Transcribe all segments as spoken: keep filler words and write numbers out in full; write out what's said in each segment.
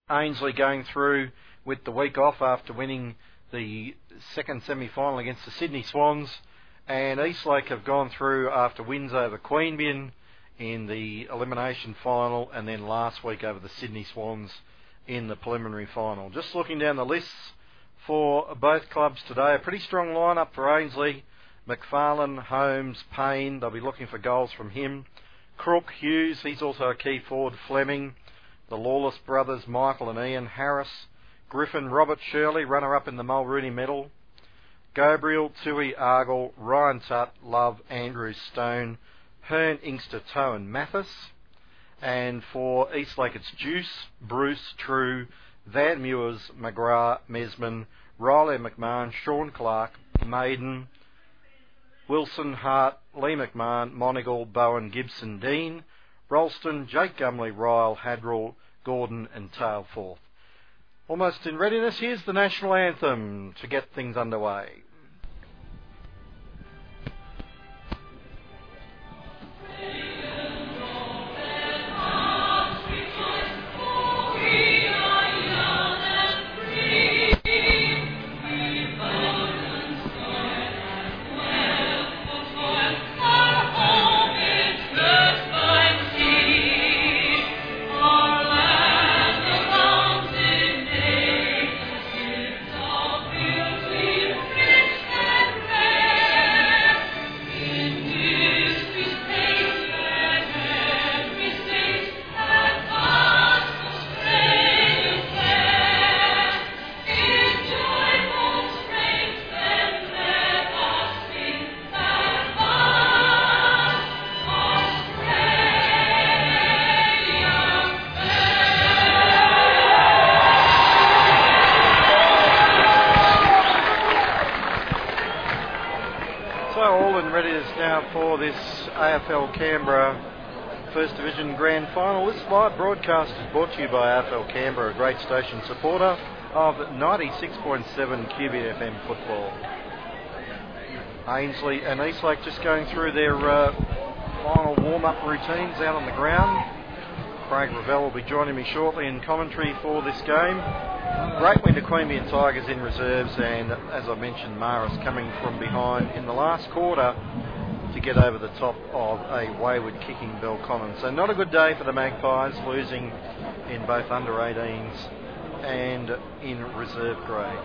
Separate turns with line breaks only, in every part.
Ainsley going through with the week off after winning the second semi-final against the Sydney Swans, and Eastlake have gone through after wins over Queanbeyan in the elimination final, and then last week over the Sydney Swans in the preliminary final. Just looking down the lists for both clubs today, a pretty strong lineup for Ainsley. McFarlane, Holmes, Payne, they'll be looking for goals from him. Crook, Hughes, he's also a key forward. Fleming, the Lawless brothers, Michael and Ian, Harris, Griffin, Robert Shirley, runner-up in the Mulrooney medal, Gabriel, Tui, Argyle, Ryan Tutt, Love, Andrews, Stone, Hearn, Inkster, Toe and Mathis. And for Eastlake it's Juice, Bruce, True, Van Mewers, McGrath, Mesman, Riley McMahon, Sean Clark, Maiden, Wilson, Hart, Lee McMahon, Monegal, Bowen, Gibson, Dean, Ralston, Jake Gumley, Ryle, Hadrell, Gordon and Tailforth. Almost in readiness, here's the national anthem to get things underway. A F L Canberra First Division Grand Final. This live broadcast is brought to you by A F L Canberra, a great station supporter of ninety-six point seven Q B F M football. Ainsley and Eastlake just going through their uh, final warm-up routines out on the ground. Craig Revell will be joining me shortly in commentary for this game. Great win to Queanbeyan Tigers in reserves, and as I mentioned, Maris coming from behind in the last quarter to get over the top of a wayward kicking Belconnen. So not a good day for the Magpies, losing in both under eighteens and in reserve grade.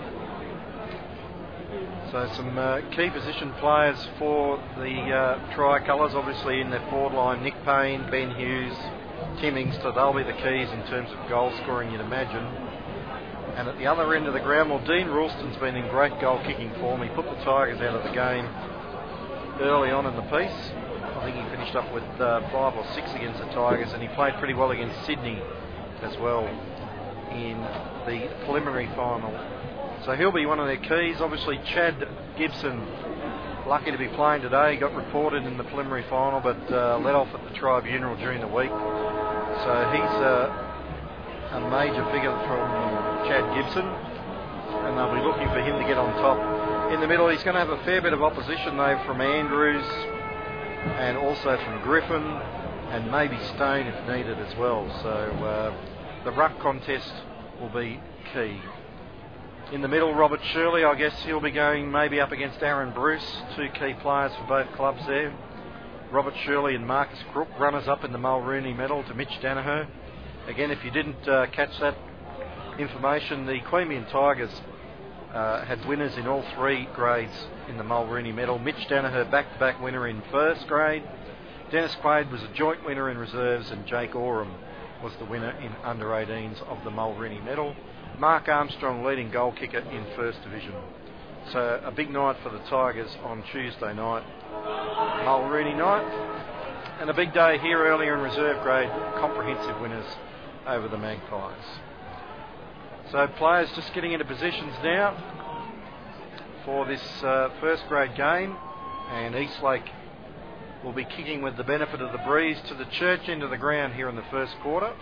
So some uh, key position players for the uh, Tricolours, obviously in their forward line, Nick Payne, Ben Hughes, Tim Inkster, they'll be the keys in terms of goal scoring, you'd imagine. And at the other end of the ground, well, Dean Ralston's been in great goal kicking form. He put the Tigers out of the game early on in the piece. I think he finished up with uh, five or six against the Tigers, and he played pretty well against Sydney as well in the preliminary final. So he'll be one of their keys. Obviously Chad Gibson, lucky to be playing today. He got reported in the preliminary final, but uh, let off at the tribunal during the week. So he's uh, a major figure from Chad Gibson, and they'll be looking for him to get on top. In the middle, he's going to have a fair bit of opposition though from Andrews and also from Griffin and maybe Stone if needed as well. So uh, the ruck contest will be key. In the middle, Robert Shirley, I guess he'll be going maybe up against Aaron Bruce, two key players for both clubs there. Robert Shirley and Marcus Crook, runners up in the Mulrooney medal to Mitch Danaher. Again, if you didn't uh, catch that information, the Queanbeyan Tigers Uh, had winners in all three grades in the Mulrooney medal. Mitch Danaher, back-to-back winner in first grade. Dennis Quaid was a joint winner in reserves, and Jake Oram was the winner in under eighteens of the Mulrooney medal. Mark Armstrong, leading goal kicker in first division. So a big night for the Tigers on Tuesday night, Mulrooney night, and a big day here earlier in reserve grade, comprehensive winners over the Magpies. So players just getting into positions now for this uh, first grade game, and Eastlake will be kicking with the benefit of the breeze to the church end of the ground here in the first quarter.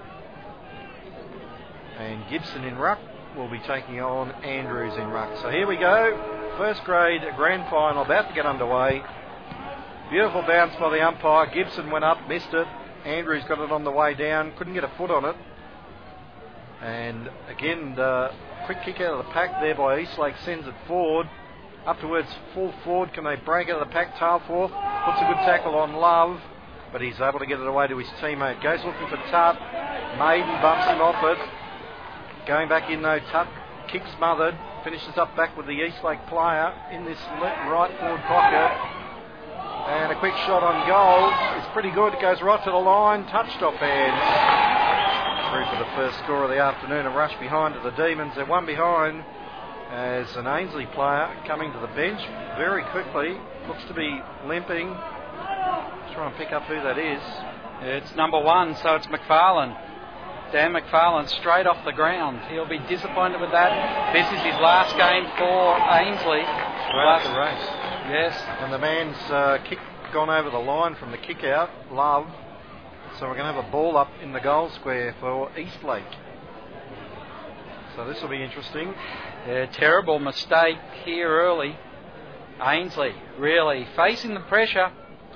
And Gibson in ruck will be taking on Andrews in ruck. So here we go, first grade grand final about to get underway. Beautiful bounce by the umpire. Gibson went up, missed it. Andrews got it on the way down, couldn't get a foot on it. And again, the quick kick out of the pack there by Eastlake sends it forward. Up towards full forward. Can they break out of the pack? Tailforth puts a good tackle on Love, but he's able to get it away to his teammate. Goes looking for Tut. Maiden bumps him off it. Going back in though, Tut kicks smothered. Finishes up back with the Eastlake player in this right forward pocket. And a quick shot on goal. It's pretty good. It goes right to the line. Touched off hands. Through for the first score of the afternoon. A rush behind to the Demons. They're one behind as an Ainsley player coming to the bench very quickly. Looks to be limping. Try and pick up who that is.
It's number one, so it's McFarlane. Dan McFarlane straight off the ground. He'll be disappointed with that. This is his last game for Ainsley.
Last the race.
Yes.
And the man's uh, kick gone over the line from the kick out. Love. So we're going to have a ball up in the goal square for Eastlake. So this will be interesting.
Yeah, terrible mistake here early. Ainsley really facing the pressure.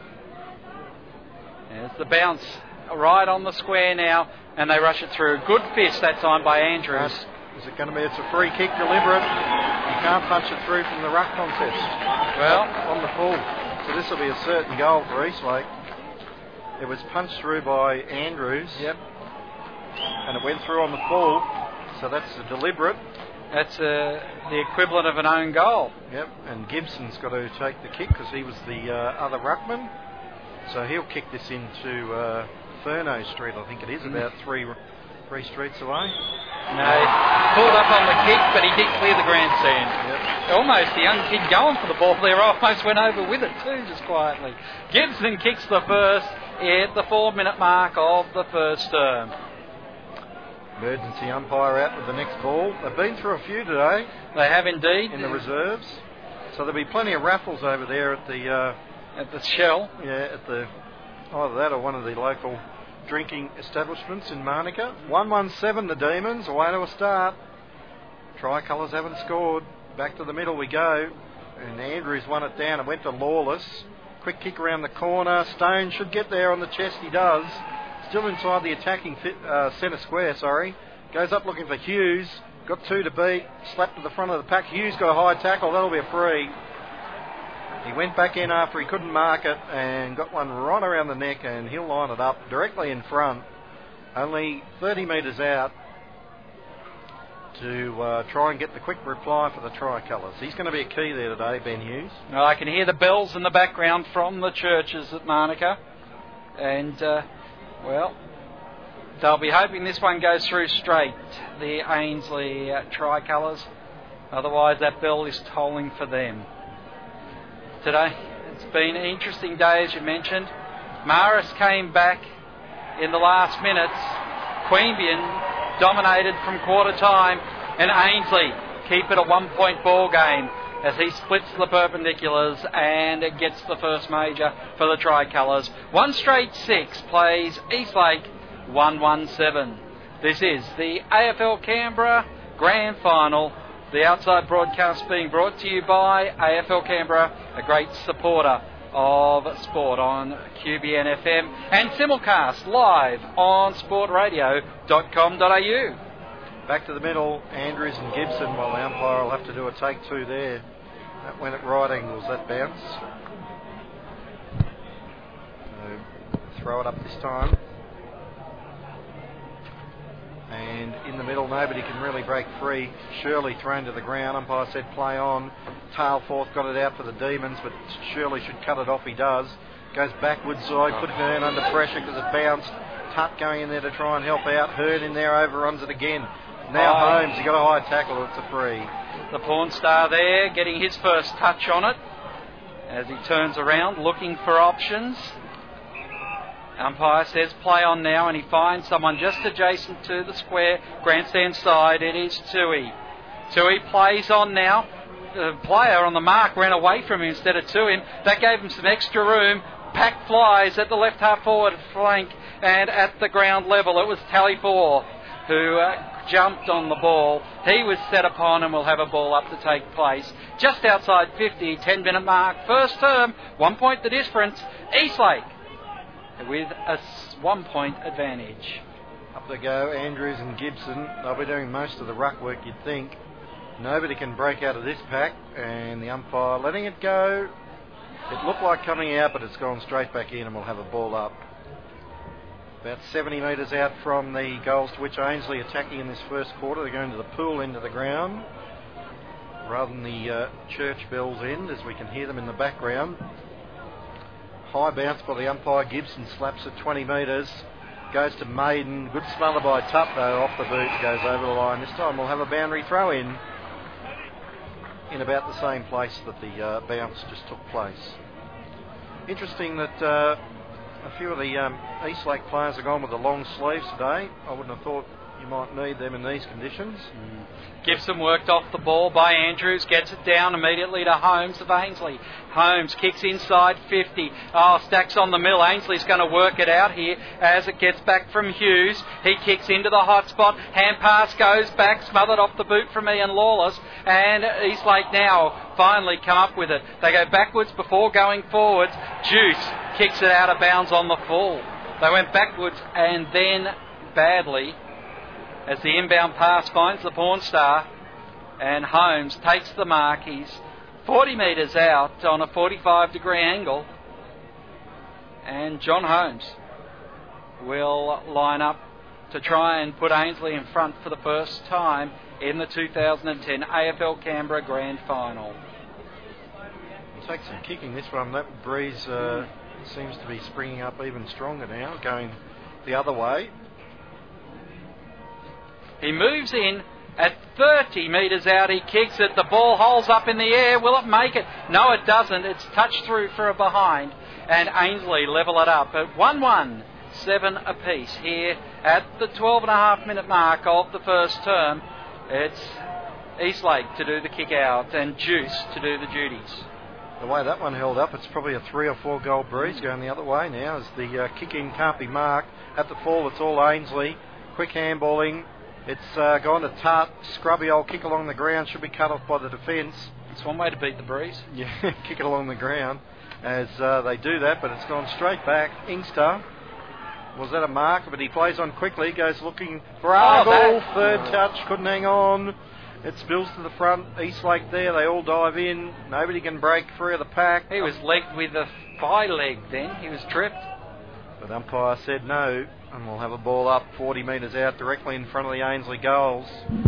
There's the bounce right on the square now, and they rush it through. Good fist that time by Andrews.
Is it going to be? It's a free kick, deliberate. You can't punch it through from the ruck contest.
Well,
on the full. So this will be a certain goal for Eastlake. It was punched through by Andrews.
Yep.
And it went through on the full. So that's a deliberate.
That's uh, the equivalent of an own goal.
Yep, and Gibson's got to take the kick because he was the uh, other ruckman. So he'll kick this into uh, Furno Street, I think it is, about three three streets away.
No, pulled up on the kick, but he did clear the grandstand.
Yep.
Almost the young kid going for the ball there, almost went over with it too, just quietly. Gibson kicks the first at the four-minute mark of the first term.
Emergency umpire out with the next ball. They've been through a few today.
They have indeed.
In the reserves. So there'll be plenty of raffles over there at the... Uh,
at the Shell.
Yeah, at the... Either that or one of the local drinking establishments in Manuka. one one seven the Demons, away to a start. Tricolours haven't scored. Back to the middle we go. And Andrews won it down and went to Lawless. Quick kick around the corner. Stone should get there on the chest. He does. Still inside the attacking fit, uh, centre square, sorry. Goes up looking for Hughes. Got two to beat. Slapped to the front of the pack. Hughes got a high tackle. That'll be a free. He went back in after he couldn't mark it and got one right around the neck, and he'll line it up directly in front. Only thirty metres out to uh, try and get the quick reply for the Tricolours. He's going to be a key there today, Ben Hughes.
Well, I can hear the bells in the background from the churches at Manuka. And... Uh, Well, they'll be hoping this one goes through straight, the Ainsley uh, Tricolours. Otherwise, that bell is tolling for them. Today, it's been an interesting day, as you mentioned. Maris came back in the last minutes. Queanbeyan dominated from quarter time, and Ainsley keep it a one-point ball game as he splits the perpendiculars and gets the first major for the Tricolours. One straight six plays Eastlake one one seven. This is the A F L Canberra Grand Final. The outside broadcast being brought to you by A F L Canberra, a great supporter of sport on Q B N F M and simulcast live on sport radio dot com dot a u.
Back to the middle, Andrews and Gibson, while the umpire will have to do a take two there. That went at right angles, that bounce. So throw it up this time. And in the middle, nobody can really break free. Shirley thrown to the ground. Umpire said play on. Tailforth got it out for the Demons, but Shirley should cut it off. He does. Goes backwards side, put Hearn under pressure because it bounced. Tut going in there to try and help out. Hearn in there, overruns it again. Now oh. Holmes, he got a high tackle, it's a free.
The porn star there getting his first touch on it as he turns around looking for options. Umpire says play on now, and he finds someone just adjacent to the square grandstand side. It is Tui. Tui plays on now. The player on the mark ran away from him instead of to him. That gave him some extra room. Pack flies at the left half forward flank and at the ground level. It was Tallyforth who uh, jumped on the ball. He was set upon and will have a ball up to take place. Just outside fifty, ten minute mark. First term, one point the difference. Eastlake with a one point advantage.
Up they go, Andrews and Gibson. They'll be doing most of the ruck work, you'd think. Nobody can break out of this pack, and the umpire letting it go. It looked like coming out, but it's gone straight back in, and we'll have a ball up. About seventy metres out from the goals to which Ainslie attacking in this first quarter. They're going to the pool end of the ground rather than the uh, church bells end, as we can hear them in the background. High bounce by the umpire. Gibson slaps at twenty metres. Goes to Maiden. Good smother by Tup, though, off the boot. Goes over the line. This time we'll have a boundary throw in. In about the same place that the uh, bounce just took place. Interesting that... Uh, A few of the um, Eastlake players have gone with the long sleeves today. I wouldn't have thought you might need them in these conditions.
Mm. Gibson worked off the ball by Andrews, gets it down immediately to Holmes of Ainslie. Holmes kicks inside fifty. Oh, stacks on the mill. Ainslie's going to work it out here as it gets back from Hughes. He kicks into the hot spot. Hand pass goes back, smothered off the boot from Ian Lawless. And Eastlake now finally come up with it. They go backwards before going forwards. Juice kicks it out of bounds on the full. They went backwards and then badly as the inbound pass finds the Pawn Star, and Holmes takes the mark. He's forty metres out on a forty-five degree angle, and John Holmes will line up to try and put Ainslie in front for the first time in the two thousand ten A F L Canberra Grand Final.
It'll take some kicking this one. That breeze uh, seems to be springing up even stronger now, going the other way.
He moves in at thirty metres out. He kicks it. The ball holds up in the air. Will it make it? No, it doesn't. It's touched through for a behind. And Ainslie level it up at one one, seven apiece here at the twelve and a half minute mark of the first term. It's Eastlake to do the kick out and Juice to do the duties.
The way that one held up, it's probably a three or four goal breeze going the other way now as the uh, kick in can't be marked. At the fall, it's all Ainslie. Quick handballing. It's uh, gone to Tart. Scrubby old kick along the ground. Should be cut off by the defence.
It's one way to beat the breeze.
Yeah, kick it along the ground as uh, they do that, but it's gone straight back. Inkster. Was that a mark? But he plays on quickly. Goes looking for Argle. Oh, third touch. Couldn't hang on. It spills to the front. Eastlake there. They all dive in. Nobody can break free of the pack.
He was legged with a thigh leg then. He was tripped.
But the umpire said no. And we'll have a ball up forty metres out directly in front of the Ainslie goals.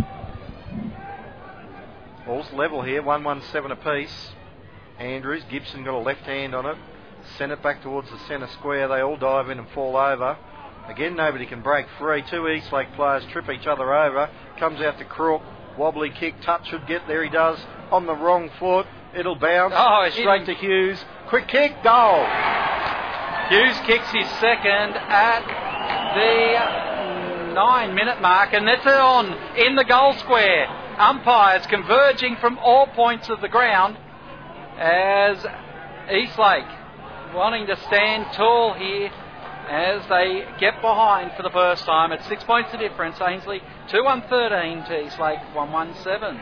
Ball's level here, one one seven apiece. Andrews, Gibson got a left hand on it. Sent it back towards the centre square. They all dive in and fall over. Again, nobody can break free. Two Eastlake players trip each other over. Comes out to Crook. Wobbly kick. Touch should get there. He does. On the wrong foot. It'll bounce.
Oh,
straight to Hughes. Quick kick. Goal.
Hughes kicks his second at the nine minute mark, and that's it on in the goal square. Umpires converging from all points of the ground as Eastlake wanting to stand tall here as they get behind for the first time at six points of difference. Ainslie two one thirteen to Eastlake one one seven.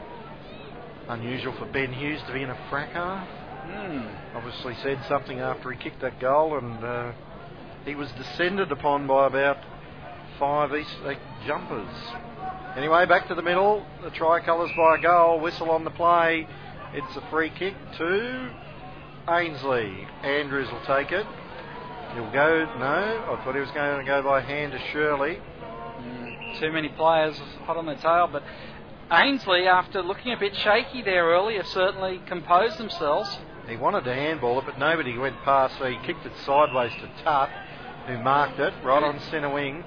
Unusual for Ben Hughes to be in a fracas.
Hmm.
Obviously said something after he kicked that goal, and uh, he was descended upon by about five Eastlake jumpers. Anyway, back to the middle. The Tricolours by a goal. Whistle on the play. It's a free kick to Ainslie. Andrews will take it. He'll go. No, I thought he was going to go by hand to Shirley.
Mm, too many players hot on the tail, but Ainslie, after looking a bit shaky there earlier, certainly composed themselves.
He wanted to handball it, but nobody went past, so he kicked it sideways to Tut, who marked it right on centre wing.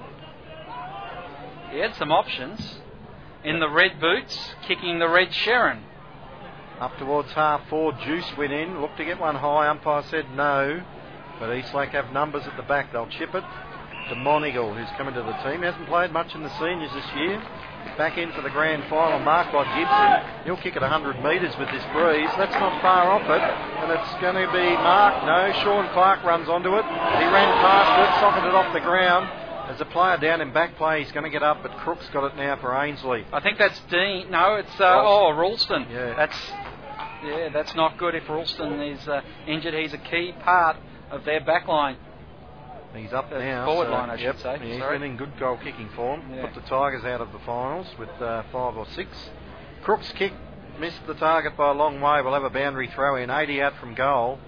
He had some options. In the red boots, kicking the red Sharon.
Up towards half forward, Juice went in, looked to get one high, umpire said no. But Eastlake have numbers at the back, they'll chip it to Monegal, who's coming to the team. Hasn't played much in the seniors this year. Back into the grand final, marked by Gibson. He'll kick it one hundred metres with this breeze. That's not far off it, and it's going to be marked. No, Sean Clark runs onto it. He ran past it, softened it off the ground. As a player down in back play, he's going to get up, but Crook's got it now for Ainslie.
I think that's Dean. No, it's uh, oh Ralston.
Yeah,
that's yeah, that's not good. If Ralston is uh, injured, he's a key part of their back line.
He's up
uh,
now.
Forward
so,
line, I
yep,
should say.
He's
Sorry.
been in good goal kicking form.
Yeah.
Put the Tigers out of the finals with uh, five or six. Crook's kick missed the target by a long way. We'll have a boundary throw in. eighty out from goal.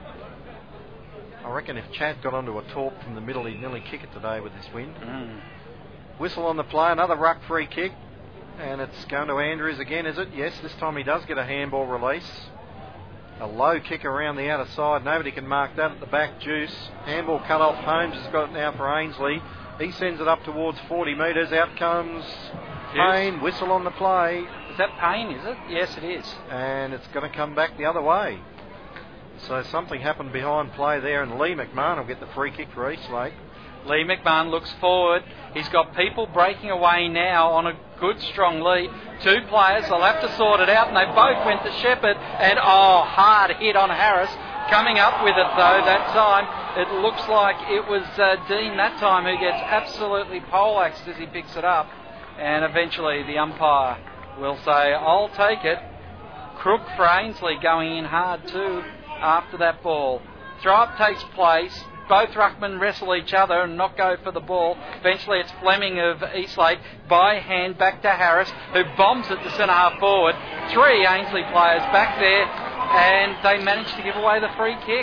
I reckon if Chad got onto a torp from the middle, he'd nearly kick it today with this wind.
Mm.
Whistle on the play. Another ruck free kick. And it's going to Andrews again, is it? Yes, this time he does get a handball release. A low kick around the outer side. Nobody can mark that at the back. Juice. Handball cut off. Holmes has got it now for Ainsley. He sends it up towards forty metres. Out comes Payne. Whistle on the play.
Is that Payne, is it? Yes, it is.
And it's going to come back the other way. So something happened behind play there, and Lee McMahon will get the free kick for Eastlake.
Lee McMahon looks forward. He's got people breaking away now on a good, strong lead. Two players, they'll have to sort it out, and they both went to Shepherd. And, oh, hard hit on Harris. Coming up with it, though, that time, it looks like it was uh, Dean that time who gets absolutely poleaxed as he picks it up. And eventually the umpire will say, I'll take it. Crook for Ainsley going in hard, too, after that ball. Throw-up takes place. Both ruckmen wrestle each other and not go for the ball. Eventually it's Fleming of Eastlake by hand back to Harris, who bombs it to centre half forward. Three Ainsley players back there, and they manage to give away the free kick.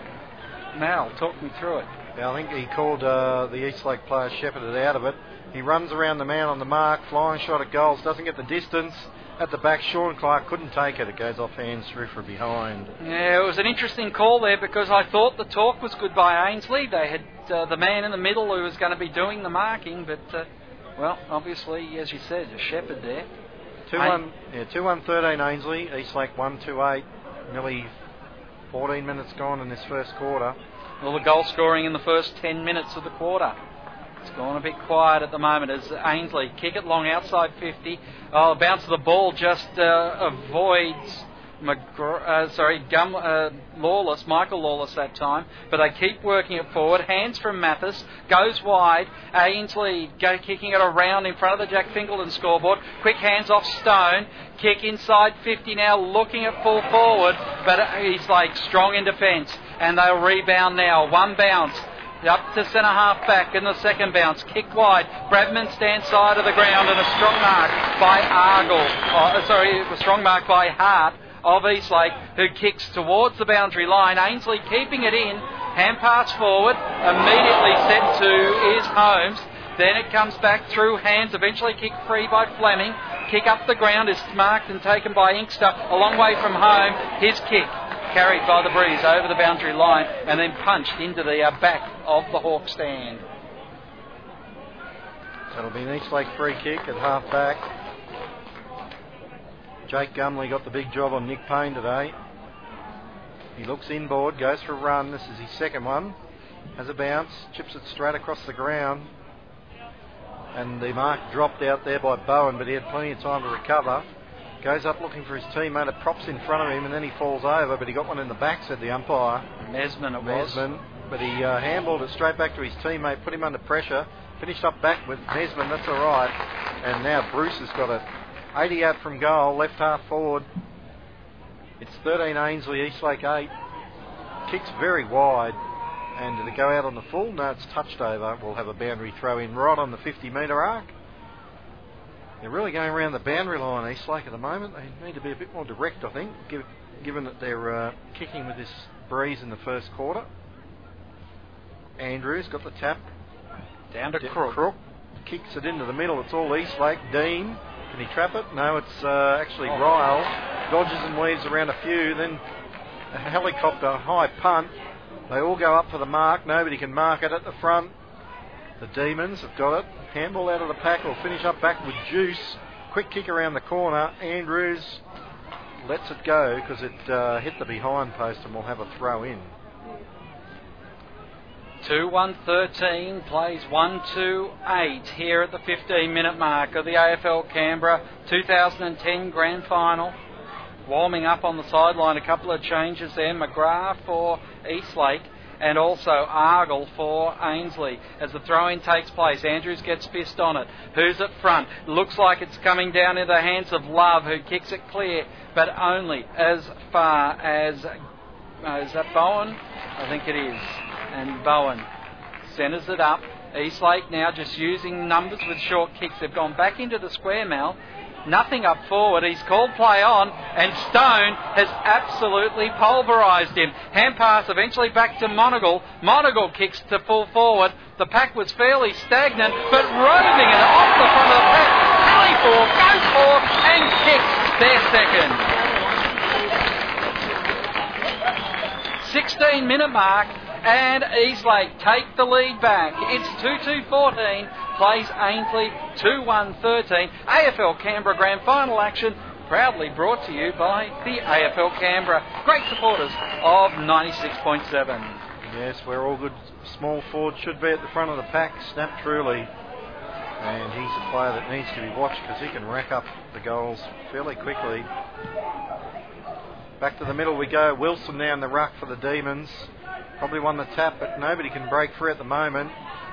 Mal, talk me through it.
Yeah, I think he called uh, the Eastlake player shepherded out of it. He runs around the man on the mark, flying shot at goals, doesn't get the distance. At the back, Sean Clark couldn't take it. It goes off hands through for behind.
Yeah, it was an interesting call there because I thought the talk was good by Ainsley. They had uh, the man in the middle who was going to be doing the marking, but, uh, well, obviously, as you said, a shepherd there.
two one, yeah, two one thirteen Ainsley, Eastlake one two eight. Nearly fourteen minutes gone in this first quarter.
Well, the goal scoring in the first ten minutes of the quarter. It's gone a bit quiet at the moment as Ainsley kick it long outside fifty. Oh, the bounce of the ball just uh, avoids McGr- uh, sorry, Gum- uh, Lawless, Michael Lawless that time. But they keep working it forward. Hands from Mathis. Goes wide. Ainsley go kicking it around in front of the Jack Fingleton scoreboard. Quick hands off Stone. Kick inside fifty now, looking at full forward. But he's like strong in defence. And they'll rebound now. One bounce. Up to centre half back in the second bounce. Kick wide. Bradman stands side of the ground and a strong mark by Argle. Oh, sorry, a strong mark by Hart of Eastlake, who kicks towards the boundary line. Ainsley keeping it in. Hand pass forward. Immediately sent to is Holmes. Then it comes back through hands. Eventually kicked free by Fleming. Kick up the ground is marked and taken by Inkster. A long way from home. His kick carried by the breeze over the boundary line and then punched into the uh, back of the Hawk stand.
That'll be an Eastlake free kick at half back. Jake Gumley got the big job on Nick Payne today. He looks inboard, goes for a run. This is his second one. Has a bounce, chips it straight across the ground. And the mark dropped out there by Bowen, but he had plenty of time to recover. Goes up looking for his teammate, it props in front of him and then he falls over, but he got one in the back, said the umpire.
Mesman it was.
Mesman, but he uh, handballed it straight back to his teammate, put him under pressure, finished up back with Mesman, that's all right. And now Bruce has got it. eighty out from goal, left half forward. It's thirteen Ainsley, Eastlake eight. Kicks very wide. And did it go out on the full? No, it's touched over. We'll have a boundary throw in right on the fifty metre arc. They're really going around the boundary line, Eastlake, at the moment. They need to be a bit more direct, I think, given that they're uh, kicking with this breeze in the first quarter. Andrews got the tap.
Down to
D-
Crook.
Crook. Kicks it into the middle. It's all Eastlake. Dean. Can he trap it? No, it's uh, actually
oh.
Ryle. Dodges and weaves around a few. Then a helicopter high punt. They all go up for the mark. Nobody can mark it at the front. The Demons have got it. Handball out of the pack will finish up back with Juice. Quick kick around the corner. Andrews lets it go because it uh, hit the behind post and will have a throw in.
two one thirteen plays one two eight here at the fifteen minute mark of the A F L Canberra two thousand ten Grand Final. Warming up on the sideline, a couple of changes there. McGrath for Eastlake and also Argle for Ainsley. As the throw-in takes place, Andrews gets fist on it. Who's at front? Looks like it's coming down into the hands of Love, who kicks it clear, but only as far as... Uh, is that Bowen? I think it is. And Bowen centres it up. Eastlake now just using numbers with short kicks. They've gone back into the square, Mal. Nothing up forward. He's called play on, and Stone has absolutely pulverised him. Hand pass eventually back to Monagle. Monagle kicks to full forward. The pack was fairly stagnant, but roving it off the front of the pack. Halliford goes forward and kicks their second. sixteen minute mark, and Eastlake take the lead back. It's two two fourteen. Plays Ainsley two one thirteen. A F L Canberra Grand Final action proudly brought to you by the A F L Canberra. Great supporters of ninety-six point seven.
Yes, where all good small forwards should be at the front of the pack. Snap truly. And he's a player that needs to be watched because he can rack up the goals fairly quickly. Back to the middle we go. Wilson now in the ruck for the Demons. Probably won the tap, but nobody can break free at the moment.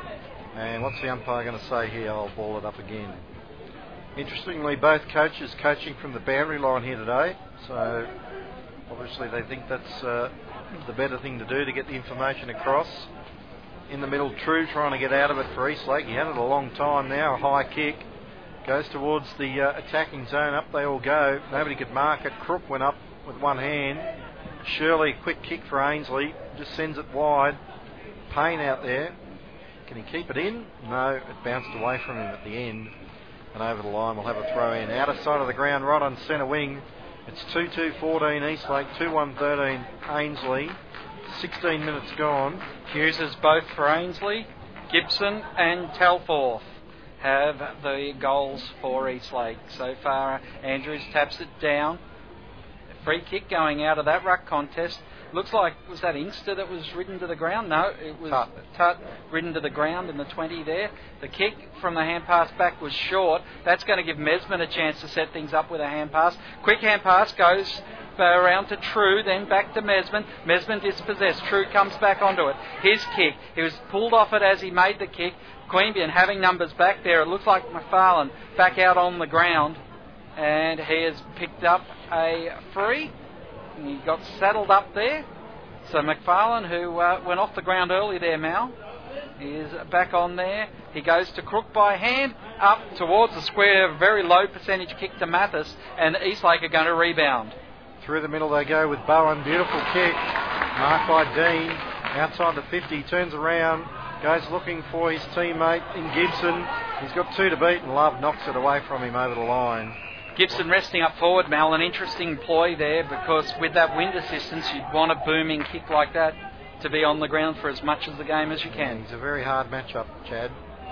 And what's the umpire going to say here? I'll ball it up again. Interestingly, both coaches coaching from the boundary line here today. So obviously they think that's uh, the better thing to do to get the information across. In the middle, True trying to get out of it for Eastlake. He had it a long time now. A high kick. Goes towards the uh, attacking zone. Up they all go. Nobody could mark it. Crook went up with one hand. Shirley, quick kick for Ainsley. Just sends it wide. Payne out there. Can he keep it in? No, it bounced away from him at the end. And over the line, we'll have a throw in. Outer side of the ground, right on centre wing. It's two two fourteen Eastlake, two one thirteen Ainsley. sixteen minutes gone.
Accuses both for Ainsley. Gibson and Telforth have the goals for Eastlake. So far, Andrews taps it down. Free kick going out of that ruck contest. Looks like, was that Inkster that was ridden to the ground? No, it was Tut. Tut ridden to the ground in the twenty there. The kick from the hand pass back was short. That's going to give Mesman a chance to set things up with a hand pass. Quick hand pass goes around to True, then back to Mesman. Mesman dispossessed. True comes back onto it. His kick. He was pulled off it as he made the kick. Queanbeyan having numbers back there. It looks like McFarlane back out on the ground. And he has picked up a free. And he got saddled up there. So McFarlane, who uh, went off the ground early there, Mal, is back on there. He goes to Crook by hand, up towards the square, very low percentage kick to Mathis, and Eastlake are going to rebound.
Through the middle they go with Bowen, beautiful kick, marked by Dean, outside the fifty, turns around, goes looking for his teammate in Gibson. He's got two to beat and Love knocks it away from him over the line.
Gibson resting up forward, Mal, an interesting ploy there because with that wind assistance you'd want a booming kick like that to be on the ground for as much of the game as you can.
Yeah, he's a very hard matchup, Chad.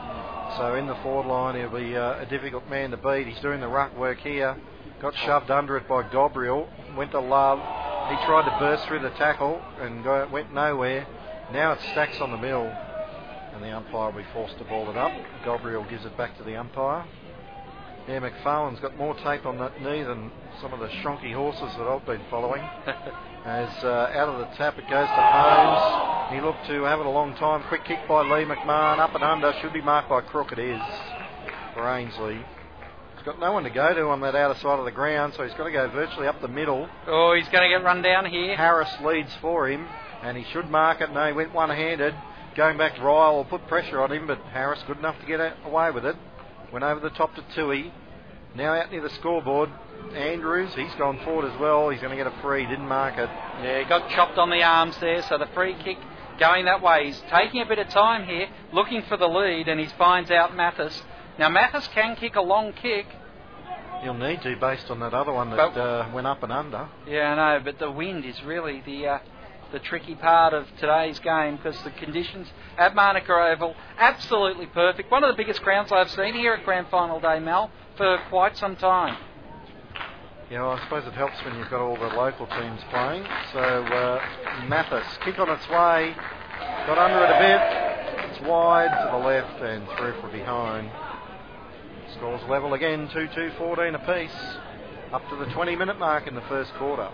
So in the forward line he'll be uh, a difficult man to beat. He's doing the ruck work here. Got shoved under it by Gabriel. Went to Love. He tried to burst through the tackle and go, went nowhere. Now it's Stacks on the middle. And the umpire will be forced to ball it up. Gabriel gives it back to the umpire. Yeah, McFarlane's got more tape on that knee than some of the shonky horses that I've been following. As uh, out of the tap it goes to Holmes. He looked to have it a long time. Quick kick by Lee McMahon. Up and under. Should be marked by Crook. It is for Ainsley. He's got no one to go to on that outer side of the ground, so he's got to go virtually up the middle.
Oh, he's going to get run down here.
Harris leads for him, and he should mark it. No, he went one-handed. Going back, Ryle will put pressure on him, but Harris good enough to get away with it. Went over the top to Tui. Now out near the scoreboard, Andrews, he's gone forward as well. He's going to get a free, didn't mark it.
Yeah, he got chopped on the arms there, so the free kick going that way. He's taking a bit of time here, looking for the lead, and he finds out Mathis. Now Mathis can kick a long kick.
He'll need to, based on that other one that uh, went up and under.
Yeah, I know, but the wind is really the... Uh, the tricky part of today's game because the conditions at Manuka Oval absolutely perfect. One of the biggest crowds I've seen here at Grand Final Day, Mel, for quite some time.
Yeah, well, I suppose it helps when you've got all the local teams playing. So uh, Mathis, kick on its way, got under it a bit, it's wide to the left and through from behind. Scores level again, two two fourteen apiece, up to the twenty minute mark in the first quarter.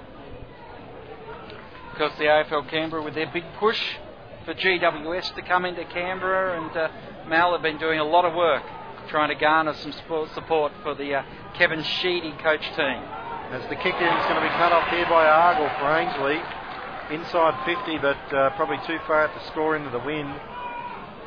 Because the A F L Canberra with their big push for G W S to come into Canberra, and uh, Mal have been doing a lot of work trying to garner some support for the uh, Kevin Sheedy coach team.
As the kick in is going to be cut off here by Argle for Ainsley. Inside fifty, but uh, probably too far out to score into the wind.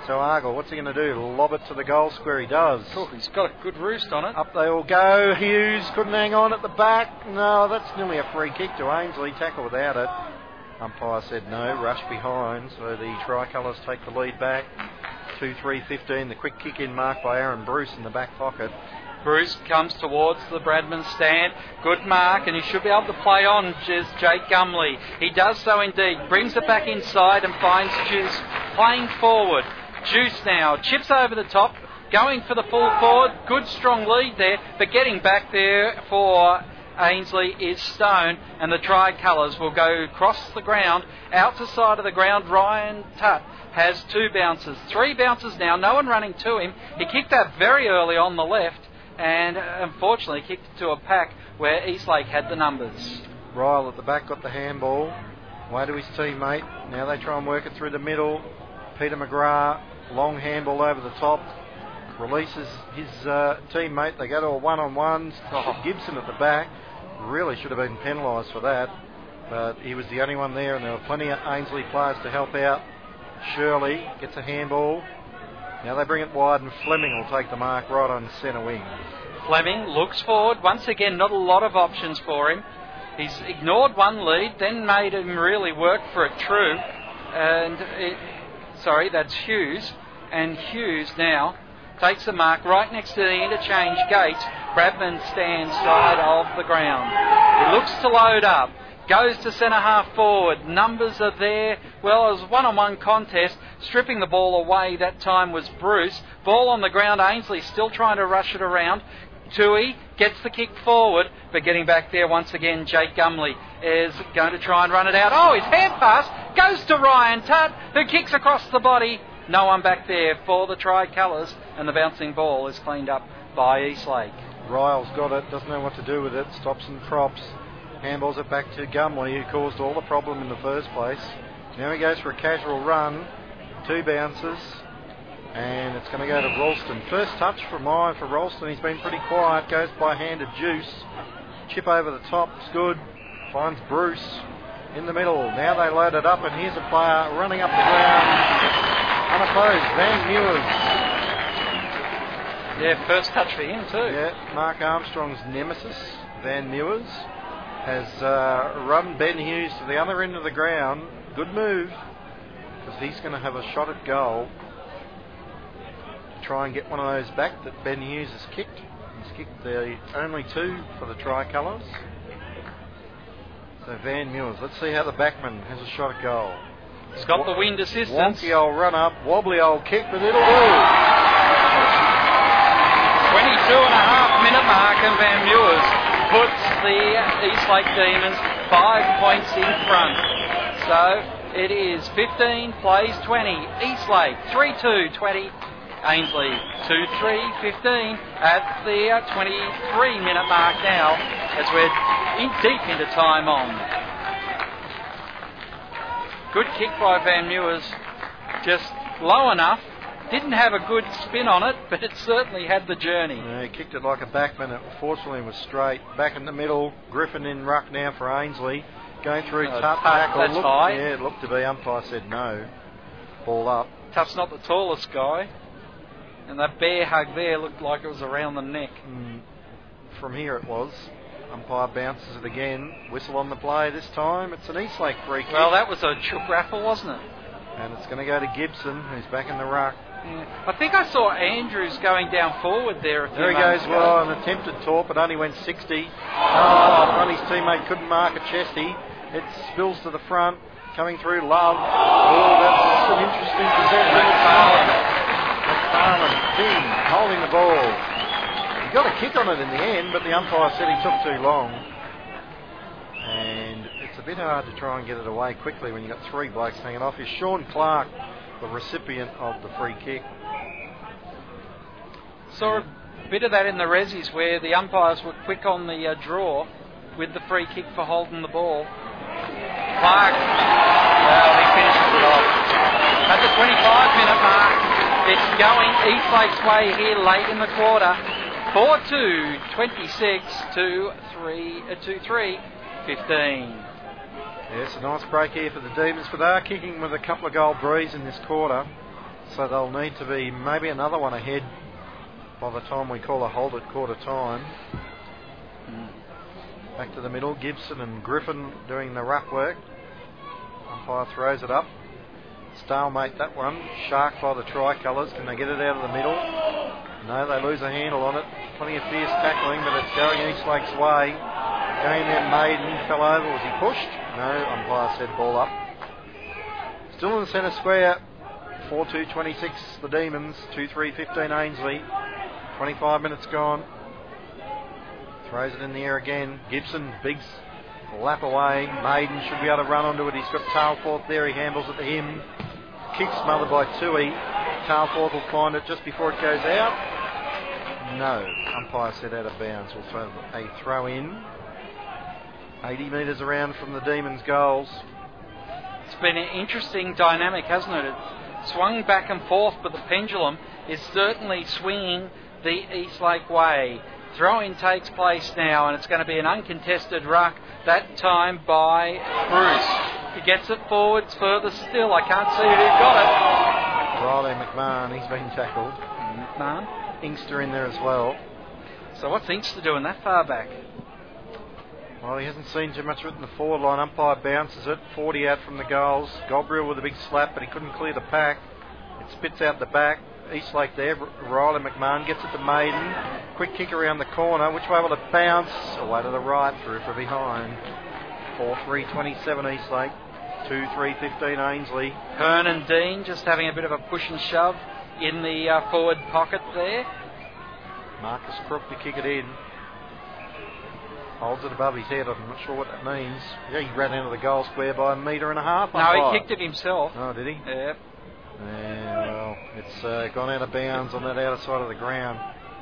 So Argyle, what's he going to do? Lob it to the goal square. He does.
Oh, he's got a good roost on it.
Up they all go. Hughes couldn't hang on at the back. No, that's nearly a free kick to Ainsley. Tackle without it. Umpire said no. Rush behind. So the Tricolours take the lead back. two three fifteen. The quick kick in marked by Aaron Bruce in the back pocket.
Bruce comes towards the Bradman stand. Good mark, and he should be able to play on as Jake Gumley. He does so indeed. Brings it back inside and finds Juice playing forward. Juice now chips over the top, going for the full forward. Good strong lead there, but getting back there for Ainsley is Stone, and the Tricolours will go across the ground, out to side of the ground. Ryan Tutt has two bounces, three bounces now, no one running to him. He kicked that very early on the left, and unfortunately kicked it to a pack where Eastlake had the numbers.
Ryle at the back got the handball, way to his teammate. Now they try and work it through the middle. Peter McGrath, long handball over the top, releases his uh, teammate. They go to a one-on-one. Oh. Gibson at the back really should have been penalised for that, but he was the only one there, and there were plenty of Ainsley players to help out. Shirley gets a handball. Now they bring it wide, and Fleming will take the mark right on centre wing.
Fleming looks forward. Once again, not a lot of options for him. He's ignored one lead, then made him really work for it true. And it, sorry, that's Hughes. And Hughes now takes the mark right next to the interchange gate. Bradman stands side of the ground. He looks to load up. Goes to centre half forward. Numbers are there. Well, it was a one-on-one contest. Stripping the ball away that time was Bruce. Ball on the ground. Ainsley still trying to rush it around. Tui gets the kick forward, but getting back there once again, Jake Gumley is going to try and run it out. Oh, his hand pass goes to Ryan Tutt, who kicks across the body. No one back there for the Tricolours, and the bouncing ball is cleaned up by Eastlake.
Ryle's got it, doesn't know what to do with it, stops and props. Handballs it back to Gumley, who caused all the problem in the first place. Now he goes for a casual run, two bounces, and it's going to go to Ralston. First touch from mine for Ralston. He's been pretty quiet, goes by hand to Juice. Chip over the top, it's good. Finds Bruce in the middle. Now they load it up, and here's a player running up the ground, unopposed, Van Mewers.
Yeah, first touch for him too.
Yeah, Mark Armstrong's nemesis, Van Mewers, has uh, run Ben Hughes to the other end of the ground. Good move, because he's going to have a shot at goal. Try and get one of those back that Ben Hughes has kicked. He's kicked the only two for the Tricolours. So Van Mewers, let's see how the backman has a shot at goal.
He's got the wind assistance.
Wonky old run up, wobbly old kick, but it'll do.
twenty-two and a half minute mark, and Van Mewers puts the Eastlake Demons five points in front. So it is fifteen plays twenty. Eastlake three two twenty. Ainsley two three fifteen at the twenty-three minute mark now, as we're in deep into time on. Good kick by Van Mewers, just low enough. Didn't have a good spin on it, but it certainly had the journey.
Yeah, he kicked it like a backman. It fortunately was straight. Back in the middle, Griffin in ruck now for Ainsley. Going through
uh,
Tutt tackle.
That's
looked,
high.
Yeah, it looked to be. Umpire said no. Ball up.
Tutt's not the tallest guy. And that bear hug there looked like it was around the neck.
Mm. From here it was. Umpire bounces it again. Whistle on the play this time. It's an Eastlake free kick.
Well, that was a chook raffle, wasn't it?
And it's going to go to Gibson, who's back in the ruck.
Yeah. I think I saw Andrews going down forward there. A few
there he goes.
ago.
Well, an attempted taunt, but only went sixty. Oh, his teammate couldn't mark a chesty. It spills to the front, coming through Love. Oh, that's an interesting possession. McFarlane. McFarlane, King, holding the ball. He got a kick on it in the end, but the umpire said he took too long. And it's a bit hard to try and get it away quickly when you've got three blokes hanging off. Is Sean Clark the recipient of the free kick?
Saw a bit of that in the resis where the umpires were quick on the uh, draw with the free kick for holding the ball. Clark, well, he finishes it off. At the twenty-five minute mark, it's going Eastlake's way here late in the quarter. four two, twenty-six to three, uh, two three, fifteen.
Yes, a nice break here for the Demons, but they are kicking with a couple of goal breeze in this quarter. So they'll need to be maybe another one ahead by the time we call a halt at quarter time. Mm. Back to the middle, Gibson and Griffin doing the rough work. Umpire throws it up. Stalemate that one. Shark by the tricolours. Can they get it out of the middle? No, they lose a handle on it. Plenty of fierce tackling, but it's going Eastlake's way. Going there, Maiden fell over. Was he pushed? No, umpire said ball up. Still in the centre square. four two twenty-six the Demons. two three fifteen Ainsley. twenty-five minutes gone. Throws it in the air again. Gibson, Biggs, lap away. Maiden should be able to run onto it. He's got Tailforth there. He handles it to him. Kick smothered by Tui. Tailforth will find it just before it goes out. No. Umpire said out of bounds. We'll throw a throw in. eighty metres around from the Demons' goals.
It's been an interesting dynamic, hasn't it? It swung back and forth, but the pendulum is certainly swinging the Eastlake way. Throw-in takes place now, and it's going to be an uncontested ruck, that time by Bruce. He gets it forwards further still. I can't see who got it.
Riley McMahon, he's been tackled.
McMahon.
Inkster in there as well.
So what's Inkster doing that far back?
Well, he hasn't seen too much of it in the forward line. Umpire bounces it. forty out from the goals. Gobriel with a big slap, but he couldn't clear the pack. It spits out the back. Eastlake there. Riley McMahon gets it to Maiden. Quick kick around the corner. Which way will it bounce? Away to the right, through for behind. four three twenty-seven Eastlake. two three fifteen Ainsley.
Hearn and Dean just having a bit of a push and shove in the uh, forward pocket there.
Marcus Crook to kick it in. Holds it above his head. I'm not sure what that means. Yeah, he ran into the goal square by a metre and a half.
No, he kicked it himself.
Oh, did he?
Yep.
Yeah, well, it's uh, gone out of bounds on that outer side of the ground.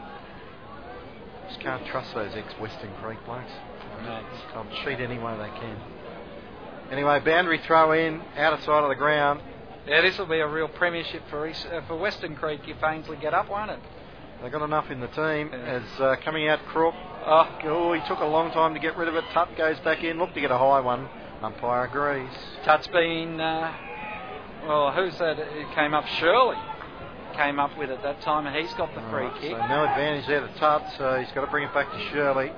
Just can't trust those ex-Western Creek blokes.
No.
They'll cheat any way they can. Anyway, boundary throw in, outer side of the ground.
Yeah, this will be a real premiership for East, uh, for Western Creek if Ainsley get up, won't it?
They've got enough in the team.
Yeah.
As uh, coming out Crook. Oh, oh, he took a long time to get rid of it. Tut goes back in. Look to get a high one. Umpire agrees.
Tut's been... Uh, well, who's that? It came up. Shirley came up with it that time, and he's got the free
right,
kick.
So no advantage there to Tut, so he's got to bring it back to Shirley.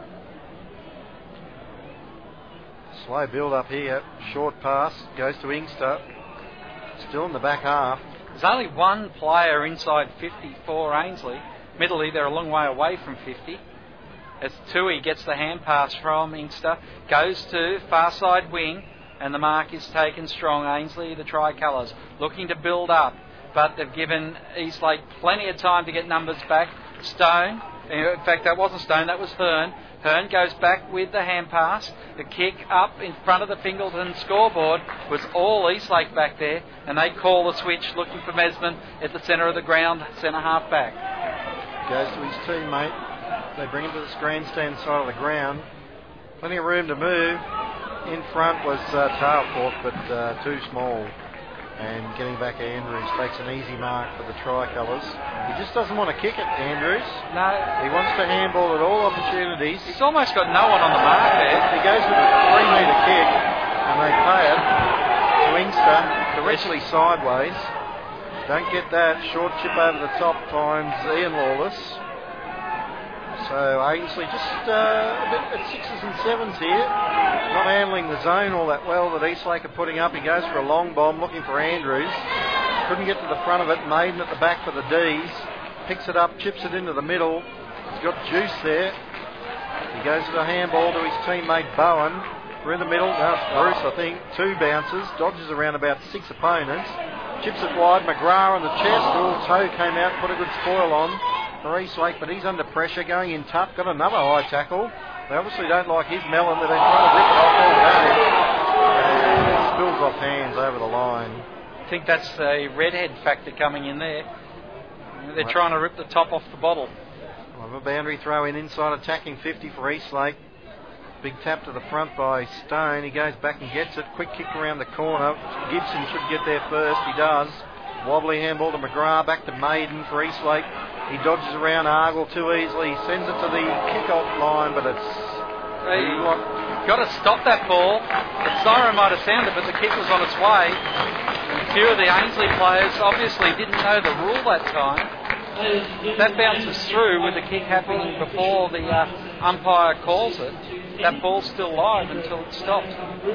Slow build up here. Short pass. Goes to Inkster. Still in the back half.
There's only one player inside fifty for Ainsley. Middley, they're a long way away from fifty. As Tui gets the hand pass from Inkster, goes to far side wing, and the mark is taken strong. Ainsley, the tricolours, looking to build up, but they've given Eastlake plenty of time to get numbers back. Stone, in fact, that wasn't Stone, that was Hearn. Hearn goes back with the hand pass. The kick up in front of the Fingleton scoreboard was all Eastlake back there, and they call the switch, looking for Mesman at the centre of the ground, centre half back.
Goes to his teammate. They bring him to the grandstand side of the ground. Plenty of room to move. In front was uh, Tailforth, but uh, too small. And getting back Andrews takes an easy mark for the tricolours. He just doesn't want to kick it, Andrews.
No.
He wants to handball at all opportunities.
He's almost got no one on the mark there.
He goes with a three metre kick, and they pay it to Inkster, directly sideways. Don't get that. Short chip over the top finds Ian Lawless. So Ainsley just uh, a bit at sixes and sevens here. Not handling the zone all that well that Eastlake are putting up. He goes for a long bomb looking for Andrews. Couldn't get to the front of it. Maiden at the back for the D's. Picks it up, chips it into the middle. He's got juice there. He goes to the handball to his teammate Bowen. We're in the middle. Now it's Bruce, I think. Two bounces. Dodges around about six opponents. Chips it wide. McGrath on the chest. Oh, toe came out. Put a good spoil on for Eastlake, but he's under pressure going in tough. Got another high tackle. They obviously don't like his melon. They've been trying to rip it off all day. And it spills off hands over the line.
I think that's a redhead factor coming in there. They're
right.
Trying to rip the top off the bottle.
Well, a boundary throw in inside, attacking fifty for Eastlake. Big tap to the front by Stone. He goes back and gets it. Quick kick around the corner. Gibson should get there first. He does. Wobbly handball to McGrath. Back to Maiden for Eastlake. He dodges around Argle too easily. He sends it to the kick-off line, but it's...
Hey, you've got to stop that ball. The siren might have sounded, but the kick was on its way. A few of the Ainsley players obviously didn't know the rule that time. That bounces through with the kick happening before the uh, umpire calls it. That ball's still live until it stops.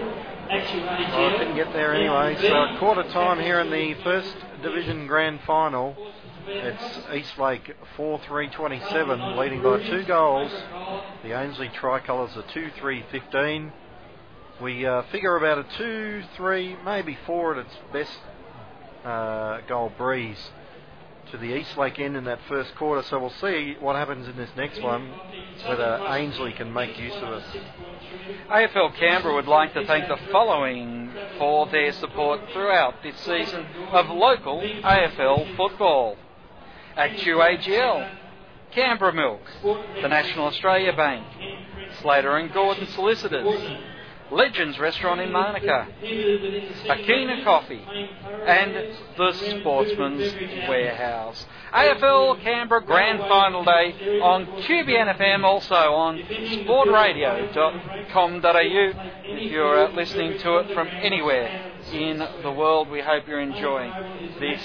Well, it didn't get there anyway. So quarter time here in the first division grand final. It's Eastlake four three twenty-seven, leading by two goals. The Ainsley Tricolours are two three fifteen. We uh, figure about a two three, maybe four at its best uh, goal breeze to the Eastlake end in that first quarter. So we'll see what happens in this next one, whether Ainsley can make use of it.
A F L Canberra would like to thank the following for their support throughout this season of local A F L football. At Q A G L, Canberra Milk, the National Australia Bank, Slater and Gordon Solicitors, Legends Restaurant in Monica, Akina Coffee, and the Sportsman's Warehouse. A F L Canberra Grand Final Day on Q B N F M, also on sport radio dot com dot a u. If you're uh, listening to it from anywhere in the world, we hope you're enjoying this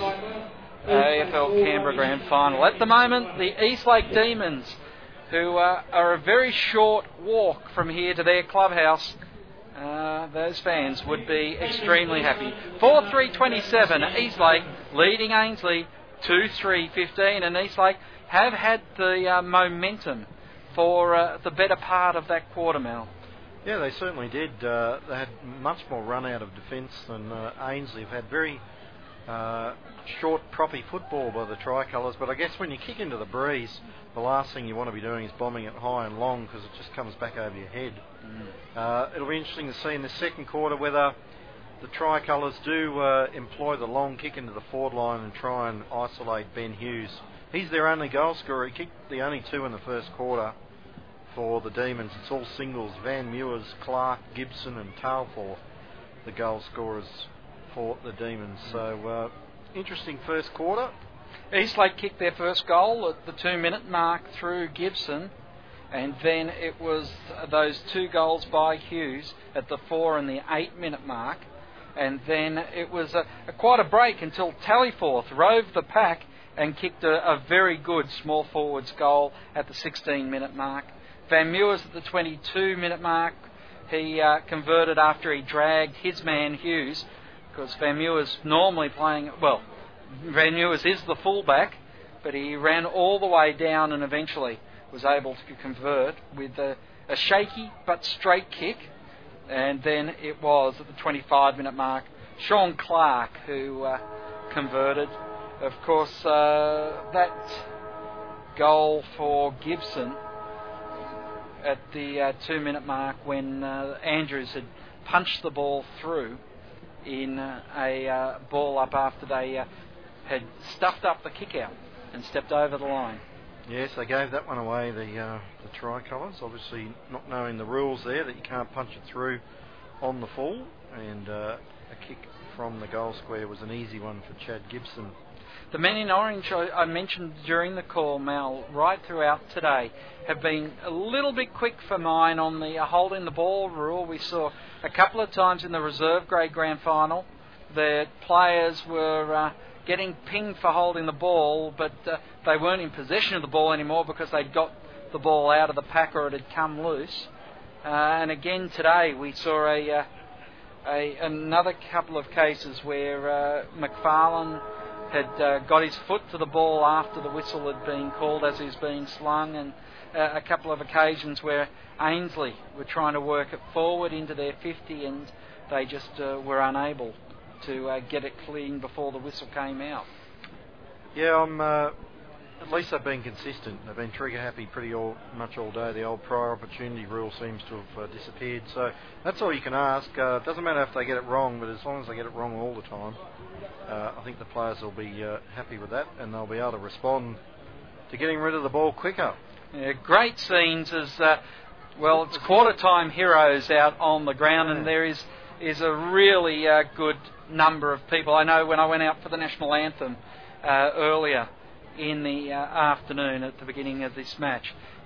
A F L Canberra Grand Final. At the moment, the Eastlake Demons, who uh, are a very short walk from here to their clubhouse, uh, those fans would be extremely happy. four three twenty-seven, Eastlake leading Ainsley two three fifteen, and Eastlake have had the uh, momentum for uh, the better part of that quarter, Mal.
Yeah, they certainly did. Uh, they had much more run out of defence than uh, Ainsley. Have had very uh, short, proppy football by the Tricolours, but I guess when you kick into the breeze, the last thing you want to be doing is bombing it high and long, because it just comes back over your head. Mm. Uh, it'll be interesting to see in the second quarter whether the Tricolours do uh, employ the long kick into the forward line and try and isolate Ben Hughes. He's their only goal scorer. He kicked the only two in the first quarter for the Demons. It's all singles. Van Mewers, Clark, Gibson and Talfor, the goal scorers for the Demons. So, uh, interesting first quarter.
Eastlake kicked their first goal at the two-minute mark through Gibson, and then it was those two goals by Hughes at the four and the eight-minute mark, and then it was a, a quite a break until Tallyforth rove the pack and kicked a, a very good small forwards goal at the sixteen-minute mark. Van Mewers at the twenty-two-minute mark, he uh, converted after he dragged his man Hughes, because Van Mewers normally playing, well, Van Mewers is the fullback, but he ran all the way down and eventually was able to convert with a, a shaky but straight kick. And then it was at the twenty-five-minute mark, Sean Clark who uh, converted. Of course, uh, that goal for Gibson at the uh, two-minute mark, when uh, Andrews had punched the ball through in uh, a uh, ball up after they uh, had stuffed up the kick out and stepped over the line.
Yes, they gave that one away, the uh, the Tricolours, obviously not knowing the rules there, that you can't punch it through on the full, and uh, a kick from the goal square was an easy one for Chad Gibson.
The men in orange I, I mentioned during the call, Mal, right throughout today, have been a little bit quick for mine on the uh, holding the ball rule. We saw a couple of times in the reserve grade grand final that players were uh, getting pinged for holding the ball, but uh, they weren't in possession of the ball anymore because they'd got the ball out of the pack or it had come loose. Uh, and again today we saw a, uh, a another couple of cases where uh, McFarlane had uh, got his foot to the ball after the whistle had been called as he was being slung, and uh, a couple of occasions where Ainsley were trying to work it forward into their fifty and they just uh, were unable to uh, get it clean before the whistle came out.
Yeah, I'm, uh, at least they've been consistent. They've been trigger happy pretty all, much all day. The old prior opportunity rule seems to have uh, disappeared. So that's all you can ask. Uh, it doesn't matter if they get it wrong, but as long as they get it wrong all the time, uh, I think the players will be uh, happy with that, and they'll be able to respond to getting rid of the ball quicker.
Yeah, great scenes as, uh, well, it's quarter time heroes out on the ground, and there is, is a really uh, good number of people. I know when I went out for the national anthem uh, earlier in the uh, afternoon at the beginning of this match,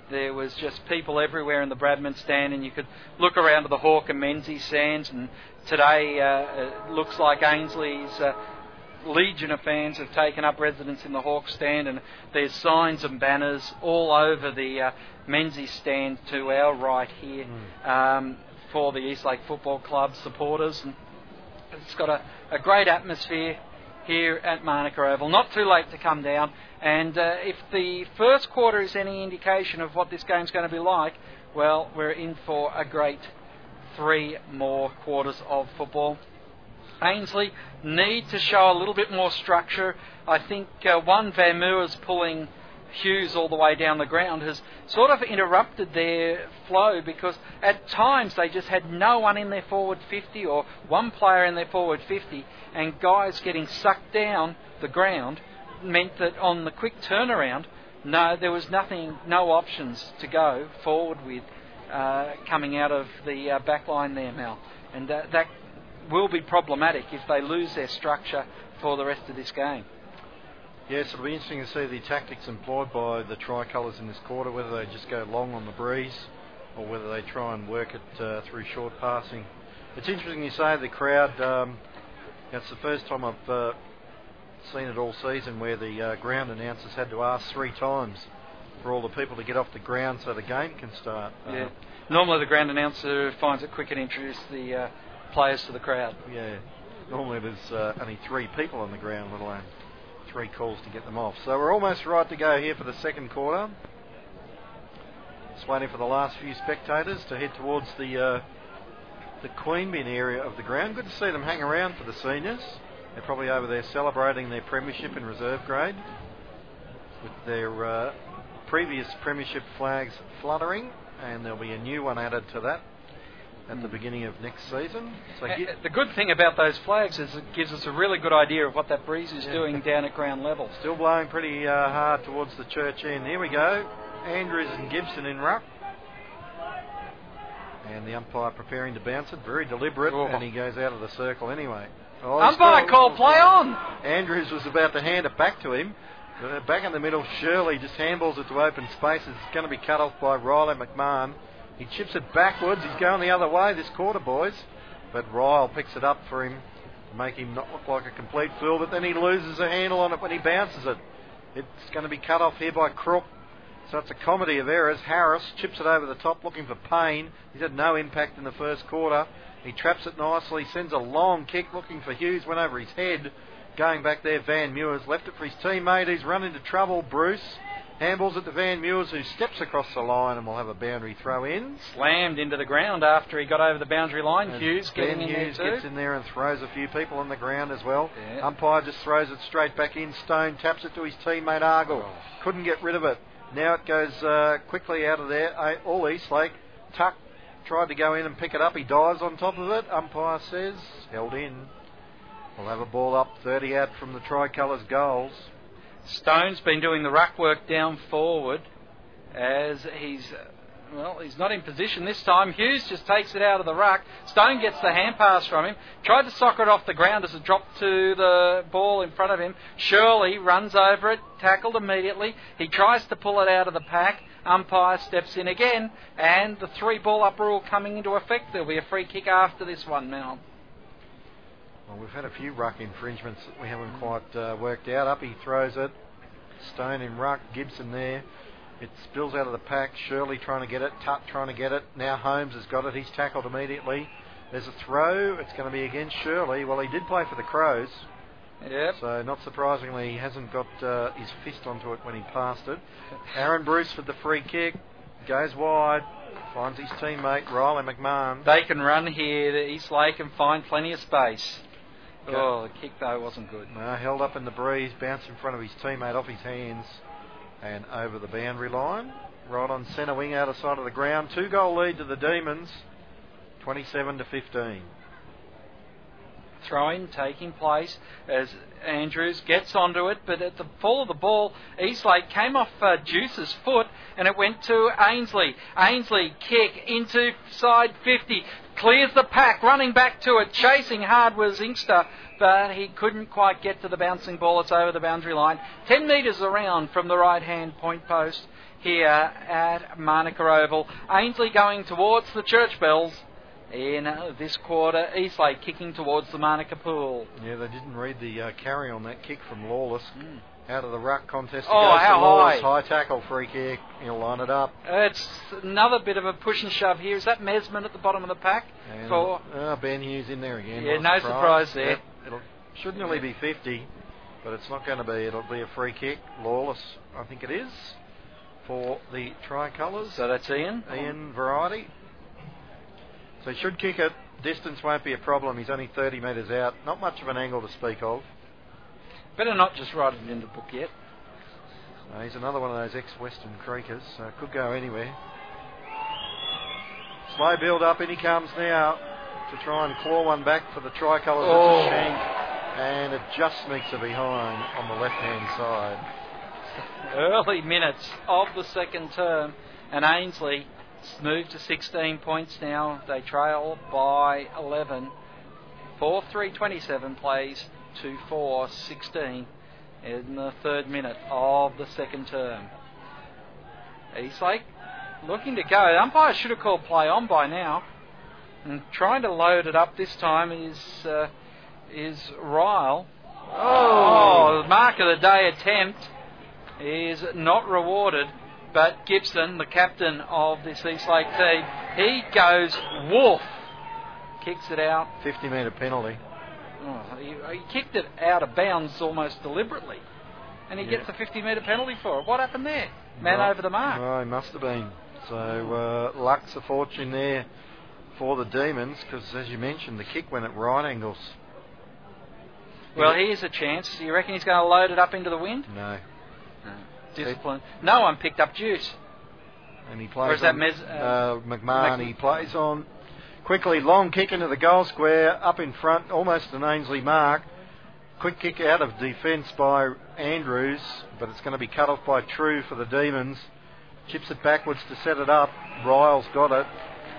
there was just people everywhere in the Bradman stand, and you could look around to the Hawke and Menzies stands, and today uh, it looks like Ainsley's uh, legion of fans have taken up residence in the Hawke stand, and there's signs and banners all over the uh, Menzies stand to our right here mm. um, for the Eastlake Football Club supporters. And it's got a, a great atmosphere here at Manuka Oval. Not too late to come down, and uh, if the first quarter is any indication of what this game's going to be like, well, we're in for a great three more quarters of football. Ainsley need to show a little bit more structure. I think uh, one Van Meur's pulling Hughes all the way down the ground has sort of interrupted their flow, because at times they just had no one in their forward fifty or one player in their forward fifty, and guys getting sucked down the ground meant that on the quick turnaround, no, there was nothing, no options to go forward with uh, coming out of the uh, back line there, Mel. And uh, that will be problematic if they lose their structure for the rest of this game.
Yes, it'll be interesting to see the tactics employed by the Tricolours in this quarter, whether they just go long on the breeze or whether they try and work it uh, through short passing. It's interesting you say the crowd, um, it's the first time I've uh, seen it all season where the uh, ground announcers had to ask three times for all the people to get off the ground so the game can start.
Yeah.
Uh,
Normally the ground announcer finds it quick and introduces the uh, players to the crowd.
Yeah. Normally there's uh, only three people on the ground, let alone three calls to get them off. So we're almost right to go here for the second quarter. Just waiting for the last few spectators to head towards the uh, the Queanbeyan area of the ground. Good to see them hang around for the seniors. They're probably over there celebrating their premiership in reserve grade with their uh, previous premiership flags fluttering, and there'll be a new one added to that at the beginning of next season. So
uh, the good thing about those flags is it gives us a really good idea of what that breeze is yeah. doing down at ground level.
Still blowing pretty uh, hard towards the church end. Here we go. Andrews and Gibson in ruck. And the umpire preparing to bounce it. Very deliberate, oh. and he goes out of the circle anyway. Oh,
umpire call, play on!
Andrews was about to hand it back to him. Uh, back in the middle, Shirley just handballs it to open spaces. It's going to be cut off by Riley McMahon. He chips it backwards. He's going the other way this quarter, boys. But Ryle picks it up for him to make him not look like a complete fool. But then he loses a handle on it when he bounces it. It's going to be cut off here by Crook. So it's a comedy of errors. Harris chips it over the top looking for Payne. He's had no impact in the first quarter. He traps it nicely, sends a long kick looking for Hughes, went over his head. Going back there, Van Meur's left it for his teammate. He's run into trouble, Bruce. Handballs it to Van Meur's, who steps across the line and will have a boundary throw in.
Slammed into the ground after he got over the boundary line. And Hughes getting in
Hughes
there too.
gets in there and throws a few people on the ground as well.
Yeah.
Umpire just throws it straight back in. Stone taps it to his teammate Argle. Oh. Couldn't get rid of it. Now it goes uh, quickly out of there. All Eastlake. Tuck tried to go in and pick it up. He dives on top of it. Umpire says held in. We'll have a ball up thirty out from the Tricolours' goals.
Stone's been doing the ruck work down forward as he's, well, he's not in position this time. Hughes just takes it out of the ruck. Stone gets the hand pass from him. Tried to soccer it off the ground as it dropped to the ball in front of him. Shirley runs over it, tackled immediately. He tries to pull it out of the pack. Umpire steps in again, and the three ball up rule coming into effect. There'll be a free kick after this one, Mel.
Well, we've had a few ruck infringements that we haven't quite uh, worked out. Up he throws it. Stone in ruck. Gibson there. It spills out of the pack. Shirley trying to get it. Tutt trying to get it. Now Holmes has got it. He's tackled immediately. There's a throw. It's going to be against Shirley. Well, he did play for the Crows.
Yep.
So not surprisingly, he hasn't got uh, his fist onto it when he passed it. Aaron Bruce for the free kick. Goes wide. Finds his teammate, Riley McMahon.
They can run here to Eastlake and find plenty of space. Oh, the kick, though, wasn't good.
No, held up in the breeze, bounced in front of his teammate, off his hands, and over the boundary line. Right on centre wing, out of sight of the ground. Two-goal lead to the Demons, twenty-seven to fifteen.
Throw-in taking place as Andrews gets onto it, but at the fall of the ball, Eastlake came off uh, Juice's foot, and it went to Ainsley. Ainsley kick into side fifty, clears the pack, running back to it, chasing hard was Inkster, but he couldn't quite get to the bouncing ball. It's over the boundary line, ten metres around from the right-hand point post. here at Manuka Oval. Ainsley going towards the Church Bells in uh, this quarter. Eastlake kicking towards the Manuka pool.
Yeah, they didn't read the uh, carry on that kick from Lawless. Mm. Out of the ruck contest.
Oh,
goes
how
Lawless.
high.
High tackle, free kick. He'll line it up.
It's another bit of a push and shove here. Is that Mesman at the bottom of the pack?
And
for
uh, Ben Hughes in there again.
Yeah, no surprise, surprise there.
It it'll, should nearly be fifty, but it's not going to be. It'll be a free kick. Lawless, I think it is, for the Tricolours.
So that's Ian.
Ian Variety. So he should kick it. Distance won't be a problem. He's only thirty metres out. Not much of an angle to speak of.
Better not just write it in the book yet.
Uh, he's another one of those ex-Western creekers, so could go anywhere. Slow build up, in he comes now to try and claw one back for the Tricolours.
Oh.
It's a shank, and it just sneaks her behind on the left-hand side.
Early minutes of the second term, and Ainsley moved to sixteen points now. They trail by eleven. four three twenty-seven plays to four sixteen. In the third minute of the second term. Eastlake looking to go. The umpire should have called play on by now. And trying to load it up this time is uh, is Ryle. Oh, the mark of the day attempt is not rewarded. But Gibson, the captain of this Eastlake team, he goes woof. Kicks it out.
fifty metre penalty.
Oh, he, he kicked it out of bounds almost deliberately, and he
yeah.
gets a fifty metre penalty for it. What happened there? Man
right.
over the mark.
Oh, he must have been. So uh, luck's a fortune there for the Demons, because as you mentioned, the kick went at right angles.
Well, here's a chance. You reckon he's going to load it up into the wind?
No.
no. Discipline. No one picked up Juice.
And he plays
or is that
on,
Mez, uh,
uh, McMahon.
Mc...
He plays on. Quickly, long kick into the goal square, up in front, almost an Ainsley mark. Quick kick out of defence by Andrews, but it's going to be cut off by True for the Demons. Chips it backwards to set it up. Ryle's got it.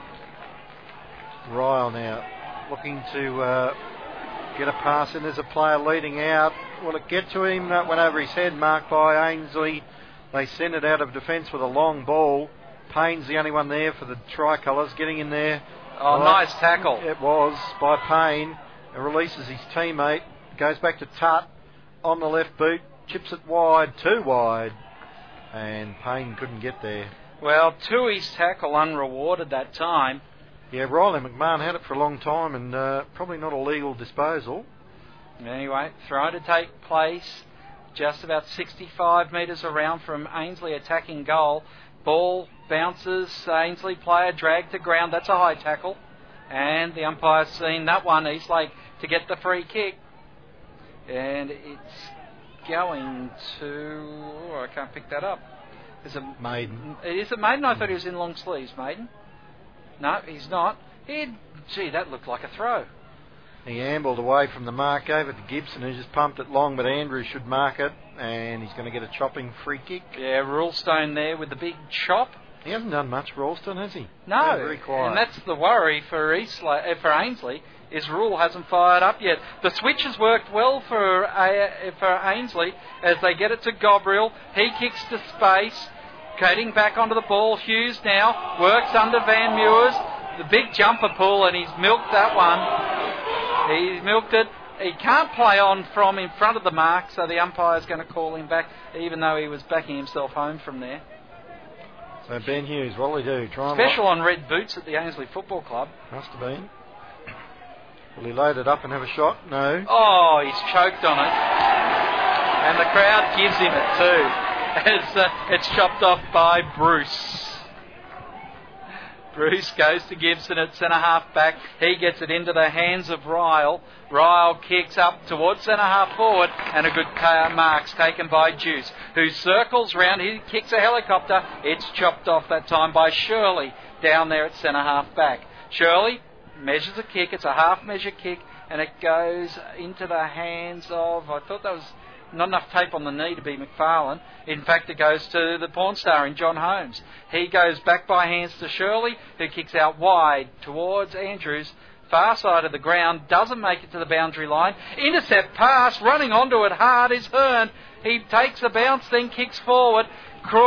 Ryle now looking to uh, get a pass in. There's a player leading out. Will it get to him? That went over his head, marked by Ainsley. They send it out of defence with a long ball. Payne's the only one there for the Tricolours, getting in there.
Oh,
right.
Nice tackle.
It was by Payne. It releases his teammate. Goes back to Tutt on the left boot. Chips it wide, too wide. And Payne couldn't get there.
Well, Tui's tackle unrewarded that time.
Yeah, Riley McMahon had it for a long time, and uh, probably not a legal disposal.
Anyway, throw to take place just about sixty-five metres around from Ainsley attacking goal. Ball bounces, Ainsley player dragged to ground. That's a high tackle. And the umpire's seen that one, Eastlake, to get the free kick. And it's going to... Oh, I can't pick that up. Is it
Maiden?
Is it Maiden? I thought he was in long sleeves, Maiden. No, he's not. He, gee, that looked like a throw.
He ambled away from the mark, gave it to Gibson, who just pumped it long, but Andrews should mark it, and he's going to get a chopping free kick.
Yeah, Rulestone there with the big chop.
He hasn't done much, Ralston, has he?
No,
very quiet.
And that's the worry for Eastla- uh, for Ainsley, is Rule hasn't fired up yet. The switch has worked well for uh, for Ainsley as they get it to Gobriel. He kicks to space, cutting back onto the ball. Hughes now works under Van Meurs. The big jumper pull, and he's milked that one. He's milked it. He can't play on from in front of the mark, so the umpire's going to call him back, even though he was backing himself home from there.
So Ben Hughes, what will he do? Try and
Special on red boots at the Ainsley Football Club.
Must have been. Will he load it up and have a shot? No.
Oh, he's choked on it. And the crowd gives him it too. As uh, it's chopped off by Bruce. Bruce goes to Gibson at centre half back. He gets it into the hands of Ryle. Ryle kicks up towards centre half forward, and a good mark's taken by Juice, who circles round. He kicks a helicopter. It's chopped off that time by Shirley down there at centre half back. Shirley measures a kick. It's a half measure kick, and it goes into the hands of, I thought that was not enough tape on the knee to be McFarlane. In fact, it goes to the porn star in John Holmes. He goes back by hands to Shirley, who kicks out wide towards Andrews. Far side of the ground, doesn't make it to the boundary line. Intercept pass, running onto it hard is Hearn. He takes a bounce, then kicks forward. Crook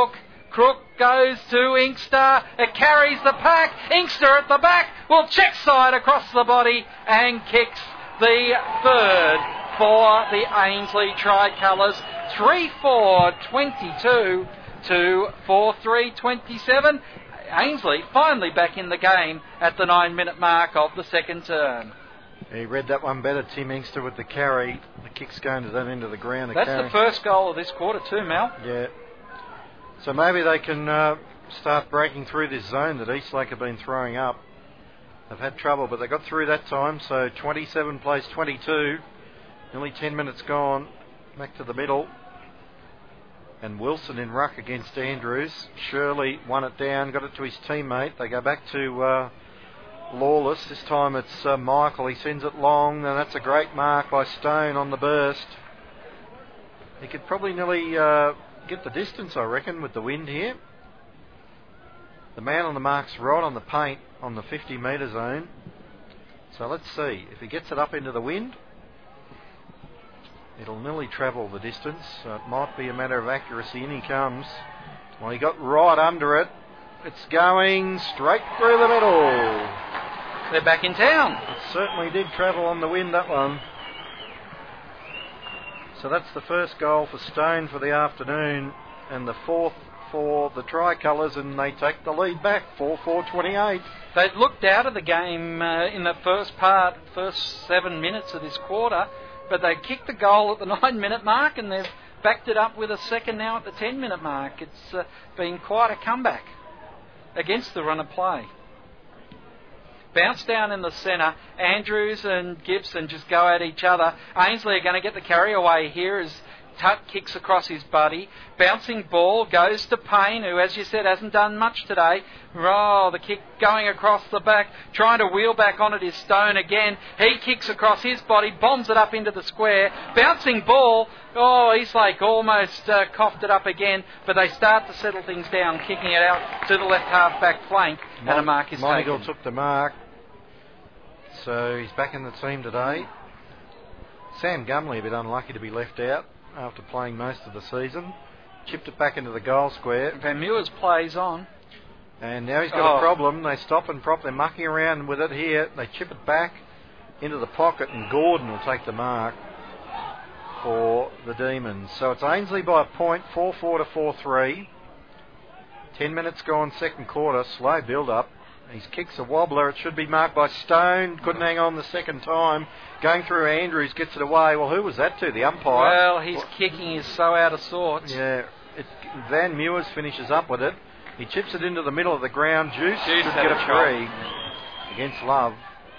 Crook goes to Inkster. It carries the pack. Inkster at the back will check side across the body and kicks the third for the Ainslie Tricolours. three four twenty-two to four three twenty-seven. Ainslie finally back in the game at the nine minute mark of the second term.
He read that one better, Tim Inkster, with the carry. The kick's going to that end of the ground. The
That's
carry.
the first goal of this quarter too, Mel.
Yeah. So maybe they can uh, start breaking through this zone that Eastlake have been throwing up. They've had trouble, but they got through that time. So twenty-seven plays twenty-two. Nearly ten minutes gone. Back to the middle. And Wilson in ruck against Andrews. Shirley won it down, got it to his teammate. They go back to uh, Lawless. This time it's uh, Michael. He sends it long, and that's a great mark by Stone on the burst. He could probably nearly uh, get the distance, I reckon, with the wind here. The man on the mark's right on the paint on the fifty metre zone. So let's see. If he gets it up into the wind, it'll nearly travel the distance. So it might be a matter of accuracy. In he comes. Well, he got right under it. It's going straight through the middle.
They're back in town.
It certainly did travel on the wind, that one. So that's the first goal for Stone for the afternoon, and the fourth for the Tricolours, and they take the lead back, four four twenty-eight.
They looked out of the game uh, in the first part, first seven minutes of this quarter, but they kicked the goal at the nine-minute mark, and they've backed it up with a second now at the ten-minute mark. It's uh, been quite a comeback against the run of play. Bounce down in the centre. Andrews and Gibson just go at each other. Ainslie are going to get the carry away here as Tutt kicks across his buddy. Bouncing ball goes to Payne, who, as you said, hasn't done much today. Oh, the kick going across the back. Trying to wheel back on it is Stone again. He kicks across his body, bombs it up into the square. Bouncing ball. Oh, Eastlake almost uh, coughed it up again, but they start to settle things down, kicking it out to the left half-back flank,
Mon-
and a mark is
Monegal
taken.
took the mark, so he's back in the team today. Sam Gumley a bit unlucky to be left out after playing most of the season. Chipped it back into the goal square.
Van Meurs plays on.
And now he's got
Oh.
a problem. They stop and prop. They're mucking around with it here. They chip it back into the pocket, and Gordon will take the mark for the Demons. So it's Ainslie by a point, four four to four three. Ten minutes gone, second quarter. Slow build-up. His kick's a wobbler. It should be marked by Stone. Couldn't hang on the second time. Going through Andrews, gets it away. Well, who was that to? The umpire.
Well, his kicking is so out of sorts.
Yeah. It, Van Meurs finishes up with it. He chips it into the middle of the ground. Juice,
Juice
should
had
get
a
a
shot.
free against Love.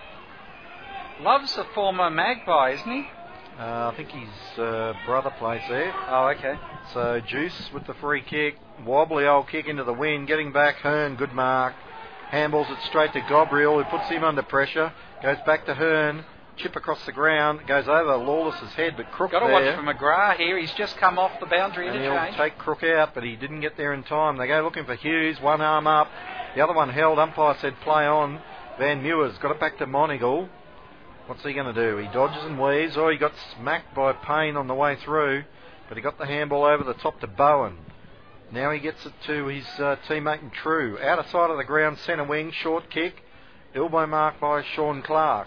Love's a former Magpie, isn't he?
Uh, I think his uh, brother plays there.
Oh, okay.
So Juice with the free kick. Wobbly old kick into the wind. Getting back. Hearn, good mark. Handballs it straight to Gabriel, who puts him under pressure. Goes back to Hearn. Chip across the ground. Goes over Lawless's head, but Crook
Got to
there.
watch for McGrath here. He's just come off the boundary
And
interchange.
he'll take Crook out, but he didn't get there in time. They go looking for Hughes. One arm up. The other one held. Umpire said play on. Van Meurs got it back to Monegal. What's he going to do? He dodges and weaves. Oh, he got smacked by Payne on the way through, but he got the handball over the top to Bowen. Now he gets it to his uh, teammate and True. Outer side of the ground, centre wing, short kick. Elbow mark by Sean Clark.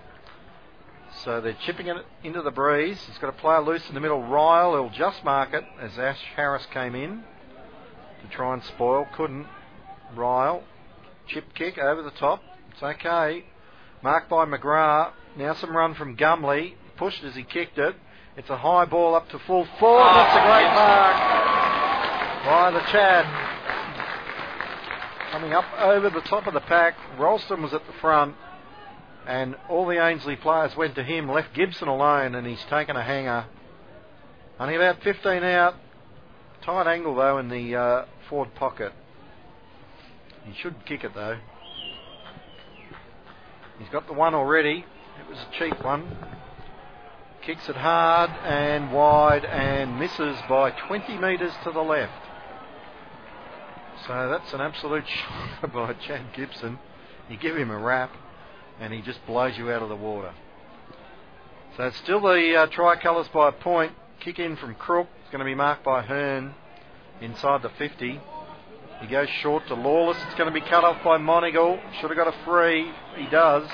So they're chipping it into the breeze. He's got a player loose in the middle. Ryle, he'll just mark it as Ash Harris came in to try and spoil. Couldn't. Ryle. Chip kick over the top. It's okay. Marked by McGrath. Now some run from Gumley. Pushed as he kicked it. It's a high ball up to full forward.
Oh,
That's a great
yes.
mark by the Chad. Coming up over the top of the pack. Ralston was at the front, and all the Ainslie players went to him, left Gibson alone, and he's taken a hanger. Only about fifteen out. Tight angle though in the uh, forward pocket. He should kick it though. He's got the one already. It was a cheap one. Kicks it hard and wide and misses by twenty metres to the left. So that's an absolute shot by Chad Gibson. You give him a wrap and he just blows you out of the water. So it's still the uh, Tricolours by a point. Kick in from Crook. It's going to be marked by Hearn inside the fifty. He goes short to Lawless. It's going to be cut off by Monegal. Should have got a free. He does.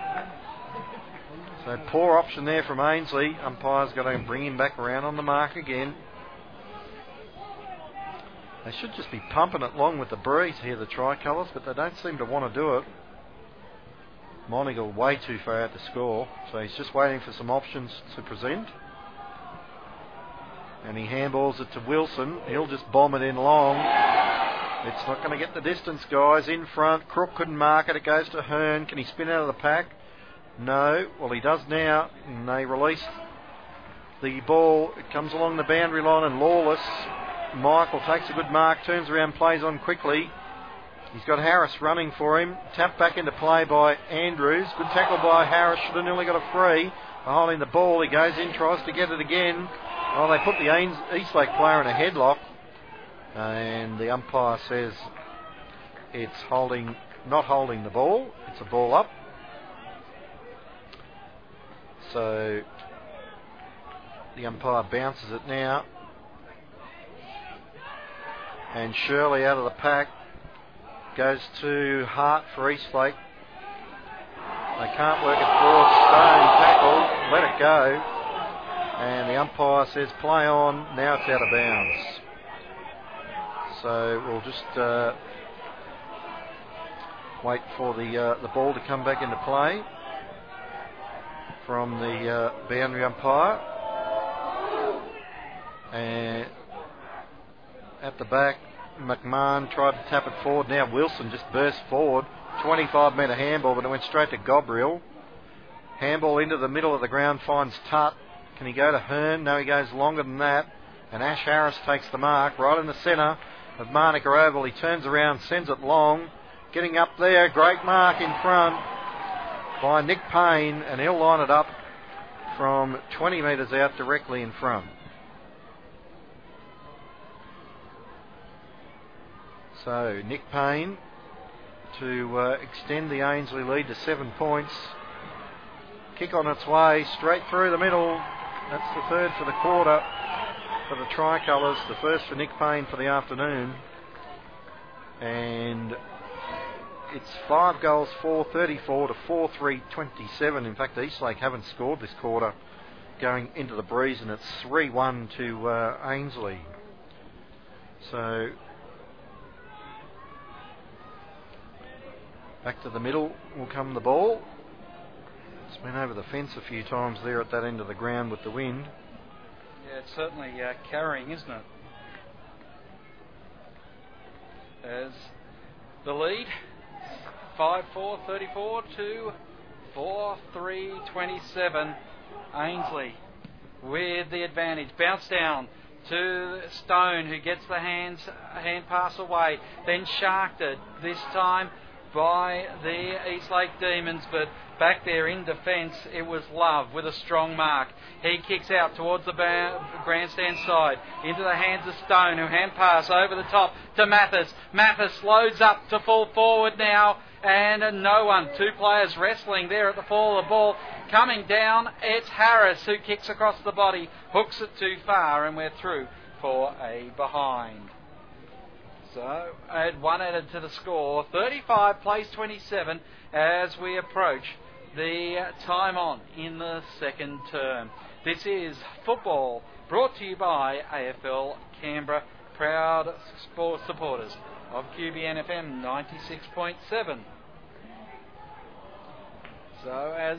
So poor option there from Ainsley. Umpire's got to bring him back around on the mark again. They should just be pumping it along with the breeze here, the Tricolours, but they don't seem to want to do it. Monegal way too far out to score, so he's just waiting for some options to present. And he handballs it to Wilson. He'll just bomb it in long. It's not going to get the distance, guys. In front, Crook couldn't mark it. It goes to Hearn. Can he spin out of the pack? No. Well, he does now. And they release the ball. It comes along the boundary line, and Lawless. Michael takes a good mark, turns around, plays on quickly. He's got Harris running for him. Tapped back into play by Andrews. Good tackle by Harris. Should have nearly got a free. Holding the ball. He goes in, tries to get it again. Oh, they put the Eastlake player in a headlock. And the umpire says it's holding, not holding the ball. It's a ball up. So the umpire bounces it now. And Shirley out of the pack. Goes to Hart for Eastlake. They can't work it forward. Stone tackle. Let it go. And the umpire says play on. Now it's out of bounds. So we'll just uh, wait for the uh, the ball to come back into play from the uh, boundary umpire. And at the back, McMahon tried to tap it forward. Now Wilson just burst forward. twenty-five metre handball, but it went straight to Gobriel. Handball into the middle of the ground, finds Tutt. Can he go to Hearn? No, he goes longer than that. And Ash Harris takes the mark right in the centre of Manuka Oval. He turns around, sends it long. Getting up there, great mark in front by Nick Payne, and he'll line it up from twenty metres out directly in front. So Nick Payne to uh, extend the Ainsley lead to seven points. Kick on its way, straight through the middle. That's the third for the quarter for the Tricolours. The first for Nick Payne for the afternoon. And it's five goals, four thirty-four to four three twenty-seven. In fact, Eastlake haven't scored this quarter going into the breeze, and it's three one to uh, Ainsley. So back to the middle will come the ball. It's been over the fence a few times there at that end of the ground with the wind.
Yeah, it's certainly uh, carrying, isn't it? As the lead, five four thirty-four to four three twenty-seven. Ainsley with the advantage. Bounce down to Stone, who gets the hands hand pass away. Then Sharked this time by the Eastlake Demons, but back there in defence it was Love with a strong mark. He kicks out towards the ba- grandstand side into the hands of Stone, who hand pass over the top to Mathis. Mathis loads up to fall forward now, and no one. Two players wrestling there at the fall of the ball. Coming down, it's Harris who kicks across the body, hooks it too far, and we're through for a behind. So, add one added to the score. thirty-five plays twenty-seven as we approach the time on in the second term. This is football brought to you by A F L Canberra, proud sports supporters of Q B N F M ninety-six point seven. So, as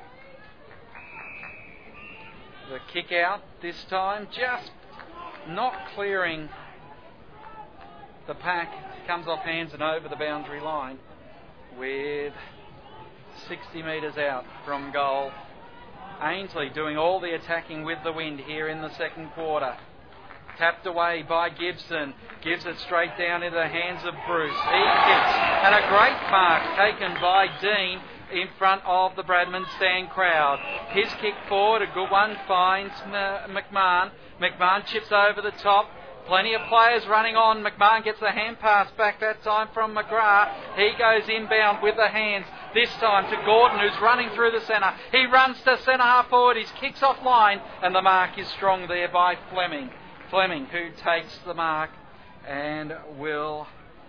the kick out this time, just not clearing the pack, comes off hands and over the boundary line with sixty metres out from goal. Ainsley doing all the attacking with the wind here in the second quarter. Tapped away by Gibson. Gives it straight down into the hands of Bruce. He kicks, and a great mark taken by Dean in front of the Bradman stand crowd. His kick forward, a good one, finds McMahon. McMahon chips over the top. Plenty of players running on. McMahon gets the hand pass back that time from McGrath. He goes inbound with the hands. This time to Gordon, who's running through the centre. He runs to centre half forward. His kick's off line, and the mark is strong there by Fleming. Fleming, who takes the mark and will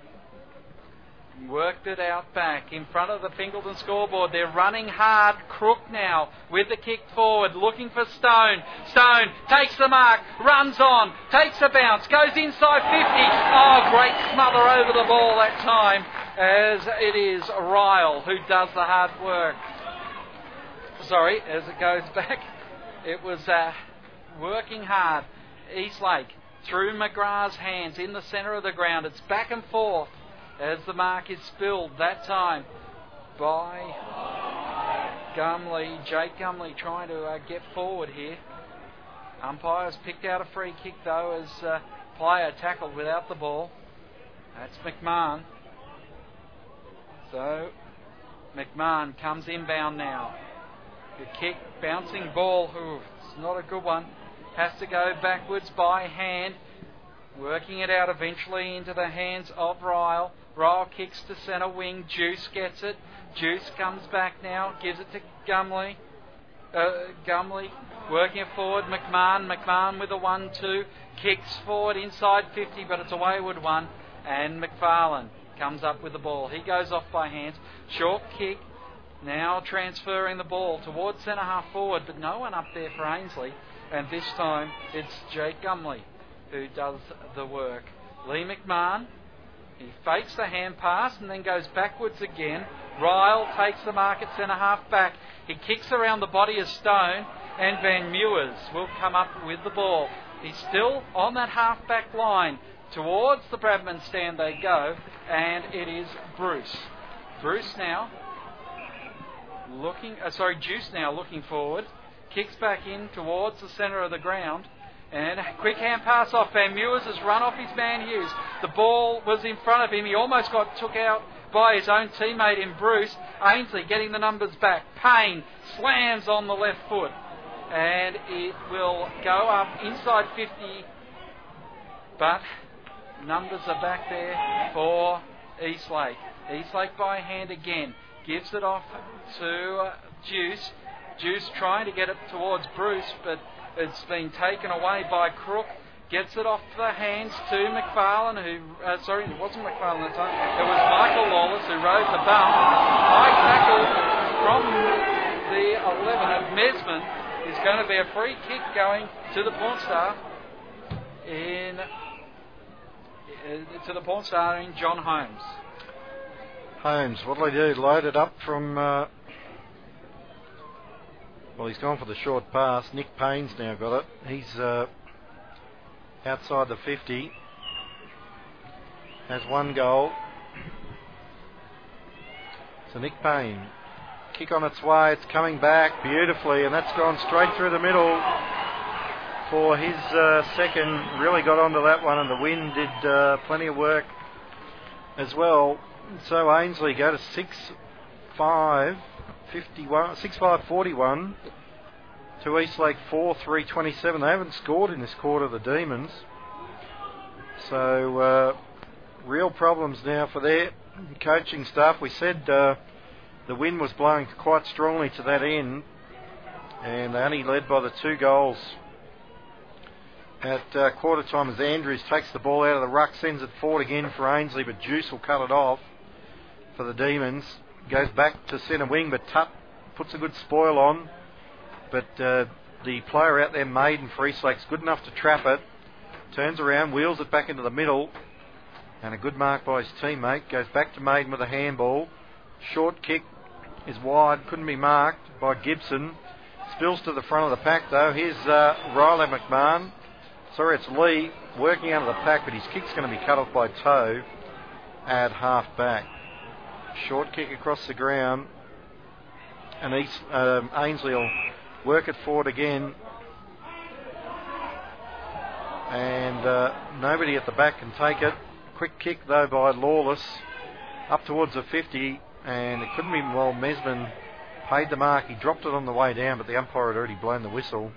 Worked it out back in front of the Fingleton scoreboard. They're running hard. Crook now with the kick forward, looking for Stone. Stone takes the mark, runs on, takes a bounce, goes inside fifty. Oh, great smother over the ball that time, as it is Ryle who does the hard work. Sorry, as it goes back, it was uh, working hard. Eastlake through McGrath's hands in the centre of the ground. It's back and forth as the mark is spilled that time by Gumley. Jake Gumley trying to uh, get forward here. Umpires picked out a free kick though as uh, player tackled without the ball. That's McMahon. So McMahon comes inbound now. Good kick, bouncing ball. Ooh, it's not a good one. Has to go backwards by hand. Working it out eventually into the hands of Ryle. Ryle kicks to centre wing. Juice gets it. Juice comes back now. Gives it to Gumley. Uh, Gumley working it forward. McMahon. McMahon with a one two. Kicks forward inside fifty, but it's a wayward one. And McFarlane comes up with the ball. He goes off by hands. Short kick. Now transferring the ball towards centre half forward, but no one up there for Ainslie. And this time it's Jake Gumley who does the work. Lee McMahon, he fakes the hand pass and then goes backwards again. Ryle takes the mark at centre half back. He kicks around the body of Stone, and Van Mewers will come up with the ball. He's still on that half back line. Towards the Bradman stand they go, and it is Bruce. Bruce now looking, uh, sorry, Juice now looking forward. Kicks back in towards the centre of the ground. And a quick hand pass off. Van Mewers has run off his man Hughes. The ball was in front of him. He almost got took out by his own teammate in Bruce. Ainslie getting the numbers back. Payne slams on the left foot. And it will go up inside fifty. But numbers are back there for Eastlake. Eastlake by hand again. Gives it off to uh, Juice. Juice trying to get it towards Bruce, but it's been taken away by Crook. Gets it off the hands to McFarlane, who, uh, sorry, it wasn't McFarlane that time. It was Michael Lawless who rode the bump. High tackle from the eleven of Mesman is going to be a free kick going to the Pawn Star in, uh, to the Pawn Star in John Holmes.
Holmes, what'll he do? Load it up from... Uh Well, he's gone for the short pass. Nick Payne's now got it. He's uh, outside the fifty. Has one goal. So Nick Payne. Kick on its way. It's coming back beautifully, and that's gone straight through the middle for his uh, second. Really got onto that one, and the wind did uh, plenty of work as well. So Ainslie go to six five. fifty-one, six five forty-one to Eastlake four three twenty-seven. They haven't scored in this quarter, the Demons. So uh, real problems now for their coaching staff. We said uh, the wind was blowing quite strongly to that end, and they only led by the two goals at uh, quarter time as Andrews takes the ball out of the ruck, sends it forward again for Ainslie, but Juice will cut it off for the Demons. Goes back to centre wing, but Tutt puts a good spoil on. But uh, the player out there, Maiden for Eastlake's good enough to trap it. Turns around, wheels it back into the middle. And a good mark by his teammate. Goes back to Maiden with a handball. Short kick is wide, couldn't be marked by Gibson. Spills to the front of the pack though. Here's uh, Riley McMahon. Sorry, it's Lee working out of the pack, but his kick's going to be cut off by Toe at half back. Short kick across the ground, and East, um, Ainslie will work it forward again, and uh, nobody at the back can take it. Quick kick though by Lawless up towards the fifty, and it couldn't be well. Mesman paid the mark. He dropped it on the way down, but the umpire had already blown the whistle.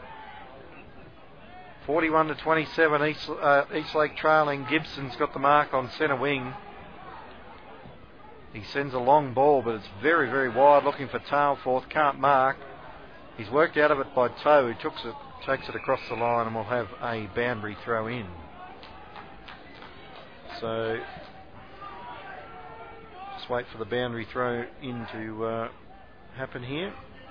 forty-one to twenty-seven, East, uh, Eastlake trailing. Gibson's got the mark on centre wing. He sends a long ball, but it's very, very wide, looking for Tailforth. Can't mark. He's worked out of it by Toe, who takes it, takes it across the line, and will have a boundary throw in. So just wait for the boundary throw in to uh, happen here.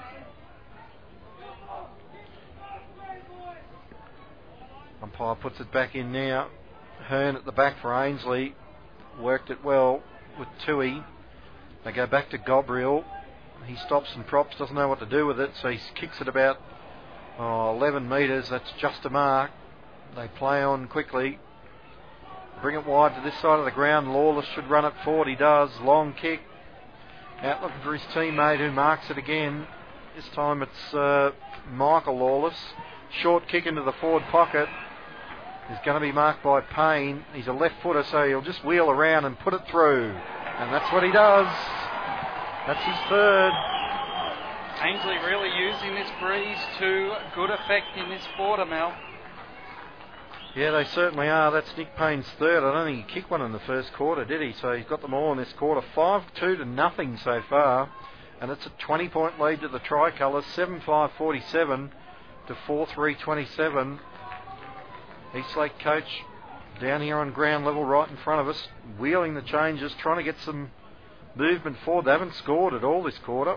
Umpire puts it back in now. Hearn at the back for Ainslie. Worked it well with Tui. They go back to Gobriel. He stops and props, doesn't know what to do with it, so he kicks it about oh, eleven metres. That's just a mark. They play on quickly. Bring it wide to this side of the ground. Lawless should run it forward. He does. Long kick. Out looking for his teammate who marks it again. This time it's uh, Michael Lawless. Short kick into the forward pocket. Is going to be marked by Payne. He's a left footer, so he'll just wheel around and put it through. And that's what he does. That's his third.
Ainslie really using this breeze to good effect in this quarter, Mel.
Yeah, they certainly are. That's Nick Payne's third. I don't think he kicked one in the first quarter, did he? So he's got them all in this quarter. five two to nothing so far. And it's a twenty-point lead to the Tricolours. seven five forty-seven to four three twenty-seven. Eastlake coach down here on ground level right in front of us, wheeling the changes, trying to get some movement forward. They haven't scored at all this quarter.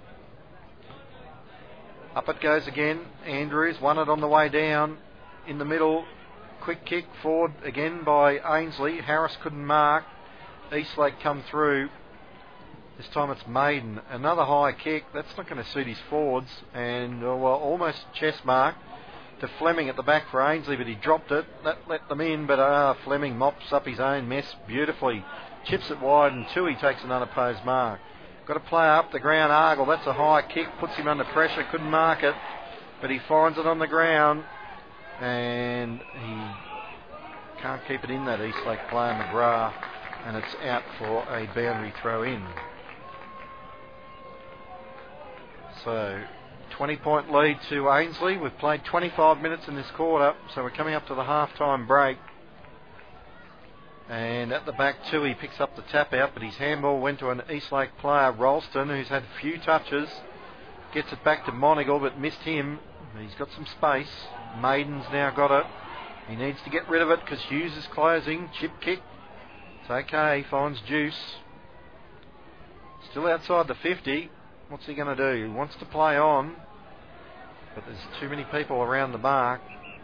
Up it goes again. Andrews won it on the way down. In the middle, quick kick forward again by Ainslie. Harris couldn't mark. Eastlake come through. This time it's Maiden. Another high kick. That's not going to suit his forwards. And uh, well, almost chest mark to Fleming at the back for Ainslie, but he dropped it. That let them in, but uh, Fleming mops up his own mess beautifully. Chips it wide, and Tui takes an unopposed mark. Got to play up the ground. Argle, that's a high kick, puts him under pressure, couldn't mark it, but he finds it on the ground, and he can't keep it in that Eastlake player, McGrath, and it's out for a boundary throw in. So, twenty-point lead to Ainslie. We've played twenty-five minutes in this quarter, so we're coming up to the half-time break. And at the back, too, he picks up the tap out, but his handball went to an Eastlake player, Ralston, who's had a few touches. Gets it back to Monagle, but missed him. He's got some space. Maiden's now got it. He needs to get rid of it because Hughes is closing. Chip kick. It's okay. Finds Juice. Still outside the fifty. What's he going to do? He wants to play on, but there's too many people around the mark.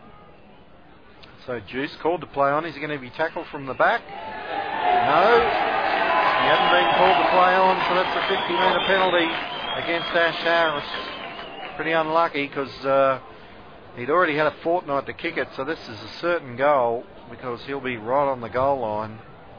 So Juice called to play on. Is he going to be tackled from the back? No. He hasn't been called to play on, so that's a fifty metre penalty against Ash Harris. Pretty unlucky because uh, he'd already had a fortnight to kick it, so this is a certain goal because he'll be right on the goal line.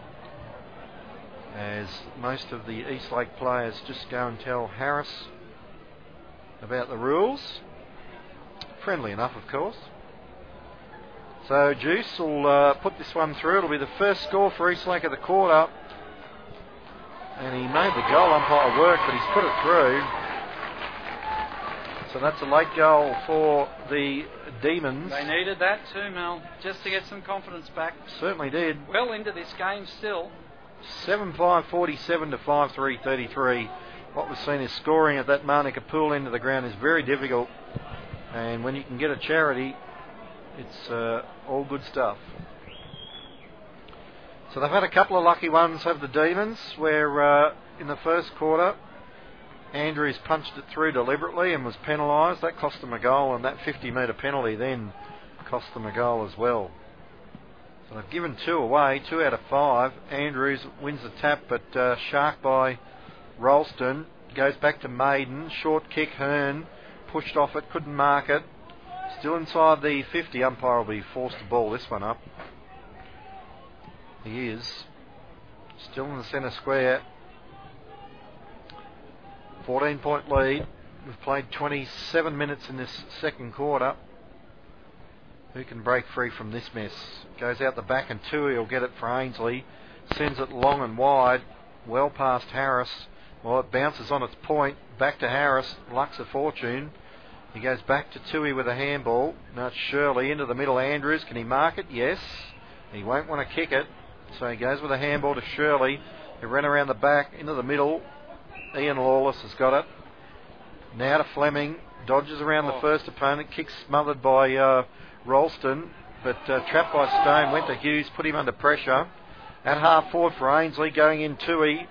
As most of the Eastlake players just go and tell Harris about the rules. Friendly enough, of course. So Juice will uh, put this one through. It'll be the first score for Eastlake of the quarter. And he made the goal umpire work, but he's put it through. So that's a late goal for the Demons.
They needed that too, Mel, just to get some confidence back.
Certainly did.
Well into this game still.
seven five forty-seven to five three thirty-three. What we've seen is scoring at that Manuka pool end of the ground is very difficult. And when you can get a charity, it's uh, all good stuff. So they've had a couple of lucky ones, have the Demons, where uh, in the first quarter, Andrews punched it through deliberately and was penalised. That cost them a goal, and that fifty metre penalty then cost them a goal as well. So they've given two away, two out of five. Andrews wins the tap, but uh, shark by Ralston. Goes back to Maiden. Short kick, Hearn. Pushed off it, couldn't mark it. Still inside the fifty. Umpire will be forced to ball this one up. He is. Still in the centre square. fourteen point lead. We've played twenty-seven minutes in this second quarter. Who can break free from this mess? Goes out the back and Tui will get it for Ainslie. Sends it long and wide. Well past Harris. Well, it bounces on its point. Back to Harris. Luck's a fortune. He goes back to Tui with a handball. Now it's Shirley into the middle. Andrews, can he mark it? Yes. He won't want to kick it. So he goes with a handball to Shirley. He ran around the back into the middle. Ian Lawless has got it. Now to Fleming. Dodges around
oh.
the first opponent. Kicks smothered by uh, Ralston. But uh, trapped by Stone. Went to Hughes. Put him under pressure. At half forward for Ainslie. Going in Tui.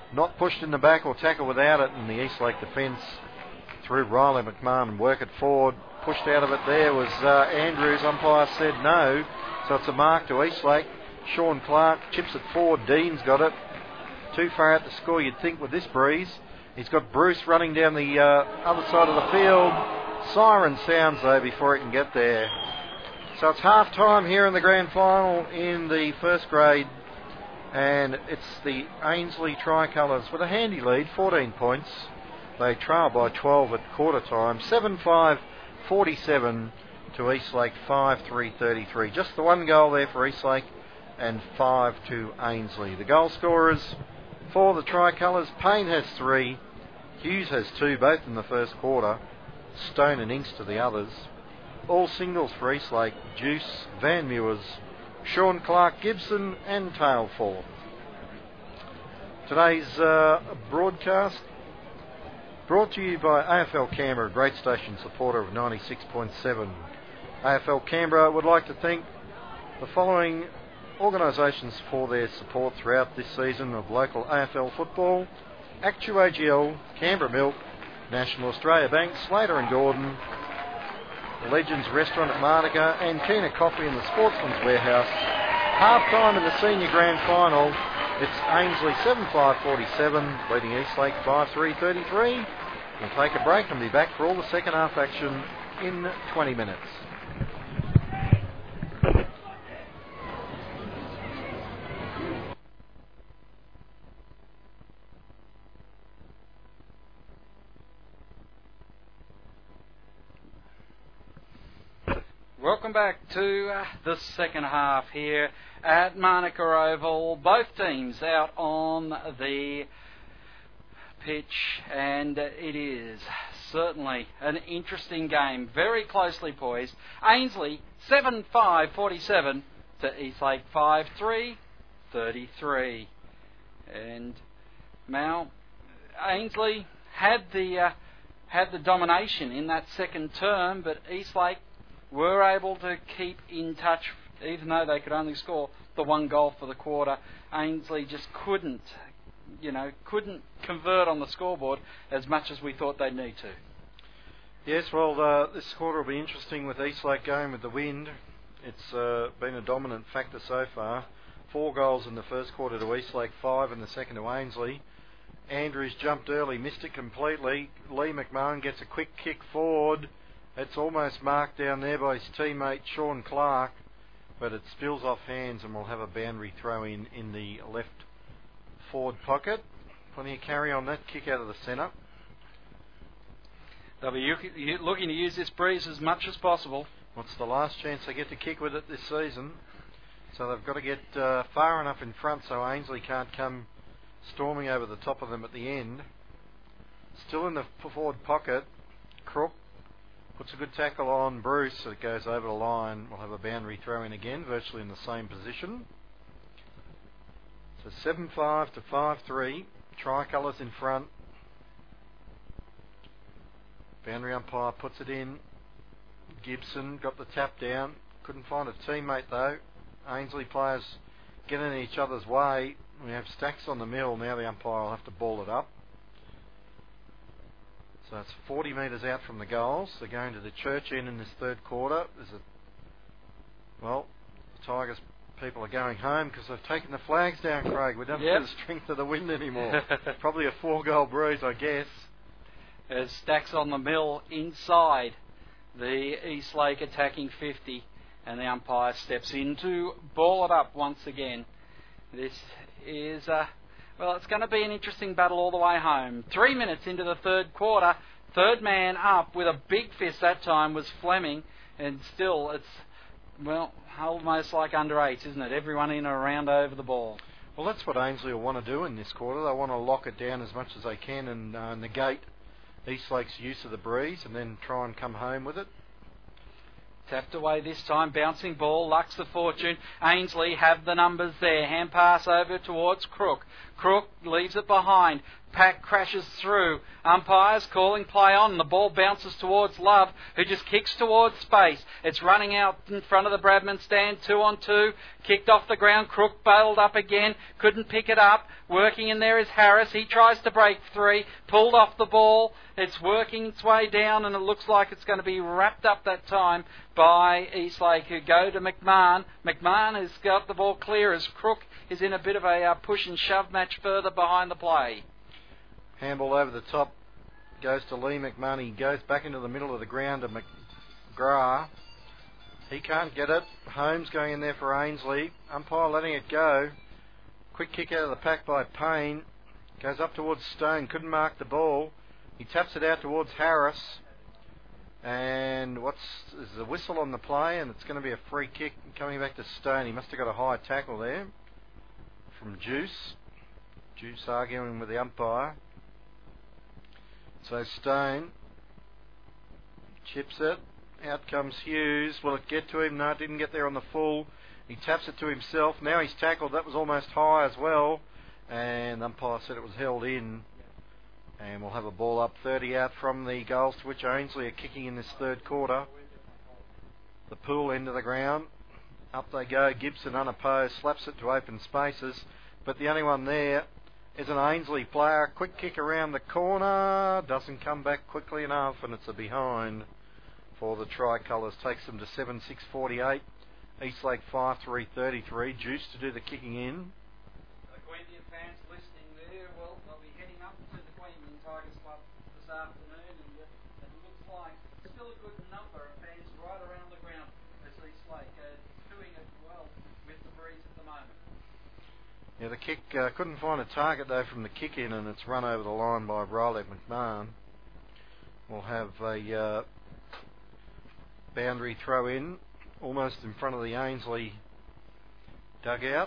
not pushed in the back or tackled without it, and the Eastlake defence through Riley McMahon and work it forward. Pushed out of it there was uh, Andrews. Umpire said no, so it's a mark to Eastlake. Sean Clark chips it forward. Dean's got it. Too far out to score, you'd think, with this breeze. He's got Bruce running down the uh, other side of the field. Siren sounds, though, before he can get there. So it's half time here in the grand final in the first grade. And it's the Ainslie Tricolours with a handy lead, fourteen points. They trail by twelve at quarter time. seven five forty-seven to Eastlake, five three thirty-three. Just the one goal there for Eastlake and five to Ainslie. The goal scorers for the Tricolours, Payne has three, Hughes has two, both in the first quarter. Stone and Inks to the others. All singles for Eastlake, Juice, Van Mewers, Sean Clark, Gibson and Tailfall. Today's uh, broadcast brought to you by A F L Canberra, a great station supporter of ninety-six point seven. A F L Canberra would like to thank the following organisations for their support throughout this season of local A F L football: Actu A G L, Canberra Milk, National Australia Bank, Slater and Gordon, the Legends Restaurant at Marnica and Kina Coffee in the Sportsman's Warehouse. Half time in the senior grand final. It's Ainslie seven five forty-seven, leading Eastlake five three thirty-three. We'll take a break and be back for all the second half action in twenty minutes.
Welcome back to uh, the second half here at Manuka Oval. Both teams out on the pitch, and it is certainly an interesting game, very closely poised. Ainslie seven five forty-seven to Eastlake five three thirty-three. And Mal, Ainslie had the uh, had the domination in that second term, but Eastlake were able to keep in touch, even though they could only score the one goal for the quarter. Ainslie just couldn't, you know, couldn't convert on the scoreboard as much as we thought they'd need to.
Yes, well, uh, this quarter will be interesting with Eastlake going with the wind. It's uh, been a dominant factor so far. Four goals in the first quarter to Eastlake, five in the second to Ainslie. Andrews jumped early, missed it completely. Lee McMahon gets a quick kick forward. It's almost marked down there by his teammate Sean Clark, but it spills off hands and we'll have a boundary throw in in the left forward pocket. Plenty of carry on that kick out of the centre.
They'll be looking to use this breeze as much as possible.
What's the last chance they get to kick with it this season? So they've got to get uh, far enough in front so Ainslie can't come storming over the top of them at the end. Still in the forward pocket, Crook puts a good tackle on Bruce, so it goes over the line. We'll have a boundary throw in again, virtually in the same position. So seven five to five three. Tricolours in front. Boundary umpire puts it in. Gibson got the tap down. Couldn't find a teammate though. Ainslie players get in each other's way. We have Stacks on the mill. Now the umpire will have to ball it up. So it's forty metres out from the goals. They're going to the church end in this third quarter. There's a, well, the Tigers people are going home because they've taken the flags down, Craig. We don't
yep.
have the strength of the wind anymore. Probably a four-goal breeze, I guess.
As Stacks on the mill inside the Eastlake attacking fifty, and the umpire steps in to ball it up once again. This is Uh, Well, it's going to be an interesting battle all the way home. Three minutes into the third quarter, third man up with a big fist that time was Fleming, and still it's, well, almost like under eight, isn't it? Everyone in and around over the ball.
Well, that's what Ainslie will want to do in this quarter. They want to lock it down as much as they can and uh, negate Eastlake's use of the breeze and then try and come home with it.
Tapped away this time, bouncing ball, Lux the Fortune. Ainslie have the numbers there. Hand pass over towards Crook. Crook leaves it behind. Pack crashes through. Umpires calling play on. The ball bounces towards Love, who just kicks towards space. It's running out in front of the Bradman stand, two on two. Kicked off the ground. Crook bailed up again. Couldn't pick it up. Working in there is Harris. He tries to break three. Pulled off the ball. It's working its way down, and it looks like it's going to be wrapped up that time by Eastlake, who go to McMahon. McMahon has got the ball clear as Crook is in a bit of a uh, push and shove match further behind the play.
Handball over the top goes to Lee McMahon. He goes back into the middle of the ground to McGrath. He can't get it. Holmes going in there for Ainsley. Umpire letting it go. Quick kick out of the pack by Payne. Goes up towards Stone. Couldn't mark the ball. He taps it out towards Harris. And what's is the whistle on the play, and it's going to be a free kick coming back to Stone. He must have got a high tackle there from Juice. Juice arguing with the umpire. So Stone chips it. Out comes Hughes. Will it get to him? No, it didn't get there on the full. He taps it to himself. Now he's tackled. That was almost high as well. And the umpire said it was held in. And we'll have a ball up thirty out from the goals to which Ainsley are kicking in this third quarter. The pool end of the ground. Up they go. Gibson unopposed. Slaps it to open spaces. But the only one there is an Ainsley player. Quick kick around the corner. Doesn't come back quickly enough, and it's a behind for the Tricolours. Takes them to seven six forty-eight. Eastlake five three thirty-three. Juice to do the kicking in.
The Queanbeyan fans listening there, well, they'll be heading up to the Queanbeyan Tigers Club this afternoon, and it looks like still a good number of fans right around the ground as Eastlake are doing it well with the breeze at the moment.
Yeah, the kick uh, couldn't find a target though from the kick in, and it's run over the line by Riley McMahon. We'll have a uh, boundary throw in, almost in front of the Ainsley dugout.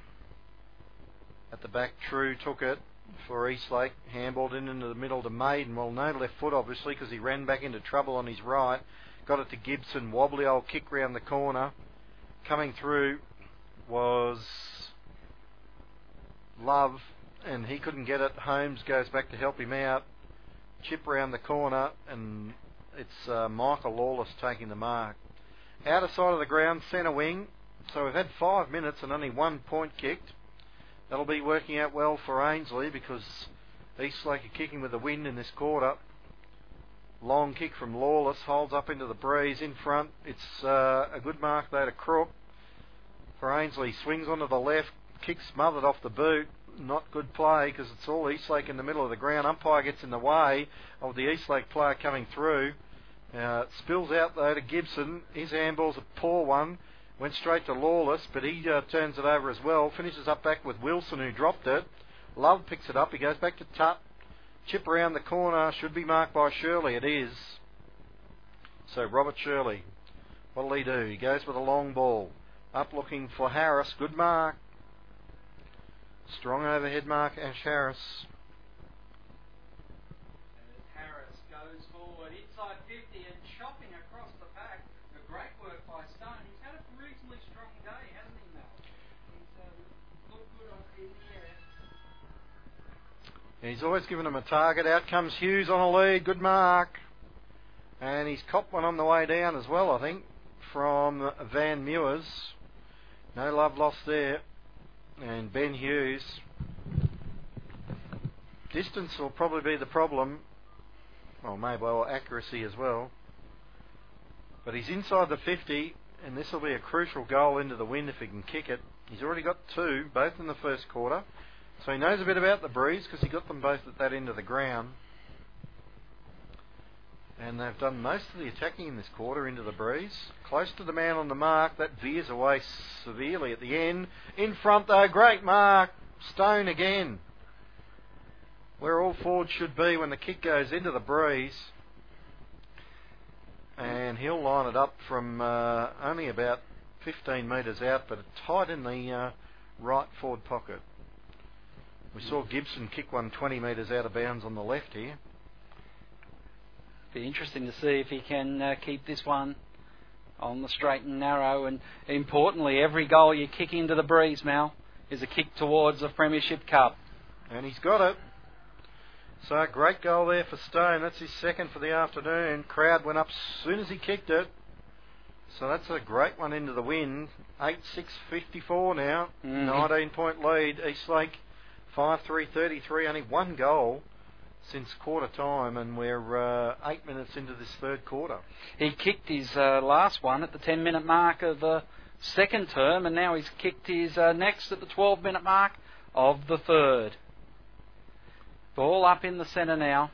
At the back, True took it for Eastlake, handballed in into the middle to Maiden. Well, no left foot obviously because he ran back into trouble on his right. Got it to Gibson, wobbly old kick round the corner. Coming through was Love, and he couldn't get it. Holmes goes back to help him out. Chip round the corner, and it's uh, Michael Lawless taking the mark. Outer side of the ground, centre wing. So we've had five minutes and only one point kicked. That'll be working out well for Ainsley because Eastlake are kicking with the wind in this quarter. Long kick from Lawless, holds up into the breeze in front. It's uh, a good mark though to Crook. For Ainsley, swings onto the left, kicks smothered off the boot. Not good play because it's all Eastlake in the middle of the ground. Umpire gets in the way of the Eastlake player coming through. Uh, spills out though to Gibson. His handball's a poor one. Went straight to Lawless, but he uh, turns it over as well. Finishes up back with Wilson, who dropped it. Love picks it up. He goes back to Tutt. Chip around the corner. Should be marked by Shirley. It is. So Robert Shirley. What'll he do? He goes with a long ball. Up looking for Harris. Good mark. Strong overhead mark, Ash Harris.
Harris goes forward inside fifty and chopping across the pack. A great work by Stone. He's had a reasonably strong day, hasn't he, Mel? He's uh, looked good on in the air.
And he's always given him a target. Out comes Hughes on a lead. Good mark. And he's copped one on the way down as well, I think, from Van Mewers. No love lost there. And Ben Hughes. Distance will probably be the problem. Well, maybe well, accuracy as well. But he's inside the fifty, and this will be a crucial goal into the wind if he can kick it. He's already got two, both in the first quarter. So he knows a bit about the breeze because he got them both at that end of the ground. And they've done most of the attacking in this quarter into the breeze. Close to the man on the mark. That veers away severely at the end. In front though, great mark. Stone again. Where all forwards should be when the kick goes into the breeze. And he'll line it up from uh, only about fifteen metres out, but tight in the uh, right forward pocket. We saw Gibson kick one twenty metres out of bounds on the left here.
Be interesting to see if he can uh, keep this one on the straight and narrow. And importantly, every goal you kick into the breeze, Mal, is a kick towards a Premiership Cup.
And he's got it. So great goal there for Stone. That's his second for the afternoon. Crowd went up as soon as he kicked it. So that's a great one into the wind. eight six fifty-four now. Mm-hmm. nineteen point lead. Eastlake five three thirty-three. Only one goal since quarter time, and we're uh, eight minutes into this third quarter.
He kicked his uh, last one at the ten minute mark of the second term, and now he's kicked his uh, next at the twelve minute mark of the third. Ball up in the centre now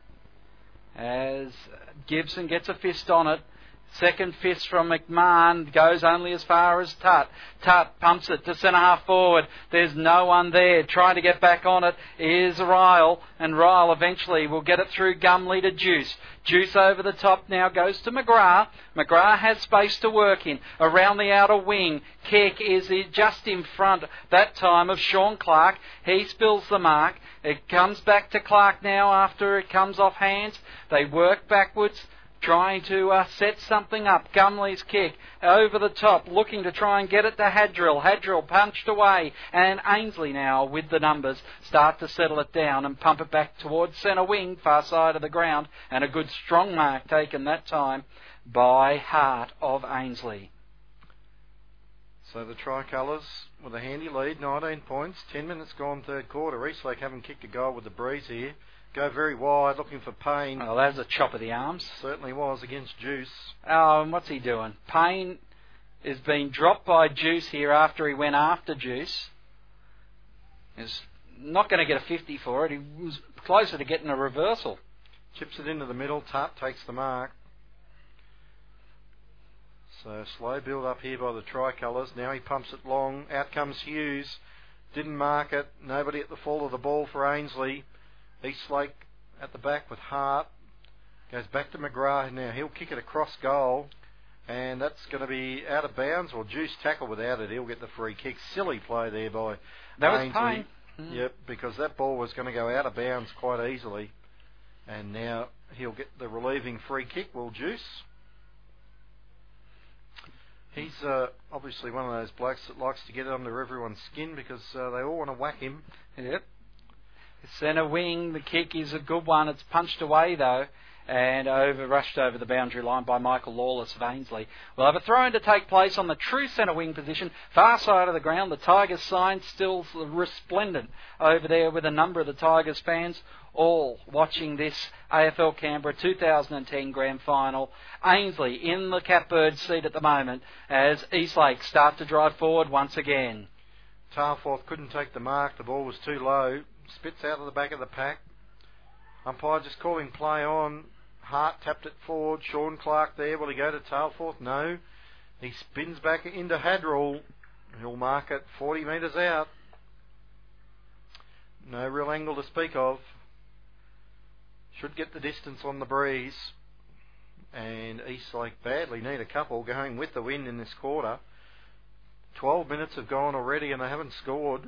as Gibson gets a fist on it. Second fist from McMahon goes only as far as Tutt. Tutt pumps it to centre half forward. There's no one there. Trying to get back on it is Ryle, and Ryle eventually will get it through Gumley to Juice. Juice over the top now goes to McGrath. McGrath has space to work in. Around the outer wing, Keck is just in front that time of Sean Clark. He spills the mark. It comes back to Clark now after it comes off hands. They work backwards, trying to uh, set something up. Gumley's kick over the top, looking to try and get it to Hadrill. Hadrill punched away, and Ainsley now with the numbers start to settle it down and pump it back towards centre wing, far side of the ground, and a good strong mark taken that time by Hart of Ainsley.
So the Tricolours with a handy lead, nineteen points, ten minutes gone third quarter. Eastlake haven't kicked a goal with the breeze here. Go very wide, looking for Payne.
Oh, that was a chop of the arms.
Certainly was against Juice.
Oh, and what's he doing? Payne is being dropped by Juice here after he went after Juice. He's not going to get a fifty for it. He was closer to getting a reversal.
Chips it into the middle. Tutt takes the mark. So slow build up here by the Tricolours. Now he pumps it long. Out comes Hughes. Didn't mark it. Nobody at the fall of the ball for Ainsley. Eastlake at the back with Hart. Goes back to McGrath now. He'll kick it across goal. And that's going to be out of bounds. Or Juice tackle without it. He'll get the free kick. Silly play there by
That
Ainsley.
was Payne.
Mm. Yep, because that ball was going to go out of bounds quite easily. And now he'll get the relieving free kick. Will Juice? He's uh, obviously one of those blokes that likes to get under everyone's skin because uh, they all want to whack him.
Yep. Centre wing, the kick is a good one. It's punched away though, and over rushed over the boundary line by Michael Lawless of Ainsley. We'll have a throw-in to take place on the true centre wing position, far side of the ground. The Tigers sign still resplendent over there with a number of the Tigers fans all watching this A F L Canberra two thousand ten Grand Final. Ainsley in the catbird seat at the moment as Eastlake start to drive forward once again.
Tarforth couldn't take the mark. The ball was too low. Spits out of the back of the pack. Umpire just calling play on. Hart tapped it forward. Sean Clark there. Will he go to Tarforth? No. He spins back into Hadrill. He'll mark it forty metres out. No real angle to speak of. Should get the distance on the breeze. And Eastlake badly need a couple going with the wind in this quarter. Twelve minutes have gone already and they haven't scored.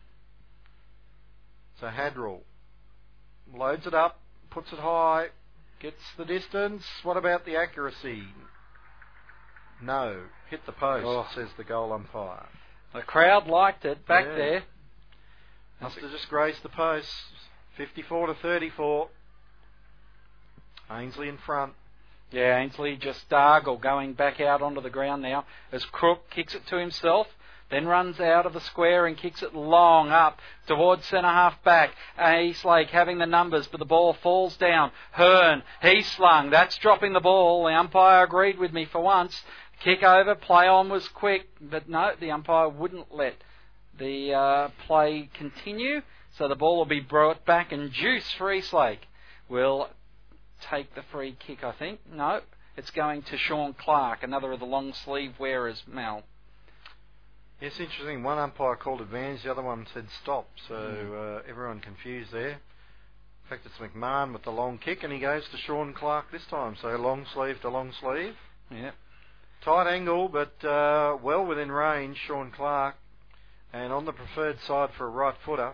So Hadrill loads it up, puts it high, gets the distance. What about the accuracy? No. Hit the post, oh. says the goal umpire.
The crowd liked it back
yeah.
there.
Must have just grazed the post. fifty-four to thirty-four. Ainsley in front.
Yeah, Ainsley just Dargle going back out onto the ground now as Crook kicks it to himself. Then runs out of the square and kicks it long up towards centre half back. Eastlake having the numbers, but the ball falls down. Hearn, he slung. That's dropping the ball. The umpire agreed with me for once. Kick over, play on was quick, but no, the umpire wouldn't let the uh, play continue. So the ball will be brought back, and Juice for Eastlake will take the free kick, I think. No, it's going to Sean Clark, another of the long sleeve wearers, Mal.
Yes, interesting. One umpire called advantage, the other one said stop, so uh, everyone confused there. In fact, it's McMahon with the long kick, and he goes to Sean Clark this time, so long sleeve to long sleeve.
Yeah.
Tight angle, but uh, well within range, Sean Clark, and on the preferred side for a right footer.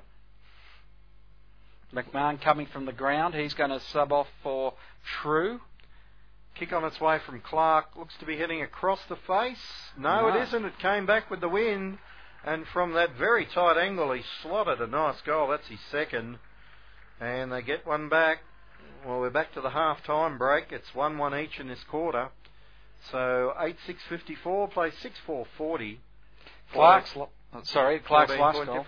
McMahon coming from the ground, he's going to sub off for True.
Kick on its way from Clark. Looks to be heading across the face. No,
no,
it isn't. It came back with the wind. And from that very tight angle, he slotted a nice goal. That's his second. And they get one back. Well, we're back to the half-time break. It's one one each in this quarter. So eight six fifty-four plays six four forty.
Clark's, lo- sorry, Clark's last goal.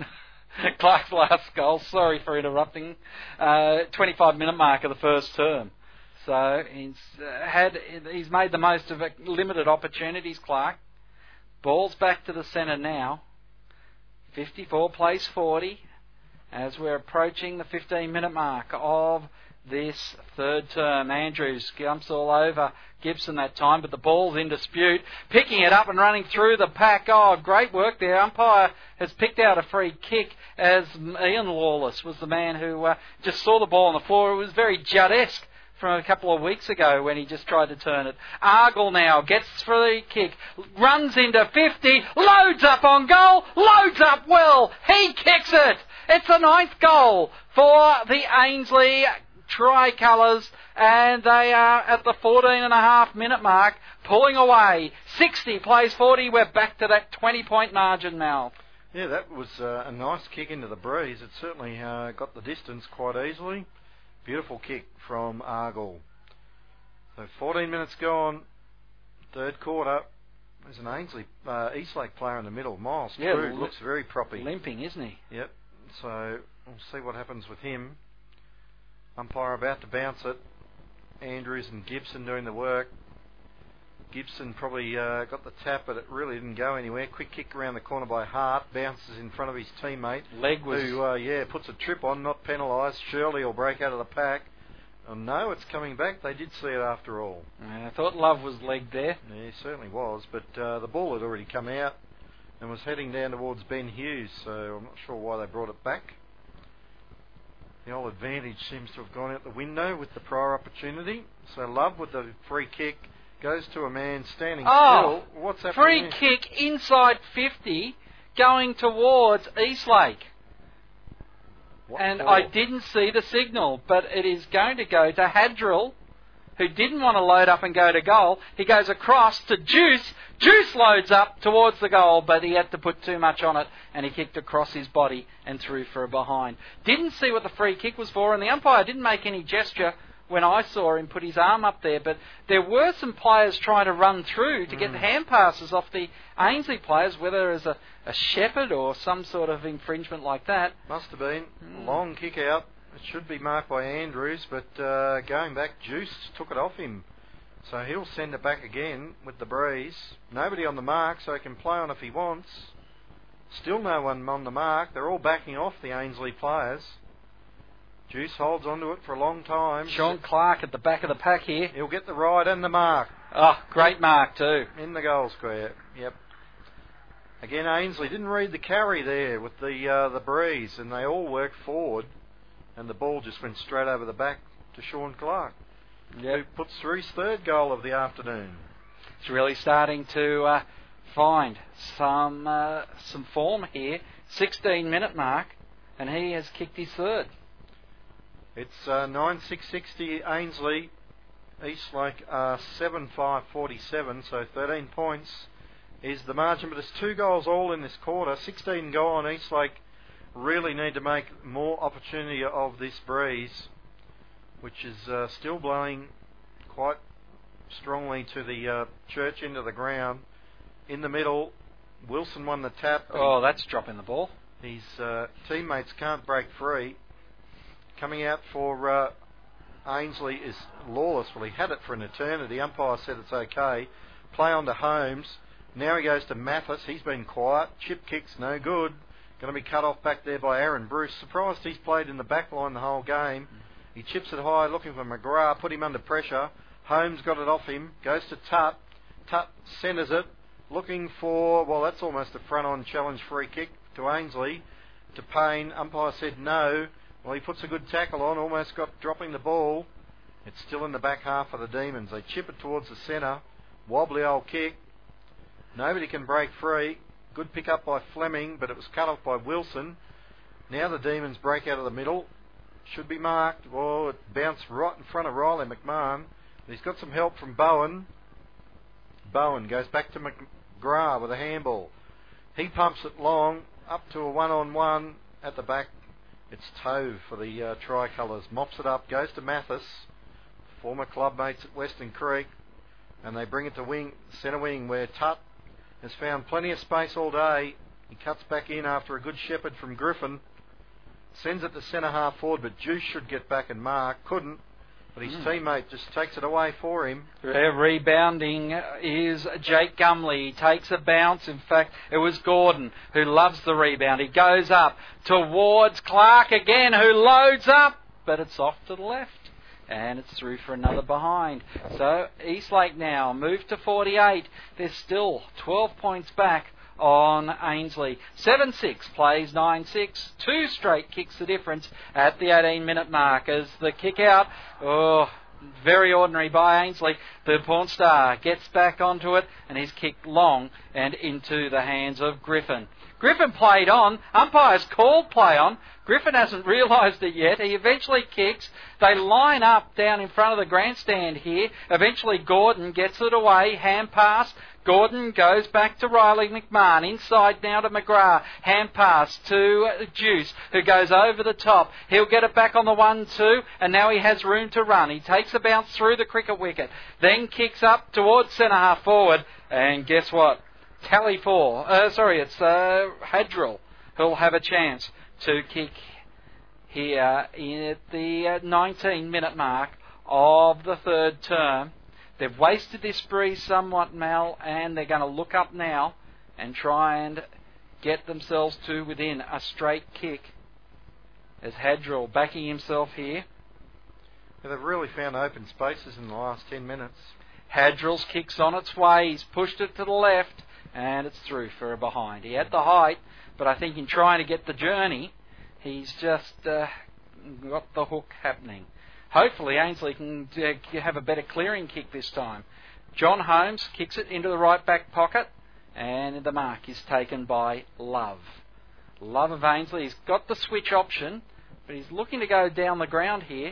Clark's last goal, sorry for interrupting, uh, twenty-five minute mark of the first term. So he's uh, had he's made the most of it, limited opportunities, Clark. Ball's back to the centre now. fifty-four plays forty as we're approaching the fifteen minute mark of this third term. Andrews jumps all over Gibson that time, but the ball's in dispute. Picking it up and running through the pack. Oh, great work there. Umpire has picked out a free kick as Ian Lawless was the man who uh, just saw the ball on the floor. It was very Judd-esque from a couple of weeks ago when he just tried to turn it. Argle now gets free kick, runs into fifty, loads up on goal, loads up well. He kicks it. It's the ninth goal for the Ainslie Tricolours, and they are at the fourteen and a half minute mark, pulling away. sixty plays forty. We're back to that twenty point margin now.
Yeah, that was uh, a nice kick into the breeze. It certainly uh, got the distance quite easily. Beautiful kick from Argle. So fourteen minutes gone, third quarter. There's an Ainslie uh, Eastlake player in the middle. Miles
yeah,
True looks very proppy.
Limping, isn't he?
Yep. So we'll see what happens with him. Umpire about to bounce it. Andrews and Gibson doing the work. Gibson probably uh, got the tap, but it really didn't go anywhere. Quick kick around the corner by Hart. Bounces in front of his teammate.
Leg was...
Who, uh, yeah, puts a trip on, not penalised. Shirley will break out of the pack. Oh, no, it's coming back. They did see it after all.
Yeah, I thought Love was legged there.
Yeah, he certainly was. But uh, the ball had already come out and was heading down towards Ben Hughes. So I'm not sure why they brought it back. The old advantage seems to have gone out the window with the prior opportunity. So Love with the free kick goes to a man standing
oh,
still. What's happening?
Free
here?
kick inside fifty going towards Eastlake.
What
and
for?
I didn't see the signal, but it is going to go to Hadrill, who didn't want to load up and go to goal. He goes across to Juice. Juice loads up towards the goal, but he had to put too much on it, and he kicked across his body and threw for a behind. Didn't see what the free kick was for, and the umpire didn't make any gesture when I saw him put his arm up there, but there were some players trying to run through to get
mm.
hand passes off the Ainslie players, whether as a, a shepherd or some sort of infringement like that.
Must have been.
Mm.
Long kick out. It should be marked by Andrews, but uh, going back, Juice took it off him. So he'll send it back again with the breeze. Nobody on the mark, so he can play on if he wants. Still no one on the mark. They're all backing off the Ainslie players. Juice holds onto it for a long time.
Sean Clark at the back of the pack here.
He'll get the ride and the mark.
Oh, great mark too.
In the goal square, yep. Again, Ainslie didn't read the carry there with the uh, the breeze, and they all worked forward, and the ball just went straight over the back to Sean Clark,
yep.
who puts through his third goal of the afternoon.
It's really starting to uh, find some uh, some form here. sixteen minute mark, and he has kicked his third.
It's uh, nine six sixty Ainslie, Eastlake uh, seven five forty-seven, so thirteen points is the margin, but it's two goals all in this quarter. sixteen gone. Eastlake really need to make more opportunity of this breeze, which is uh, still blowing quite strongly to the uh, church end of the ground. In the middle, Wilson won the tap.
Oh, that's dropping the ball.
His uh, teammates can't break free. Coming out for uh, Ainslie is Lawless. Well, he had it for an eternity. Umpire said it's okay. Play on to Holmes. Now he goes to Mathis. He's been quiet. Chip kicks, no good. Going to be cut off back there by Aaron Bruce. Surprised he's played in the back line the whole game. He chips it high, looking for McGrath. Put him under pressure. Holmes got it off him. Goes to Tutt. Tutt centres it. Looking for, well, that's almost a front-on challenge free kick to Ainslie. To Payne. Umpire said no. Well, he puts a good tackle on, almost got dropping the ball. It's still in the back half of the Demons. They chip it towards the centre. Wobbly old kick. Nobody can break free. Good pick up by Fleming, but it was cut off by Wilson. Now the Demons break out of the middle. Should be marked. Well, it bounced right in front of Riley McMahon. He's got some help from Bowen. Bowen goes back to McGrath with a handball. He pumps it long, up to a one-on-one at the back. It's Tove for the uh, Tricolours. Mops it up, goes to Mathis, former club mates at Western Creek, and they bring it to wing, centre wing, where Tut has found plenty of space all day. He cuts back in after a good shepherd from Griffin, sends it to centre half forward, but Juice should get back and mark. Couldn't, but his mm. teammate just takes it away for him.
Rebounding is Jake Gumley. He takes a bounce. In fact, it was Gordon who loves the rebound. He goes up towards Clark again, who loads up, but it's off to the left. And it's through for another behind. So Eastlake now move to forty-eight. They're still twelve points back on Ainslie. seven six plays nine six. Two straight kicks the difference at the eighteen minute mark as the kick out. Oh, very ordinary by Ainslie. The Pawn Star gets back onto it and he's kicked long and into the hands of Griffin. Griffin played on. Umpires called play on. Griffin hasn't realised it yet. He eventually kicks. They line up down in front of the grandstand here. Eventually Gordon gets it away. Hand pass. Gordon goes back to Riley McMahon. Inside now to McGrath. Hand pass to Juice, who goes over the top. He'll get it back on the one two, and now he has room to run. He takes a bounce through the cricket wicket. Then kicks up towards centre half forward. And guess what? Tally four. Uh, sorry, it's uh, Hadrill who'll have a chance to kick here at the nineteen minute mark of the third term. They've wasted this breeze somewhat, Mal, and they're going to look up now and try and get themselves to within a straight kick. As Hadrill backing himself here.
Yeah, they've really found open spaces in the last ten minutes.
Hadrill's kick's on its way. He's pushed it to the left. And it's through for a behind. He had the height, but I think in trying to get the journey, he's just uh, got the hook happening. Hopefully Ainslie can uh, have a better clearing kick this time. John Holmes kicks it into the right back pocket, and the mark is taken by Love. Love of Ainslie. He's got the switch option, but he's looking to go down the ground here.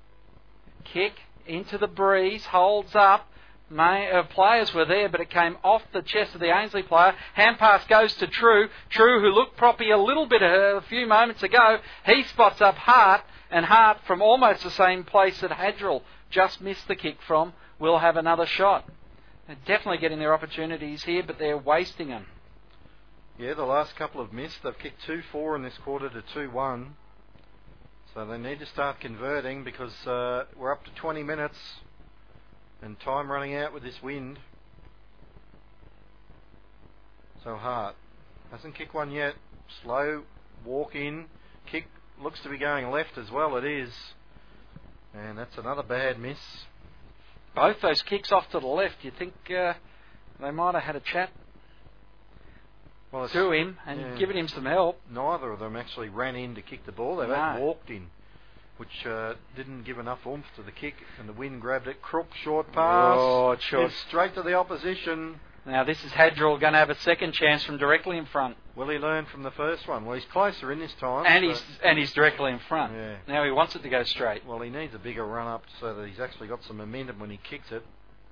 Kick into the breeze, holds up. May, uh, players were there, but it came off the chest of the Ainslie player. Hand pass goes to True. True, who looked proppy a little bit a, a few moments ago. He spots up Hart, and Hart from almost the same place that Hadrill just missed the kick from will have another shot. They're definitely getting their opportunities here, but they're wasting them.
Yeah, the last couple have missed. They've kicked two four in this quarter to two one. So they need to start converting because uh, we're up to twenty minutes. And time running out with this wind. So Hart hasn't kicked one yet. Slow walk in. Kick looks to be going left as well. It is. And that's another bad miss.
Both those kicks off to the left. You think uh, they might have had a chat well, to him and yeah. given him some help.
Neither of them actually ran in to kick the ball. They no. both walked in, which uh, didn't give enough oomph to the kick, and the wind grabbed it. Crook, short pass.
Oh, it's short.
Straight to the opposition.
Now, this is Hadrill going to have a second chance from directly in front.
Will he learn from the first one? Well, he's closer in this time.
And he's and he's directly in front.
Yeah.
Now he wants it to go straight.
Well, he needs a bigger run-up so that he's actually got some momentum when he kicks it.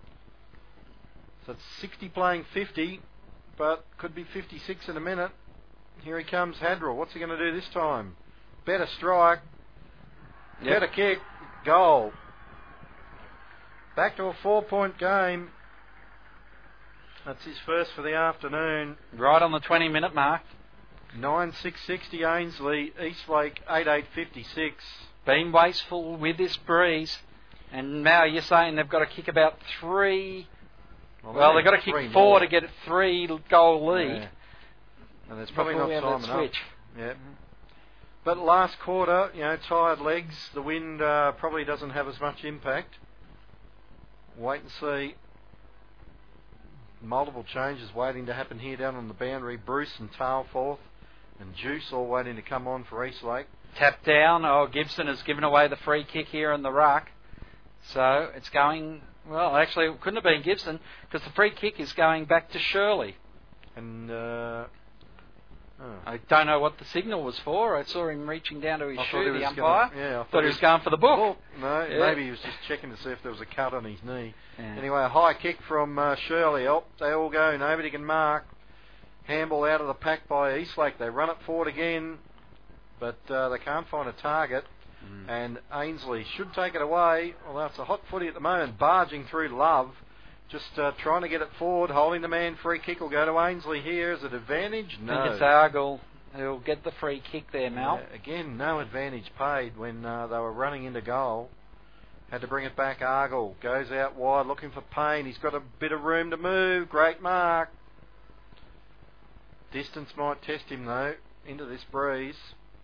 So it's sixty playing fifty, but could be fifty-six in a minute. Here he comes, Hadrill. What's he going to do this time? Better strike.
Yep.
Better kick. Goal. Back to a four-point game. That's his first for the afternoon.
Right on the twenty minute mark.
nine six sixty Ainslie, Eastlake eight eight fifty-six.
Been wasteful with this breeze. And now you're saying they've got to kick about three. Well, well they've got to kick four
more.
to get a three goal lead.
Yeah. And there's probably not time enough.
Switch.
Yeah. But last quarter, you know, tired legs. The wind uh, probably doesn't have as much impact. Wait and see. Multiple changes waiting to happen here down on the boundary. Bruce and Tailforth and Juice all waiting to come on for Eastlake.
Tap down. Oh, Gibson has given away the free kick here in the ruck. So it's going... Well, actually, it couldn't have been Gibson because the free kick is going back to Shirley.
And... Uh,
oh. I don't know what the signal was for. I saw him reaching down to his
I
shoe, the
umpire.
Gonna,
yeah, I
thought,
thought
he was going for the book.
book. No,
yeah.
maybe he was just checking to see if there was a cut on his knee.
Yeah.
Anyway, a high kick from uh, Shirley. Oh, they all go. Nobody can mark. handball out of the pack by Eastlake. They run it forward again, but uh, they can't find a target. Mm. And Ainsley should take it away, although it's a hot footy at the moment, barging through Love. Just uh, trying to get it forward, holding the man. Free kick will go to Ainsley here. Is it advantage? No.
I think it's Argyle who'll get the free kick there, Mal.
Yeah, again, no advantage paid when uh, they were running into goal. Had to bring it back. Argyle goes out wide looking for Payne. He's got a bit of room to move. Great mark. Distance might test him though into this breeze.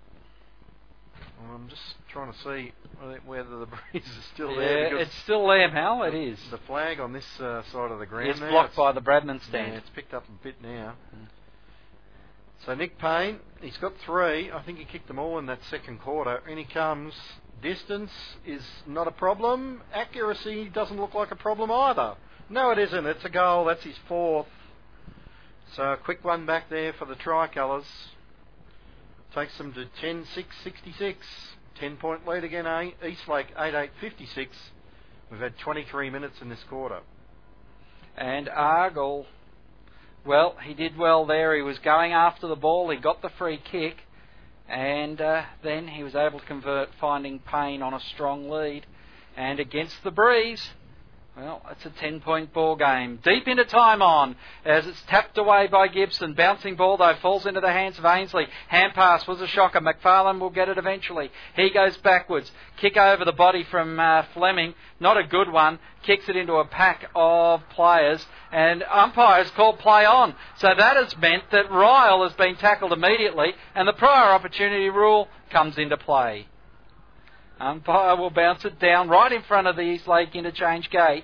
I'm just trying to see whether the breeze is still
yeah,
there.
It's still there, Mal. It is.
The flag on this uh, side of the ground.
It's
now,
blocked
it's,
by the Bradman stand.
Yeah, it's picked up a bit now. Mm. So Nick Payne, he's got three. I think he kicked them all in that second quarter. In he comes. Distance is not a problem. Accuracy doesn't look like a problem either. No, it isn't. It's a goal. That's his fourth. So a quick one back there for the Tricolours. Takes them to ten six sixty-six. ten point lead again, Eastlake eight eight fifty-six. We've had twenty-three minutes in this quarter.
And Argyle, well, he did well there. He was going after the ball. He got the free kick. And uh, then he was able to convert, finding Payne on a strong lead. And against the breeze, well, it's a ten-point ball game. Deep into time on, as it's tapped away by Gibson. Bouncing ball, though, falls into the hands of Ainsley. Hand pass was a shocker. McFarlane will get it eventually. He goes backwards. Kick over the body from uh, Fleming. Not a good one. Kicks it into a pack of players. And umpires called play on. So that has meant that Ryle has been tackled immediately. And the prior opportunity rule comes into play. Umpire will bounce it down right in front of the Eastlake interchange gate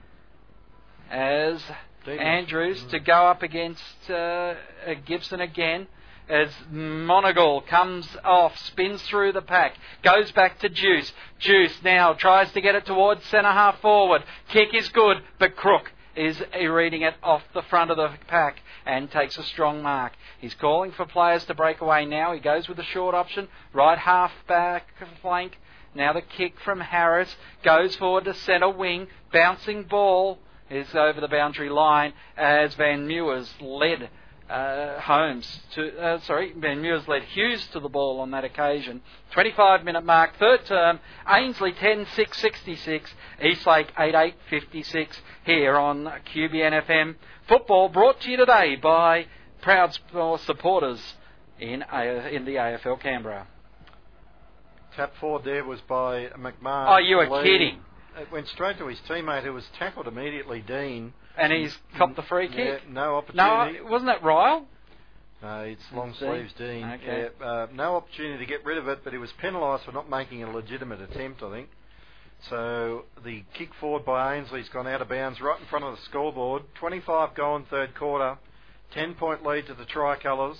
as Davis. Andrews mm. to go up against uh, Gibson again as Monagle comes off, spins through the pack, goes back to Juice. Juice now tries to get it towards centre half forward. Kick is good, but Crook is reading it off the front of the pack and takes a strong mark. He's calling for players to break away now. He goes with the short option, right half back flank. Now the kick from Harris goes forward to centre wing. Bouncing ball is over the boundary line as Van Meers led uh, Holmes to, uh, sorry, Van Meers led Hughes to the ball on that occasion. twenty-five minute mark, third term. Ainsley ten six sixty-six, Eastlake eight eight fifty-six here on Q B N F M. Football brought to you today by proud supporters in, A- in the A F L Canberra.
Tap forward there was by McMahon.
Oh, you were kidding.
It went straight to his teammate who was tackled immediately, Dean.
And he's copped the free kick?
Yeah, no opportunity.
No, wasn't that Ryle?
No, it's long sleeves, Dean.
Okay.
Yeah, uh, no opportunity to get rid of it, but he was penalised for not making a legitimate attempt, I think. So the kick forward by Ainsley's gone out of bounds right in front of the scoreboard. twenty-five gone, third quarter. ten point lead to the Tricolours.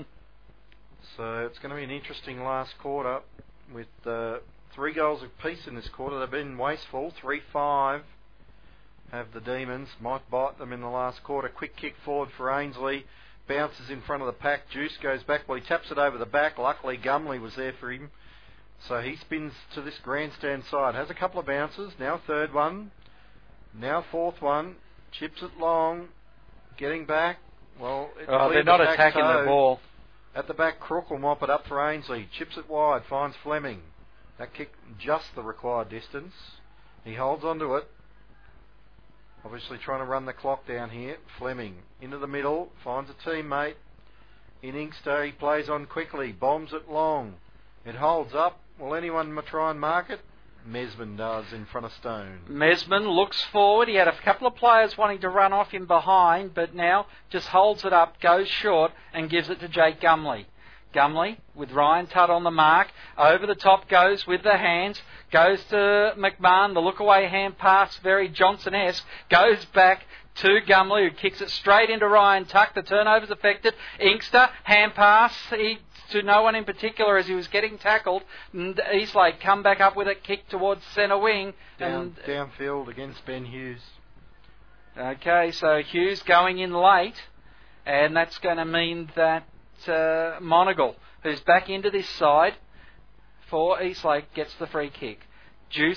So it's going to be an interesting last quarter. With uh, three goals apiece in this quarter. They've been wasteful. three five have the Demons. Might bite them in the last quarter. Quick kick forward for Ainsley. Bounces in front of the pack. Juice goes back. Well, he taps it over the back. Luckily, Gumley was there for him. So he spins to this grandstand side. Has a couple of bounces. Now third one. Now fourth one. Chips it long. Getting back. Well, it
oh, they're not
the
attacking
toe.
the ball.
At the back, Crook will mop it up for Ainsley. Chips it wide, finds Fleming. That kick just the required distance. He holds onto it. Obviously trying to run the clock down here. Fleming into the middle, finds a teammate. In Inkster, he plays on quickly, bombs it long. It holds up. Will anyone try and mark it? Mesman does in front of Stone.
Mesman looks forward. He had a couple of players wanting to run off him behind, but now just holds it up, goes short, and gives it to Jake Gumley. Gumley, with Ryan Tutt on the mark, over the top goes with the hands, goes to McMahon, the look-away hand pass, very Johnson-esque, goes back to Gumley, who kicks it straight into Ryan Tuck. The turnover's affected. Inkster, hand pass, he to no one in particular as he was getting tackled. And Eastlake come back up with it, kick towards centre wing.
Down,
and
downfield against Ben Hughes.
Okay, so Hughes going in late, and that's going to mean that uh, Monagle, who's back into this side for Eastlake, gets the free kick. Juice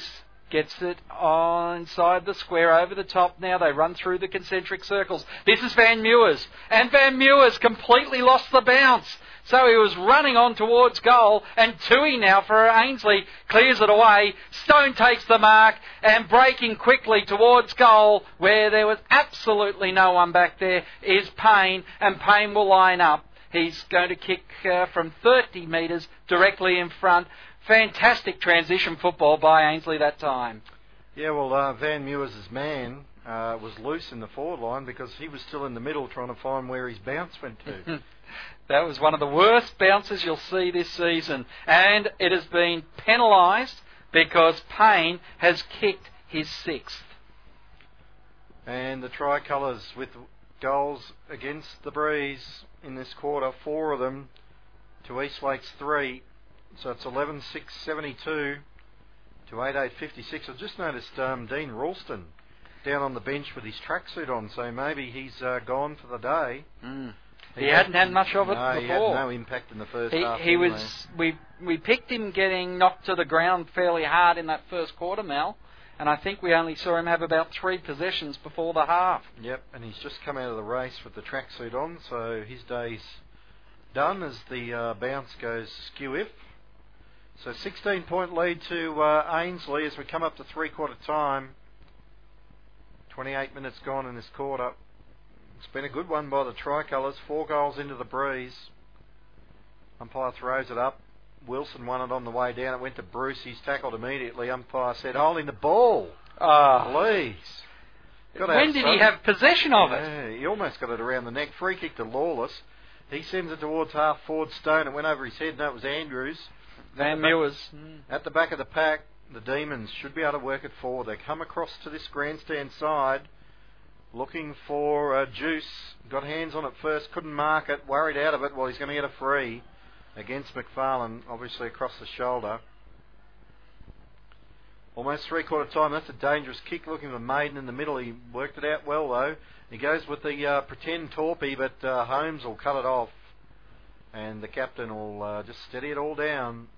Gets it on inside the square, over the top now. They run through the concentric circles. This is Van Meurs. And Van Meurs completely lost the bounce. So he was running on towards goal. And Tui now for Ainslie clears it away. Stone takes the mark and breaking quickly towards goal where there was absolutely no one back there is Payne. And Payne will line up. He's going to kick uh, from thirty metres directly in front. Fantastic transition football by Ainslie that time.
Yeah, well, uh, Van Meurs' man uh, was loose in the forward line because he was still in the middle trying to find where his bounce went to.
That was one of the worst bounces you'll see this season. And it has been penalised because Payne has kicked his sixth.
And the Tricolours with goals against the Breeze in this quarter, four of them to Eastlake's three. So it's eleven six seventy-two to eight eight fifty-six. I just noticed um, Dean Ralston down on the bench with his tracksuit on, so maybe he's uh, gone for the day.
Mm. He, he hadn't had much of it
no,
before.
He had no impact in the first
he,
half.
He anyway. was. We we picked him getting knocked to the ground fairly hard in that first quarter, Mel, and I think we only saw him have about three possessions before the half.
Yep, and he's just come out of the race with the tracksuit on, so his day's done as the uh, bounce goes skew-if. So sixteen point lead to uh, Ainslie as we come up to three-quarter time. twenty-eight minutes gone in this quarter. It's been a good one by the Tricolours. Four goals into the Breeze. Umpire throws it up. Wilson won it on the way down. It went to Bruce. He's tackled immediately. Umpire said, holding the ball.
Ah,
oh, please.
Got when did he have possession of it?
Yeah, he almost got it around the neck. Free kick to Lawless. He sends it towards half forward Stone. It went over his head. No, it was Andrews.
Van Meurs.
At the back of the pack, the Demons should be able to work it forward. They come across to this grandstand side, looking for uh, Juice. Got hands on it first, couldn't mark it, worried out of it. Well, he's going to get a free against McFarlane, obviously across the shoulder. Almost three-quarter time. That's a dangerous kick, looking for Maiden in the middle. He worked it out well, though. He goes with the uh, pretend torpy, but uh, Holmes will cut it off. And the captain will uh, just steady it all down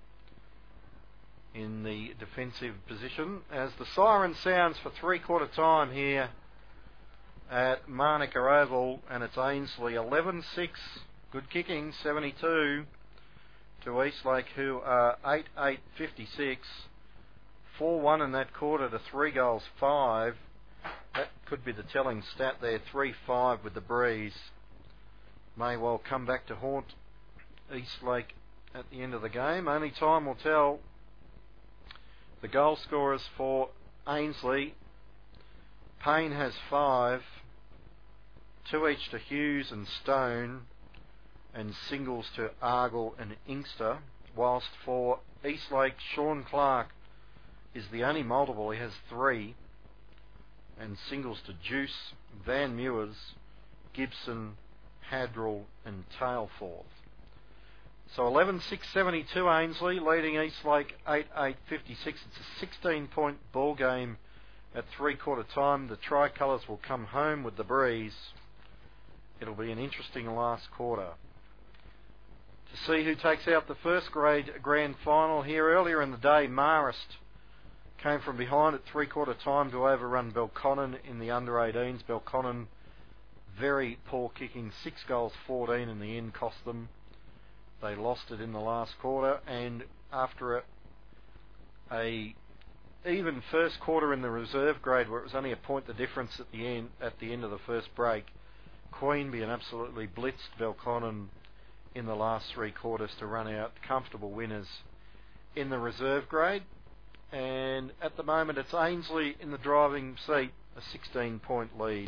in the defensive position as the siren sounds for three-quarter time here at Manuka Oval, and it's Ainslie eleven six, good kicking, seventy-two to Eastlake, who are eight eight fifty-six, four one in that quarter to three goals five. That could be the telling stat there, three five with the Breeze. May well come back to haunt Eastlake at the end of the game. Only time will tell. The goal scorers for Ainslie, Payne has five, two each to Hughes and Stone, and singles to Argle and Inkster, whilst for Eastlake, Sean Clark is the only multiple. He has three, and singles to Juice, Van Meurs, Gibson, Hadrill and Tailforth. So eleven six seventy-two Ainslie, leading Eastlake eight eight fifty-six. It's a sixteen point ball game at three-quarter time. The Tricolours will come home with the Breeze. It'll be an interesting last quarter. To see who takes out the first grade grand final here earlier in the day, Marist came from behind at three-quarter time to overrun Belconnen in the under eighteens. Belconnen, very poor kicking, six goals fourteen in the end, cost them. They lost it in the last quarter, and after a, a even first quarter in the reserve grade, where it was only a point the difference at the end at the end of the first break, Queanbeyan absolutely blitzed Belconnen in the last three quarters to run out comfortable winners in the reserve grade. And at the moment, it's Ainslie in the driving seat, a sixteen point lead,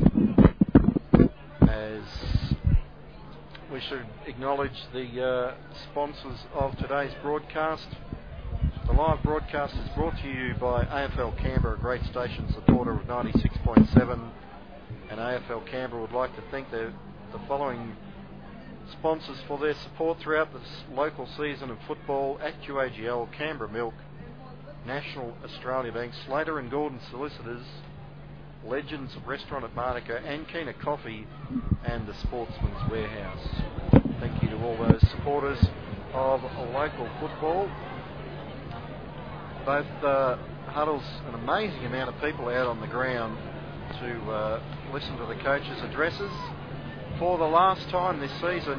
as we should acknowledge the uh, sponsors of today's broadcast. The live broadcast is brought to you by A F L Canberra, a great station supporter of ninety-six point seven. And A F L Canberra would like to thank the, the following sponsors for their support throughout the local season of football: Actu A G L, Canberra Milk, National Australia Bank, Slater and Gordon Solicitors, Legends Restaurant at Manuka, Ankina Coffee, and the Sportsman's Warehouse. Thank you to all those supporters of local football. Both uh, huddles an amazing amount of people out on the ground to uh, listen to the coaches' addresses. For the last time this season,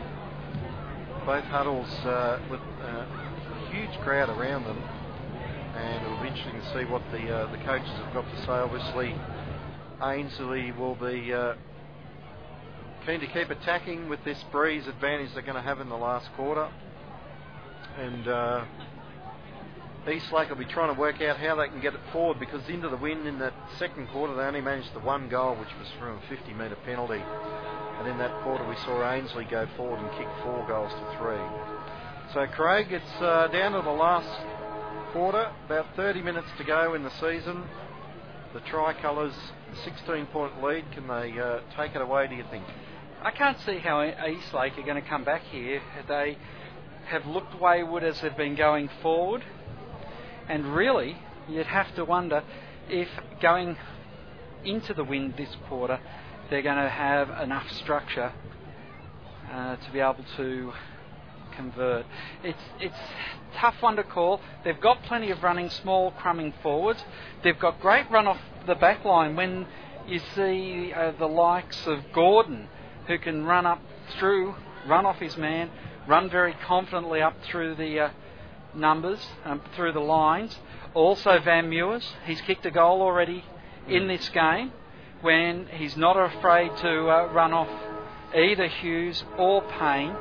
both huddles uh, with uh, a huge crowd around them, and it'll be interesting to see what the uh, the coaches have got to say. Obviously, Ainslie will be uh, keen to keep attacking with this breeze advantage they're going to have in the last quarter, and uh, Eastlake will be trying to work out how they can get it forward, because into the wind in that second quarter they only managed the one goal, which was from a fifty metre penalty, and in that quarter we saw Ainslie go forward and kick four goals to three. So Craig, it's uh, down to the last quarter, about thirty minutes to go in the season. The Tricolours, sixteen point lead. Can they uh, take it away, do you think?
I can't see how Eastlake are going to come back here. They have looked wayward as they've been going forward, and really you'd have to wonder if going into the wind this quarter they're going to have enough structure uh, to be able to convert. It's it's a tough one to call. They've got plenty of running, small, crumbing forwards. They've got great run off the back line when you see uh, the likes of Gordon, who can run up through, run off his man, run very confidently up through the uh, numbers, um, through the lines. Also Van Meurs, he's kicked a goal already in this game when he's not afraid to uh, run off either Hughes or Payne.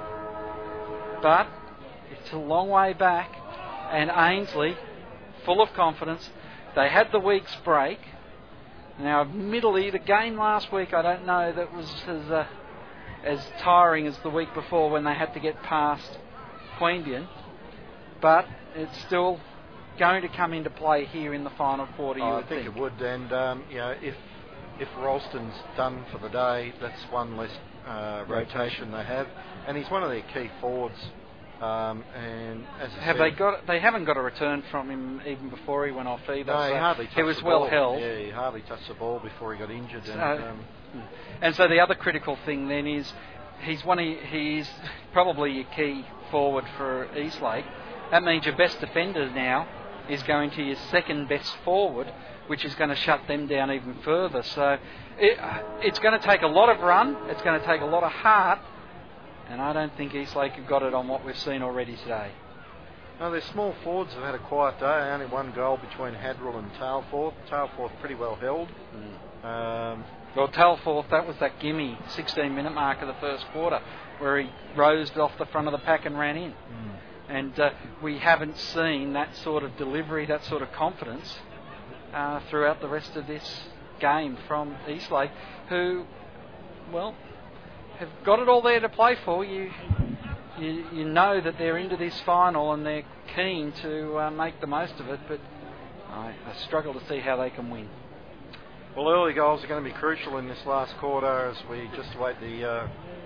But it's a long way back, and Ainslie, full of confidence. They had the week's break. Now, admittedly, the game last week, I don't know that was as uh, as tiring as the week before when they had to get past Queanbeyan, but it's still going to come into play here in the final quarter. You
oh,
would
I think,
think
it would, and um, you know, if if Ralston's done for the day, that's one less uh, rotation they have, and he's one of their key forwards. Um, and as I
have
said,
they got? They haven't got a return from him even before he went off either.
No,
so
he hardly touched
he was
the
well
ball.
held.
Yeah, he hardly touched the ball before he got injured. And,
So,
um,
and so the other critical thing then is he's one. Of, he's probably your key forward for Eastlake. That means your best defender now is going to your second best forward, which is going to shut them down even further. So it, it's going to take a lot of run. It's going to take a lot of heart. And I don't think Eastlake have got it on what we've seen already today.
No, their small forwards have had a quiet day. Only one goal between Hadrill and Tailforth. Tailforth pretty well held. Mm. Um,
well, Tailforth, that was that gimme sixteen minute mark of the first quarter where he rose off the front of the pack and ran in. Mm. And uh, we haven't seen that sort of delivery, that sort of confidence uh, throughout the rest of this game from Eastlake, who, well, have got it all there to play for. You, you, you know that they're into this final and they're keen to uh, make the most of it, but I, I struggle to see how they can win.
Well, early goals are going to be crucial in this last quarter as we just await the uh,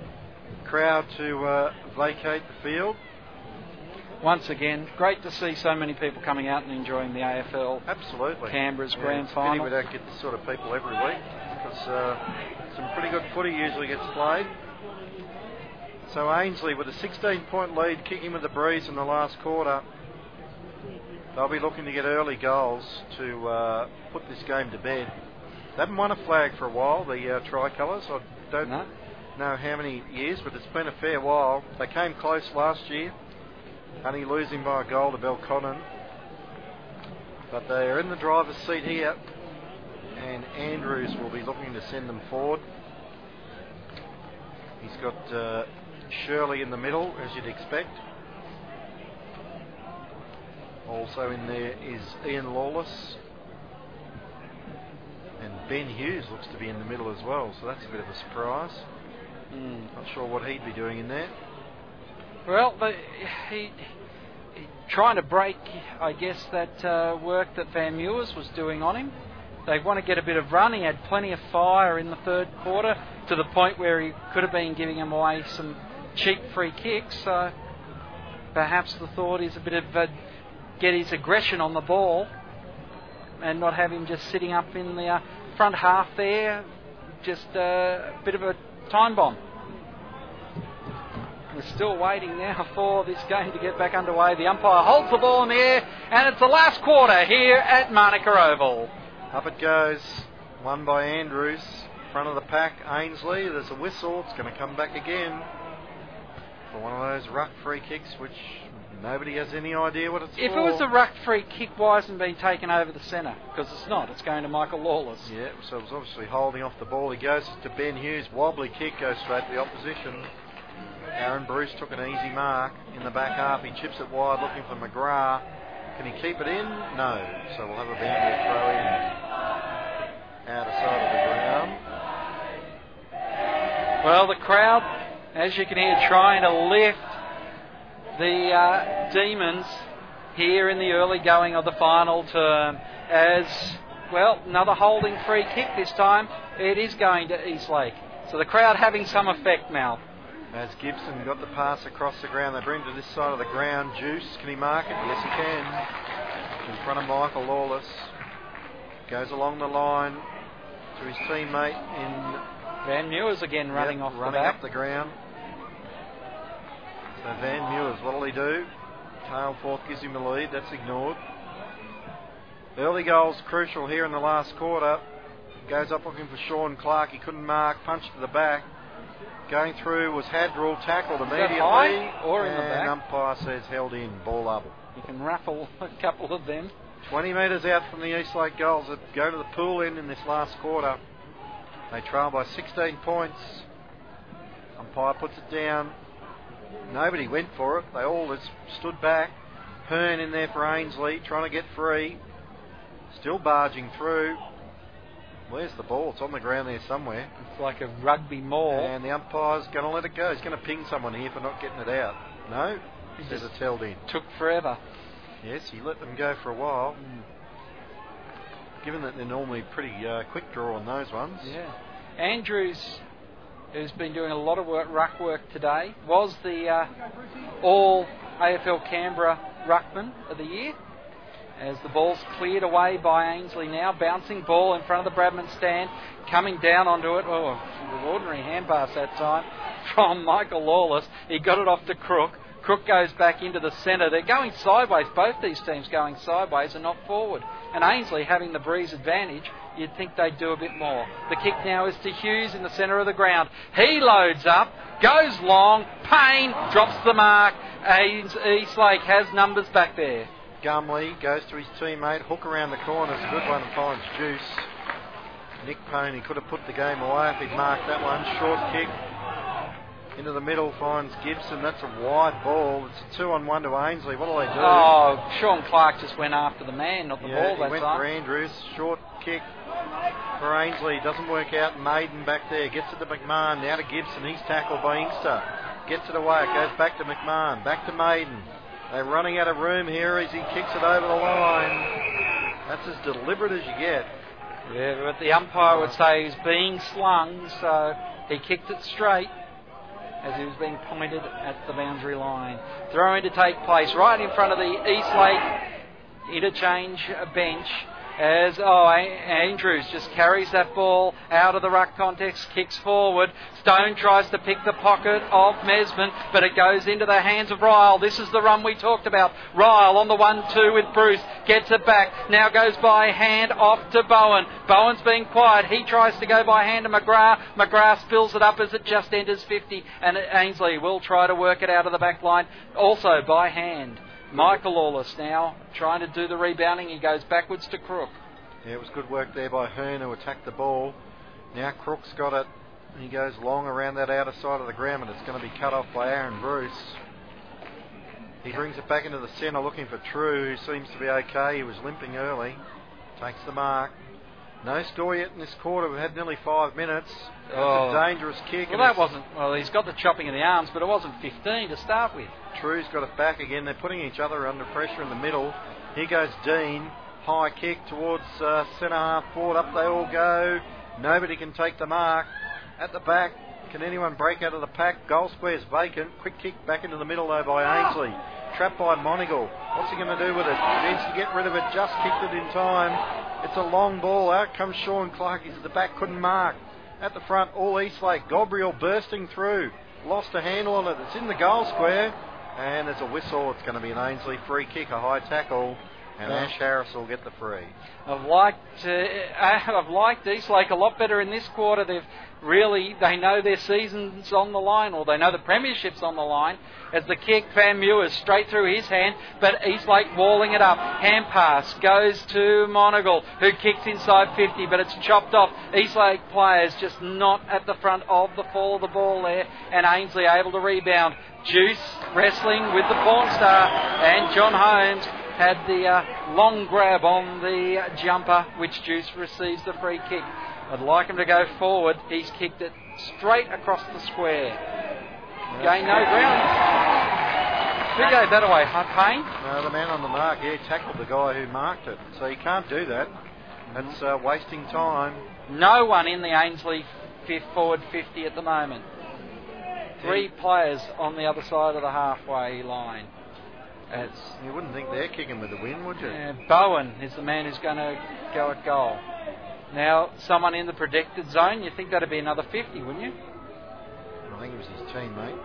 crowd to uh, vacate the field.
Once again, great to see so many people coming out and enjoying the A F L.
Absolutely.
Canberra's
yeah,
grand
it's
final.
We don't get this sort of people every week because uh, some pretty good footy usually gets played. So Ainslie with a sixteen point lead, kicking with the breeze in the last quarter. They'll be looking to get early goals to uh, put this game to bed. They haven't won a flag for a while, the uh, Tricolours. I don't
no.
know how many years, but it's been a fair while. They came close last year, only losing by a goal to Belconnen. But they are in the driver's seat here, and Andrews will be looking to send them forward. He's got uh, Shirley in the middle, as you'd expect. Also in there is Ian Lawless. And Ben Hughes looks to be in the middle as well, so that's a bit of a surprise. Mm. Not sure what he'd be doing in there.
Well, they, he, he trying to break, I guess, that uh, work that Van Meurs was doing on him. They want to get a bit of run. He had plenty of fire in the third quarter to the point where he could have been giving him away some cheap free kicks. So perhaps the thought is a bit of uh, get his aggression on the ball and not have him just sitting up in the uh, front half there, just uh, a bit of a time bomb. We're still waiting now for this game to get back underway. The umpire holds the ball in the air, and it's the last quarter here at Manuka Oval.
Up it goes. Won by Andrews. Front of the pack, Ainsley. There's a whistle. It's going to come back again for one of those ruck free kicks, which nobody has any idea what it's
if
for.
If it was a ruck free kick, why hasn't it been taken over the centre? Because it's not. It's going to Michael Lawless.
Yeah, so it was obviously holding off the ball. He goes to Ben Hughes. Wobbly kick goes straight to the opposition. Aaron Bruce took an easy mark in the back half. He chips it wide looking for McGrath. Can he keep it in? No. So we'll have a boundary throw in. Out of sight of the ground.
Well, the crowd, as you can hear, trying to lift the uh, Demons here in the early going of the final term. As, well, another holding free kick this time. It is going to Eastlake. So the crowd having some effect, Mal.
As Gibson got the pass across the ground, they bring to this side of the ground. Juice, can he mark it? Yes, he can. In front of Michael Lawless. Goes along the line to his teammate in...
Van Meurs again running
yep,
off
running
the back.
up the ground. So Van Meurs, what'll he do? Tail forth gives him the lead. That's ignored. Early goals crucial here in the last quarter. Goes up looking for Sean Clark. He couldn't mark. Punched to the back. Going through was Hadrell, tackled immediately.
High or in
and
the back?
Umpire says held in, ball up.
You can raffle a couple of them.
twenty metres out from the Eastlake goals that go to the pool end in this last quarter. They trail by sixteen points. Umpire puts it down. Nobody went for it. They all just stood back. Hearn in there for Ainsley, trying to get free. Still barging through. Where's the ball? It's on the ground there somewhere.
It's like a rugby maul.
And the umpire's going to let it go. He's going to ping someone here for not getting it out. No? He says it's held in.
Took forever.
Yes, he let them go for a while. Mm. Given that they're normally pretty uh, quick draw on those ones.
Yeah. Andrews, who's been doing a lot of work, ruck work today, was the uh, all A F L Canberra ruckman of the year. As the ball's cleared away by Ainsley now, bouncing ball in front of the Bradman stand, coming down onto it. Oh, an ordinary hand pass that time from Michael Lawless. He got it off to Crook. Crook goes back into the centre. They're going sideways, both these teams going sideways and not forward. And Ainsley having the breeze advantage, you'd think they'd do a bit more. The kick now is to Hughes in the centre of the ground. He loads up, goes long, Payne drops the mark. Eastlake has numbers back there.
Gumley goes to his teammate, hook around the corner, it's a good one and finds Juice. Nick Payne, he could have put the game away if he'd marked that one. Short kick into the middle, finds Gibson. That's a wide ball. It's a two on one to Ainsley. What'll they do?
Oh, Sean Clark just went after the man, not the
yeah,
ball
he
that
went
time.
for Andrews. Short kick for Ainsley. Doesn't work out. Maiden back there. Gets it to McMahon. Now to Gibson. He's tackled by Inkster. Gets it away. It goes back to McMahon. Back to Maiden. They're running out of room here as he kicks it over the line. That's as deliberate as you get.
Yeah, but the umpire would say he was being slung, so he kicked it straight as he was being pointed at the boundary line. Throwing to take place right in front of the Eastlake interchange bench. As oh, Andrews just carries that ball out of the ruck context, kicks forward. Stone tries to pick the pocket of Mesman, but it goes into the hands of Ryle. This is the run we talked about. Ryle on the one two with Bruce, gets it back, now goes by hand off to Bowen. Bowen's being quiet, he tries to go by hand to McGrath. McGrath spills it up as it just enters fifty, and Ainsley will try to work it out of the back line, also by hand. Michael Lawless now trying to do the rebounding. He goes backwards to Crook.
Yeah, it was good work there by Hearn who attacked the ball. Now Crook's got it. He goes long around that outer side of the ground, and it's going to be cut off by Aaron Bruce. He brings it back into the centre looking for True, who seems to be okay. He was limping early. Takes the mark. No score yet in this quarter. We've had nearly five minutes. That's
oh.
a dangerous kick.
Well, that wasn't... Well, he's got the chopping of the arms, but it wasn't fifteen to start with.
True's got it back again. They're putting each other under pressure in the middle. Here goes Dean. High kick towards uh, centre half forward. Up they all go. Nobody can take the mark. At the back, can anyone break out of the pack? Goal square's vacant. Quick kick back into the middle though by Ainsley. Trapped by Monagle. What's he going to do with it? He needs to get rid of it. Just kicked it in time. It's a long ball. Out comes Sean Clark. He's at the back. Couldn't mark. At the front, all Eastlake. Gabriel bursting through. lost a handle on it. It's in the goal square, and there's a whistle. It's going to be an Ainslie free kick, a high tackle, and yeah. Ash Harris will get the free.
I've liked uh, I've liked Eastlake a lot better in this quarter. They've really, they know their season's on the line, or they know the premiership's on the line, as the kick, Van Mewers straight through his hand, but Eastlake walling it up. Hand pass goes to Monagle, who kicks inside fifty, but it's chopped off. Eastlake players just not at the front of the fall of the ball there, and Ainslie able to rebound. Juice wrestling with the porn star, and John Holmes had the uh, long grab on the jumper, which Juice receives the free kick. I'd like him to go forward. He's kicked it straight across the square. Gain no ground. Who gave that away? Payne?
No, the man on the mark. Yeah, tackled the guy who marked it. So you can't do that. That's uh, wasting time.
No one in the Ainslie fifth forward fifty at the moment. Three players on the other side of the halfway line. It's,
you wouldn't think they're kicking with the win, would you?
Yeah, Bowen is the man who's going to go at goal. Now, someone in the predicted zone, you think that'd be another fifty, wouldn't you?
I think it was his teammate.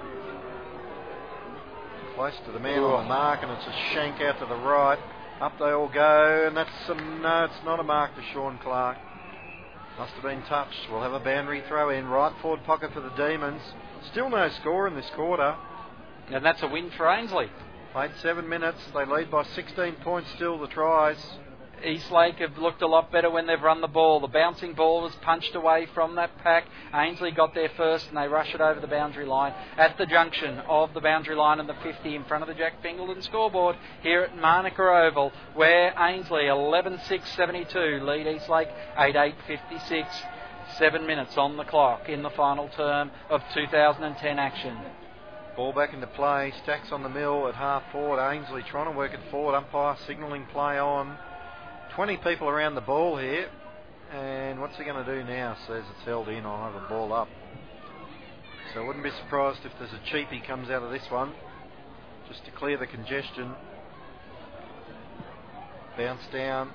Close to the man Ooh. on the mark, and it's a shank out to the right. Up they all go, and that's some, no, it's not a mark to Sean Clark. Must have been touched. We'll have a boundary throw in. Right forward pocket for the Demons. Still no score in this quarter.
And that's a win for Ainslie.
Played seven minutes. They lead by sixteen points still, the tries.
Eastlake have looked a lot better when they've run the ball. The bouncing ball was punched away from that pack. Ainslie got there first, and they rush it over the boundary line at the junction of the boundary line and the fifty in front of the Jack Fingleton scoreboard here at Manuka Oval, where Ainslie eleven six seventy-two lead Eastlake eight eight fifty-six. Seven minutes on the clock in the final term of two thousand ten action.
Ball back into play. Stacks on the mill at half forward. Ainslie trying to work it forward. Umpire signalling play on. twenty people around the ball here. And what's he going to do now? Says it's held in. I'll have a ball up. So I wouldn't be surprised if there's a cheapie comes out of this one. Just to clear the congestion. Bounce down.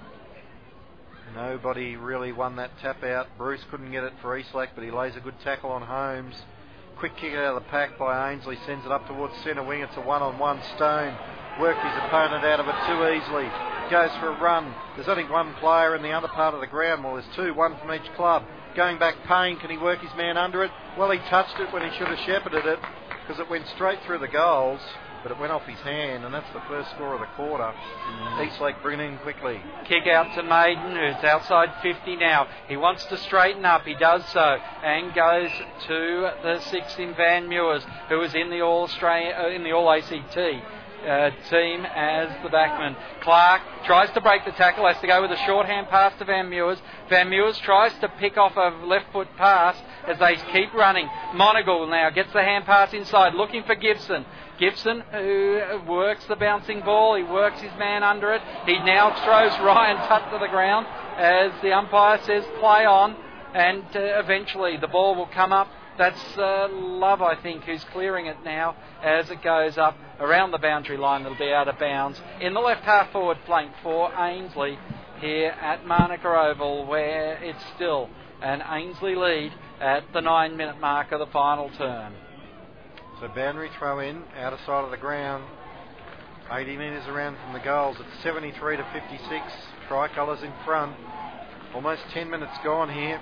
Nobody really won that tap out. Bruce couldn't get it for Eastlake, but he lays a good tackle on Holmes. Quick kick out of the pack by Ainslie, sends it up towards centre wing. It's a one-on-one. Stone worked his opponent out of it too easily. Goes for a run. There's only one player in the other part of the ground. Well, there's two, one from each club. Going back, Payne, can he work his man under it? Well, he touched it when he should have shepherded it, because it went straight through the goals, but it went off his hand, and that's the first score of the quarter. Mm. Eastlake bringing in quickly.
Kick out to Maiden, who's outside fifty now. He wants to straighten up. He does so, and goes to the six in Van Mewers, who is in the All Australia, uh, in the All A C T. Uh, team as the backman. Clark tries to break the tackle, has to go with a shorthand pass to Van Mewers. Van Mewers tries to pick off a left foot pass as they keep running. Monagle now gets the hand pass inside, looking for Gibson. Gibson, who works the bouncing ball, he works his man under it. He now throws Ryan Tutt to the ground as the umpire says play on, and uh, eventually the ball will come up. That's uh, Love, I think, who's clearing it now as it goes up around the boundary line. It'll be out of bounds in the left half forward flank for Ainslie here at Manuka Oval, where it's still an Ainslie lead at the nine minute mark of the final term.
So boundary throw in, outer side of the ground, eighty metres around from the goals. It's seventy-three to fifty-six. Tricolours in front. Almost ten minutes gone here.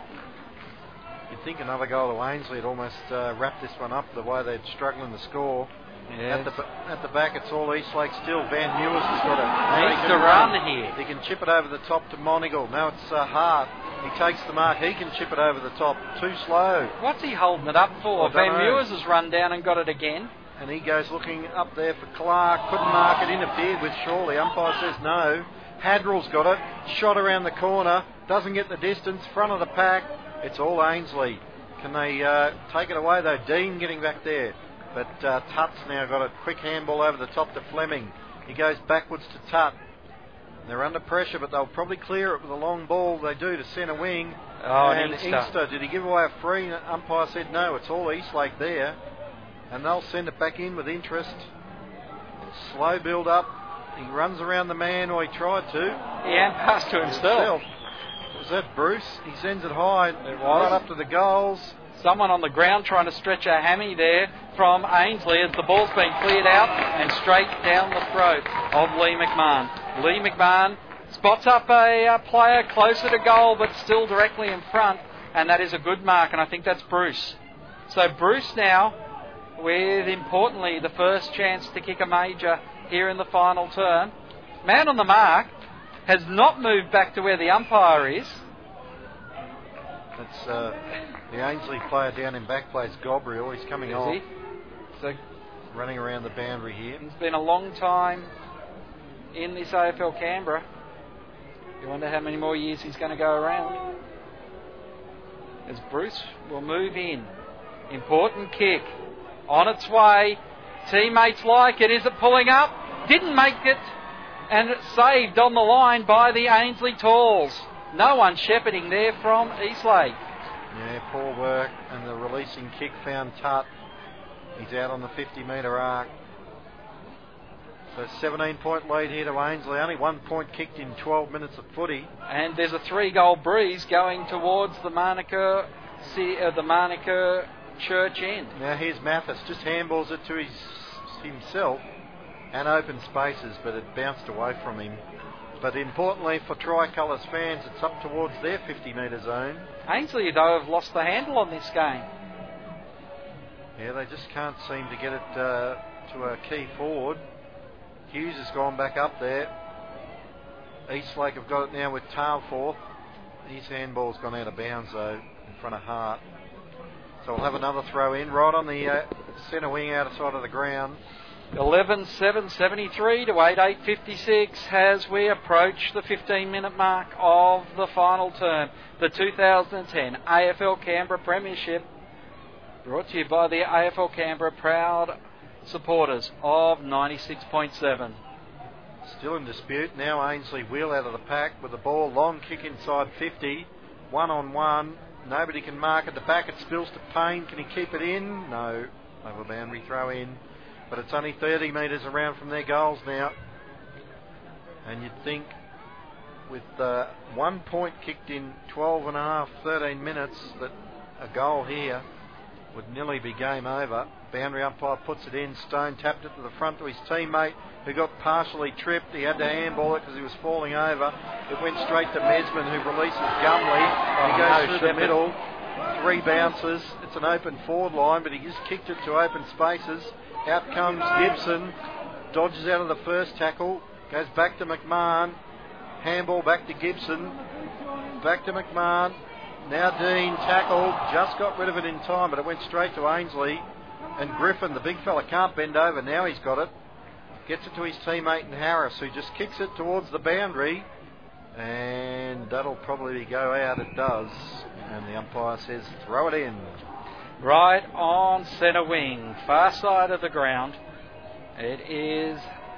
You'd think another goal to Ainslie had almost uh, wrapped this one up the way they're struggling to score.
Yes.
At the at the back, it's all Eastlake still. Van Mewers has got it.
Needs to run here.
He can chip it over the top to Monagle. Now it's uh, Hart. He takes the mark. He can chip it over the top. Too slow.
What's he holding it up for? Van Mewers has run down and got it again.
And he goes looking up there for Clark. Couldn't mark it. Interfered with surely. Umpire says no. Hadrell's got it. Shot around the corner. Doesn't get the distance. Front of the pack. It's all Ainslie. Can they uh, take it away though? Dean getting back there. But uh, Tutt's now got a quick handball over the top to Fleming. He goes backwards to Tutt. They're under pressure, but they'll probably clear it with a long ball. They do to centre wing.
Oh,
and
Inkster.
Inkster, did he give away a free? Umpire said no, it's all Eastlake there. And they'll send it back in with interest. Slow build up. He runs around the man, or he tried to.
Yeah, passed to himself.
himself. Was that Bruce? He sends it high. It was. Right up to the goals.
Someone on the ground trying to stretch a hammy there from Ainsley as the ball's been cleared out and straight down the throat of Lee McMahon. Lee McMahon spots up a, a player closer to goal but still directly in front, and that is a good mark, and I think that's Bruce. So Bruce now with, importantly, the first chance to kick a major here in the final term. Man on the mark has not moved back to where the umpire is.
That's uh, the Ainsley player down in back plays Gobriel. He's coming
is
off.
He? So
running around the boundary here.
It's been a long time in this A F L Canberra. You wonder how many more years he's going to go around. As Bruce will move in. Important kick. On its way. Teammates like it. Is it pulling up? Didn't make it. And it's saved on the line by the Ainsley Talls. No one shepherding there from Eastlake.
Yeah, poor work. And the releasing kick found Tutt. He's out on the fifty metre arc. So seventeen point lead here to Ainsley. Only one point kicked in twelve minutes of footy.
And there's a three goal breeze going towards the Manuka, uh, the Manuka Church end.
Now here's Mathis. Just handballs it to his himself and open spaces, but it bounced away from him. But importantly for Tricolours fans, it's up towards their fifty metre zone.
Ainsley, though, have lost the handle on this game.
Yeah, they just can't seem to get it uh, to a key forward. Hughes has gone back up there. Eastlake have got it now with Tailforth. His handball's gone out of bounds, though, in front of Hart. So we'll have another throw in right on the uh, centre wing outside of the ground.
eleven seven seventy-three to eight eight fifty-six as we approach the fifteen minute mark of the final term. The two thousand ten A F L Canberra Premiership, brought to you by the A F L Canberra, proud supporters of ninety-six point seven.
Still in dispute. Now Ainsley wheel out of the pack with the ball. Long kick inside fifty. One on one. Nobody can mark at the back. It spills to Payne. Can he keep it in? No. Over boundary throw in. But it's only thirty metres around from their goals now. And you'd think with uh, one point kicked in twelve and a half, thirteen minutes, that a goal here would nearly be game over. Boundary umpire puts it in. Stone tapped it to the front to his teammate, who got partially tripped. He had to handball it because he was falling over. It went straight to Mesman, who releases Gumley.
Oh,
he goes
no,
through the
Shepherd.
middle. Three bounces. It's an open forward line, but he just kicked it to open spaces. Out comes Gibson. Dodges out of the first tackle. Goes back to McMahon. Handball back to Gibson. Back to McMahon. Now Dean tackled. Just got rid of it in time, but it went straight to Ainsley. And Griffin, the big fella, can't bend over. Now he's got it. Gets it to his teammate in Harris, who just kicks it towards the boundary. And that'll probably go out. It does. And the umpire says, throw it in.
Right on centre wing, far side of the ground. It is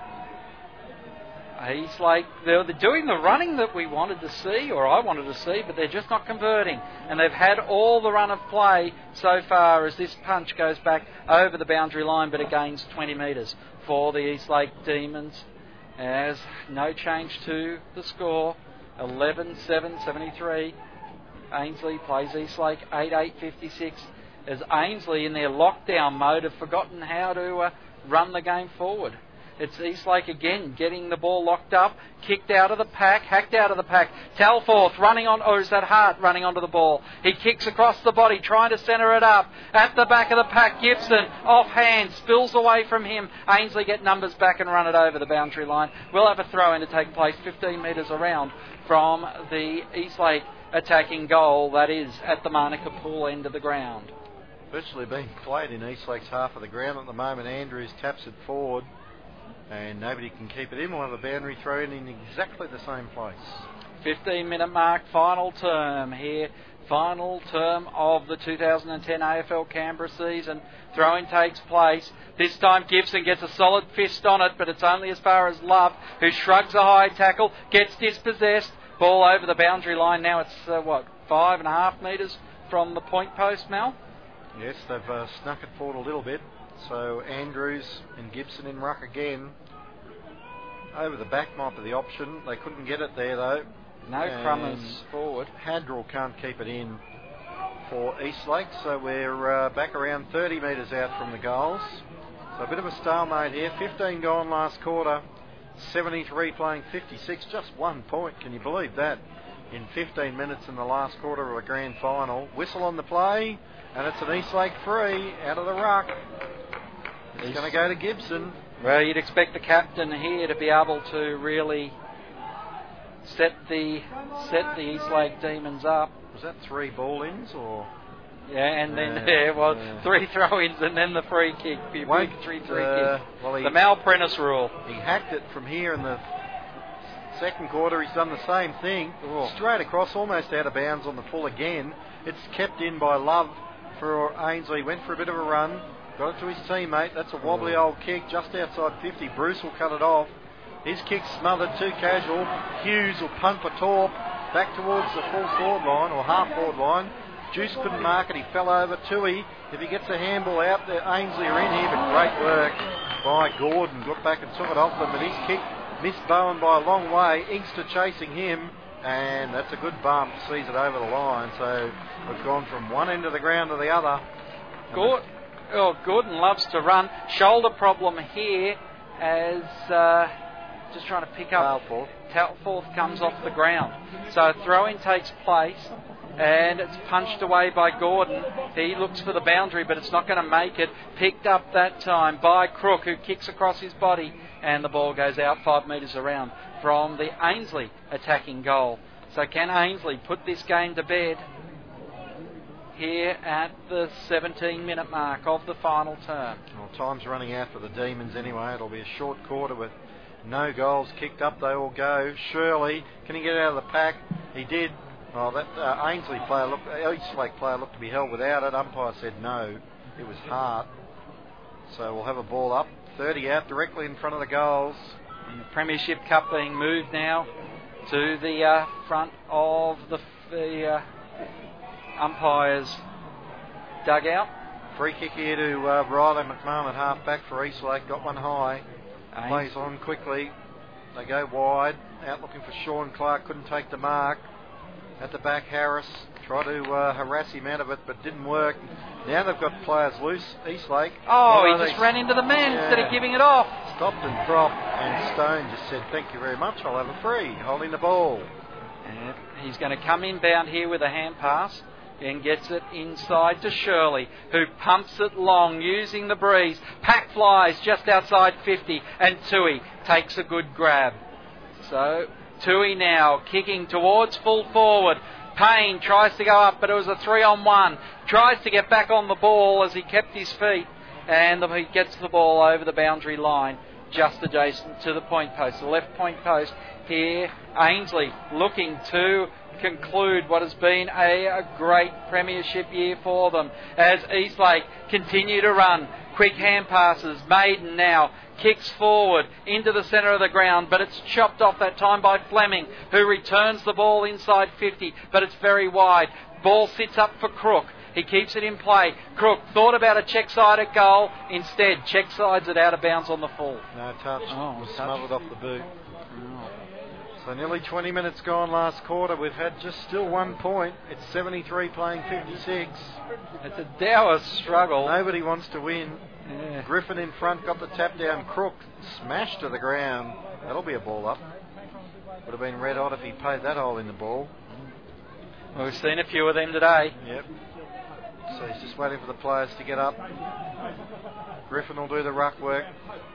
Eastlake. They're doing the running that we wanted to see, or I wanted to see, but they're just not converting. And they've had all the run of play so far as this punch goes back over the boundary line, but it gains twenty metres for the Eastlake Demons. As no change to the score, eleven seven seventy-three. Ainsley plays Eastlake eight eight fifty-six. As Ainsley, in their lockdown mode, have forgotten how to uh, run the game forward. It's Eastlake again getting the ball locked up, kicked out of the pack, hacked out of the pack. Talforth running on, or is that Hart running onto the ball? He kicks across the body, trying to centre it up. At the back of the pack, Gibson, offhand, spills away from him. Ainsley get numbers back and run it over the boundary line. We'll have a throw in to take place fifteen metres around from the Eastlake attacking goal, that is at the Manuka Pool end of the ground.
Virtually being played in Eastlake's half of the ground at the moment. Andrews taps it forward. And nobody can keep it in. We'll have a boundary throw in in exactly the same place.
fifteen minute mark, final term here. Final term of the two thousand ten A F L Canberra season. Throw-in takes place. This time Gibson gets a solid fist on it, but it's only as far as Love, who shrugs a high tackle, gets dispossessed. Ball over the boundary line. Now it's, uh, what, five and a half metres from the point post, Mel?
Yes, they've uh, snuck it forward a little bit. So Andrews and Gibson in ruck again. Over the back might be the option. They couldn't get it there though.
No Crummers forward.
Hadrill can't keep it in for Eastlake. So we're uh, back around thirty metres out from the goals. So a bit of a stalemate here. fifteen gone last quarter. seventy-three playing fifty-six. Just one point. Can you believe that? In fifteen minutes in the last quarter of a grand final. Whistle on the play. And it's an Eastlake free out of the ruck. It's going to go to Gibson.
Well, you'd expect the captain here to be able to really set the set the Eastlake Demons up.
Was that three ball-ins or?
Yeah, and then
yeah,
there was
yeah.
three throw-ins and then the free kick.
Wait,
three, three
uh,
kicks.
well, he,
the Mal Prentice rule.
He hacked it from here in the second quarter. He's done the same thing.
Oh.
Straight across, almost out of bounds on the full again. It's kept in by Love for Ainsley. Went for a bit of a run. Got it to his teammate. That's a wobbly
oh.
old kick just outside fifty. Bruce will cut it off. His kick's smothered, too casual. Hughes will punt for Torp back towards the full forward line or half forward line. Juice couldn't mark it. He fell over. Tui, if he gets a handball out there, Ainsley are in here, but great work by Gordon. Got back and took it off them, but his kick missed Bowen by a long way. Inkster chasing him, and that's a good bump. Sees it over the line. So we've gone from one end of the ground to the other.
Gordon, oh, Gordon loves to run. Shoulder problem here as uh, just trying to pick up.
Talforth.
Talforth comes off the ground. So a throw-in takes place. And it's punched away by Gordon. He looks for the boundary, but it's not going to make it. Picked up that time by Crook, who kicks across his body, and the ball goes out five metres around from the Ainsley attacking goal. So can Ainsley put this game to bed here at the seventeen-minute mark of the final term?
Well, time's running out for the Demons anyway. It'll be a short quarter with no goals kicked up. They all go. Shirley, can he get out of the pack? He did. Well, that uh, Ainsley player, looked, Eastlake player looked to be held without it. Umpire said no. It was hard. So we'll have a ball up. thirty out directly in front of the goals.
And the Premiership Cup being moved now to the uh, front of the, the uh, umpire's dugout.
Free kick here to uh, Riley McMahon at half back for Eastlake. Got one high.
Ains.
Plays on quickly. They go wide. Out looking for Sean Clark. Couldn't take the mark. At the back, Harris tried to uh, harass him out of it, but didn't work. Now they've got players loose. Eastlake.
Oh,
oh
he just ran into the man yeah. instead of giving it off.
Stopped and dropped, and Stone just said, "Thank you very much. I'll have a free." Holding the ball.
And he's going to come inbound here with a hand pass and gets it inside to Shirley, who pumps it long using the breeze. Pack flies just outside fifty, and Tui takes a good grab. So Tui now kicking towards full forward. Payne tries to go up, but it was a three on one. Tries to get back on the ball as he kept his feet, and he gets the ball over the boundary line just adjacent to the point post, the left point post here. Ainsley looking to conclude what has been a, a great premiership year for them as Eastlake continue to run. Quick hand passes. Maiden now kicks forward into the centre of the ground, but it's chopped off that time by Fleming, who returns the ball inside fifty, but it's very wide. Ball sits up for Crook. He keeps it in play. Crook thought about a check side at goal. Instead, check sides it out of bounds on the full.
No touch.
Oh,
was
touch.
smothered off the boot.
Oh.
So nearly twenty minutes gone last quarter. We've had just still one point. It's seventy-three playing fifty-six.
It's a dour struggle.
Nobody wants to win.
Yeah.
Griffin in front got the tap down. Crook smashed to the ground. That'll be a ball up. Would have been red hot if he paid that hole in the ball.
Well, we've seen a few of them today.
Yep. So he's just waiting for the players to get up. Griffin will do the ruck work.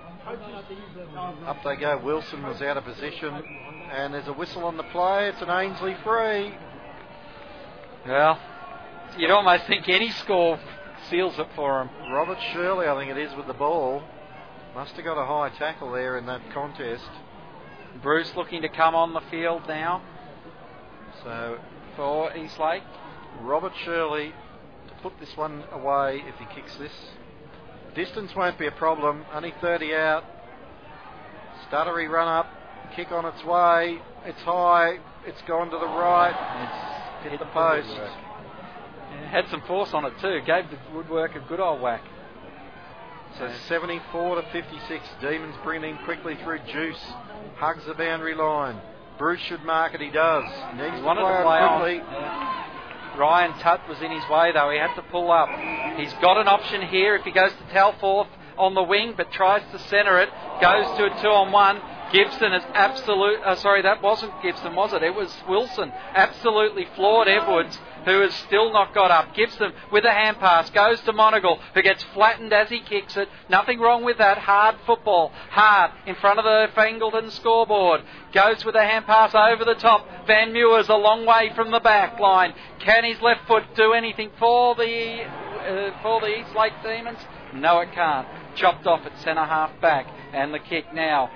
Up they go. Wilson was out of position. And there's a whistle on the play. It's an Ainsley free.
Well, you'd almost think any score seals it for him.
Robert Shirley, I think it is, with the ball. Must have got a high tackle there in that contest.
Bruce looking to come on the field now.
So
for Eastlake.
Robert Shirley to put this one away if he kicks this. Distance won't be a problem. Only thirty out. Stuttery run up. Kick on its way. It's high. It's gone to the right. It's hit the post.
Yeah, had some force on it too. Gave the woodwork a good old whack.
So yeah. seventy-four to fifty-six. Demons bringing in quickly through Juice. Hugs the boundary line. Bruce should mark it. He does. Needs
he
to
wanted
play
to play
on quickly.
On. Yeah. Ryan Tutt was in his way though. He had to pull up. He's got an option here if he goes to Talforth on the wing, but tries to centre it. Goes to a two on one. Gibson is absolute. Uh, sorry, that wasn't Gibson, was it? It was Wilson. Absolutely floored Edwards, who has still not got up. Gibson with a hand pass goes to Monagle, who gets flattened as he kicks it. Nothing wrong with that. Hard football. Hard in front of the Fangleton scoreboard. Goes with a hand pass over the top. Van Muir's a long way from the back line. Can his left foot do anything for the uh, for the Eastlake Demons? No, it can't. Chopped off at centre half back, and the kick now.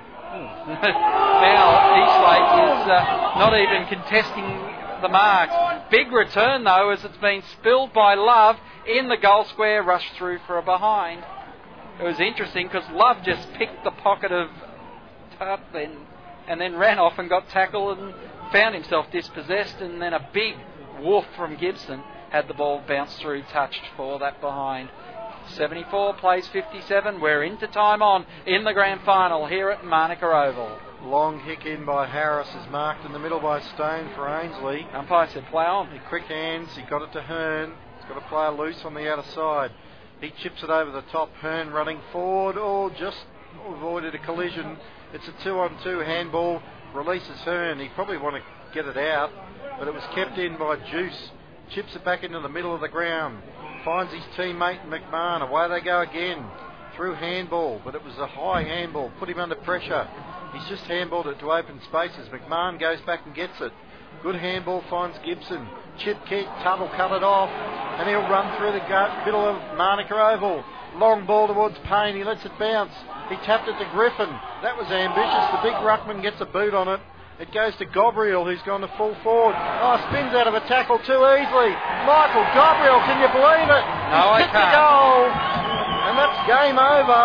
Now Eastlake is uh, not even contesting the marks. Big return though, as it's been spilled by Love in the goal square, rushed through for a behind. It was interesting because Love just picked the pocket of Tutt then, and then ran off and got tackled and found himself dispossessed, and then a big woof from Gibson had the ball bounce through, touched for that behind. seventy-four plays fifty-seven. We're into time on in the grand final here at Manuka Oval.
Long kick in by Harris is marked in the middle by Stone for Ainsley.
Umpire said play on.
He quick hands, he got it to Hearn. He's got a player loose on the outer side. He chips it over the top. Hearn running forward. Oh, just avoided a collision. It's a two on two handball. Releases Hearn. He probably want to get it out, but it was kept in by Juice. Chips it back into the middle of the ground. Finds his teammate McMahon. Away they go again. Through handball, but it was a high handball. Put him under pressure. He's just handballed it to open spaces. McMahon goes back and gets it. Good handball finds Gibson. Chip kick. Tuttle cut it off. And he'll run through the gut, middle of Manuka Oval. Long ball towards Payne. He lets it bounce. He tapped it to Griffin. That was ambitious. The big ruckman gets a boot on it. It goes to Gabriel, who's gone to full forward. Oh, spins out of a tackle too easily. Michael Gabriel, can you believe it?
No,
He's
I can't.
The goal. And that's game over.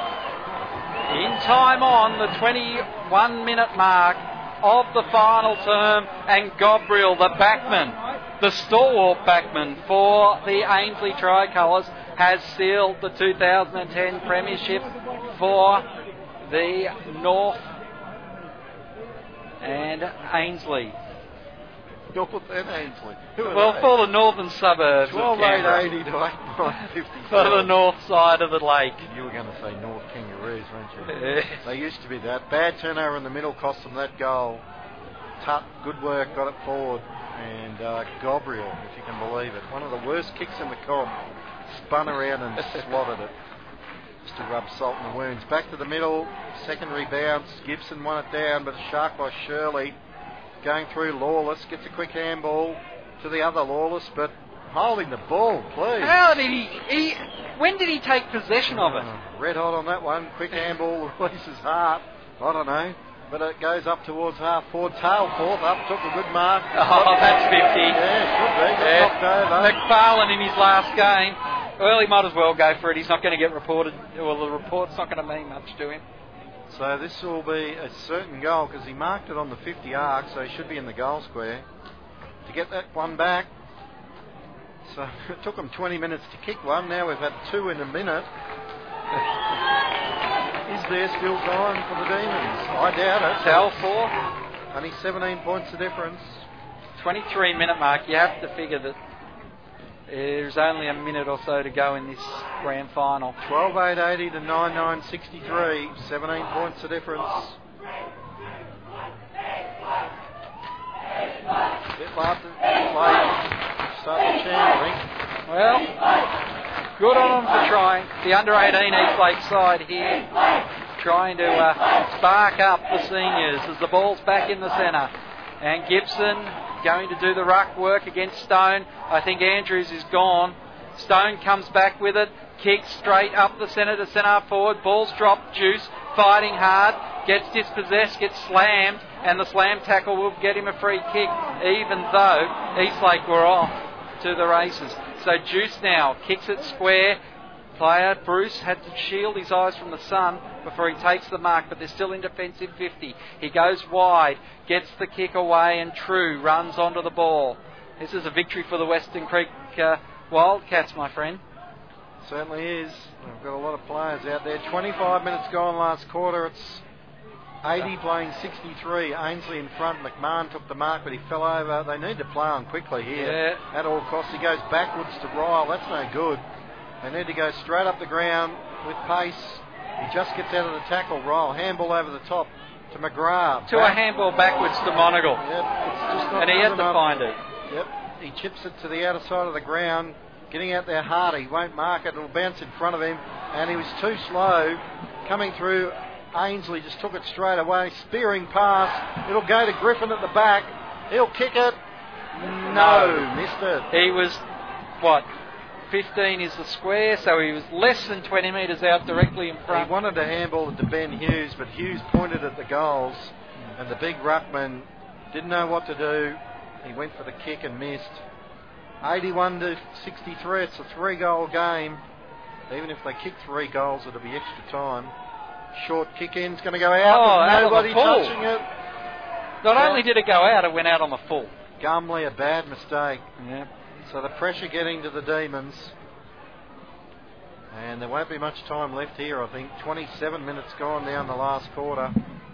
In time on the twenty-one minute mark of the final term, and Gabriel, the backman, the stalwart backman for the Ainsley Tricolours, has sealed the two thousand ten premiership for the North and Ainsley.
North and Ainsley. Who are
Well,
they?
for the northern suburbs
twelve
of Canberra.
eight eighty to eight nine fifty.
For the north side of the lake.
You were going to say North Kangaroos, weren't you?
Yes.
They used to be that. Bad turnover in the middle cost them that goal. Tutt, good work, got it forward. And uh, Gabriel, if you can believe it, one of the worst kicks in the comp, spun around and slotted it. Just to rub salt in the wounds. Back to the middle, secondary bounce. Gibson won it down, but a shark by Shirley. Going through Lawless, gets a quick handball to the other Lawless, but holding the ball, please.
How did he, he... When did he take possession of it?
Uh, red hot on that one. Quick handball, releases Hart. I don't know. But it goes up towards half forward. Tail forth up, took a good mark.
Oh, that's fifty.
Yeah, should be. Got
Yeah.
knocked over.
McFarlane in his last game. Well, he might as well go for it. He's not going to get reported. Well, the report's not going to mean much to him.
So this will be a certain goal because he marked it on the fifty arc, so he should be in the goal square. To get that one back. So it took him twenty minutes to kick one. Now we've had two in a minute. Is there still time for the Demons? I doubt it.
Tell for
Only seventeen points the difference.
twenty-three minute mark. You have to figure that there's only a minute or so to go in this grand final.
twelve eight eighty to nine nine sixty-three. seventeen points the difference. Bit late to play. Start the chanting.
Well, good on them for trying. The under eighteen Eastlake side here trying to uh, spark up the seniors as the ball's back in the centre. And Gibson going to do the ruck work against Stone. I think Andrews is gone. Stone comes back with it. Kicks straight up the centre to centre forward. Ball's dropped. Juice fighting hard. Gets dispossessed. Gets slammed. And the slam tackle will get him a free kick, even though Eastlake were off to the races. So Juice now kicks it square. Player Bruce had to shield his eyes from the sun before he takes the mark, but they're still in defensive fifty. He goes wide, gets the kick away, and True runs onto the ball. This is a victory for the Western Creek uh, Wildcats, my friend.
Certainly is. We've got a lot of players out there. twenty-five minutes gone last quarter. It's eighty playing sixty-three. Ainsley in front. McMahon took the mark, but he fell over. They need to play on quickly here
yeah.
at all costs. He goes backwards to Ryle. That's no good. They need to go straight up the ground with pace. He just gets out of the tackle. Ryle, handball over the top to McGrath.
To back. A handball backwards to Monagle.
Yep, it's just not
and he had to
enough.
find it.
Yep, he chips it to the outer side of the ground. Getting out there hard. He won't mark it. It'll bounce in front of him. And he was too slow. Coming through, Ainsley just took it straight away. Spearing pass. It'll go to Griffin at the back. He'll kick it. No, no. Missed it.
He was, what, fifteen is the square, so he was less than twenty metres out directly in front.
He wanted to handball it to Ben Hughes, but Hughes pointed at the goals, and the big ruckman didn't know what to do. He went for the kick and missed. eighty-one to sixty-three, it's a three-goal game. Even if they kick three goals, it'll be extra time. Short kick in's going to go out.
Oh, out
nobody touching it.
Not yeah. only did it go out, it went out on the full.
Gumley, a bad mistake.
Yeah.
So the pressure getting to the Demons. And there won't be much time left here, I think. twenty-seven minutes gone down the last quarter.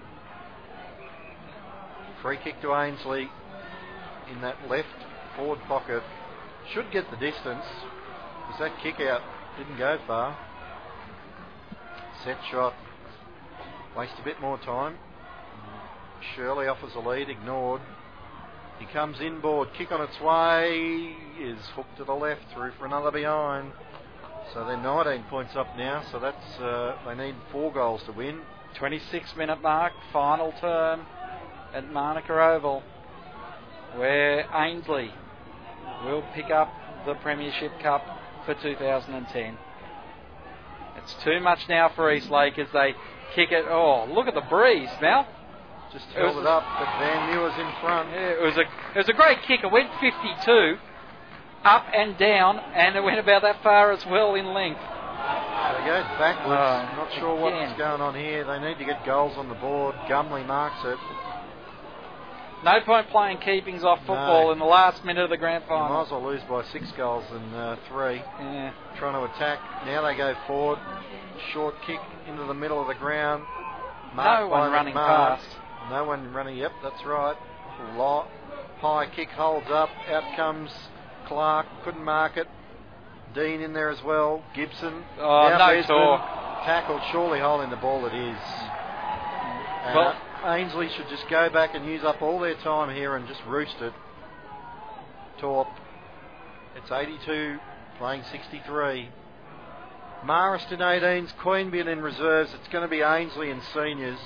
Free kick to Ainsley in that left forward pocket. Should get the distance, because that kick out didn't go far. Set shot. Waste a bit more time. Shirley offers a lead, ignored. He comes inboard, kick on its way, is hooked to the left, through for another behind. So they're nineteen points up now, so that's uh, they need four goals to win.
twenty-six minute mark, final term at Manuka Oval, where Ainsley will pick up the Premiership Cup for two thousand ten. It's too much now for Eastlake as they kick it. Oh, look at the breeze, Mal.
Just held it, it up, but Van Muir's in front.
Yeah, it was a it was a great kick. It went fifty-two, up and down, and it went about that far as well in length.
They go backwards.
Oh,
Not sure
again.
what's going on here. They need to get goals on the board. Gumley marks it.
No point playing keepings off football
no.
in the last minute of the grand final.
Might as well lose by six goals than uh, three.
Yeah.
Trying to attack. Now they go forward. Short kick into the middle of the ground. Marked
no one running
Mark.
past.
No one running. Yep, that's right. Lot. High kick holds up. Out comes Clark. Couldn't mark it. Dean in there as well. Gibson.
Oh, no talk.
Tackled. Surely holding the ball. It is. And
well,
Ainsley should just go back and use up all their time here and just roost it. Torp. It's eighty-two, playing sixty-three. Marston eighteens, Queanbeyan in reserves. It's going to be Ainsley and seniors.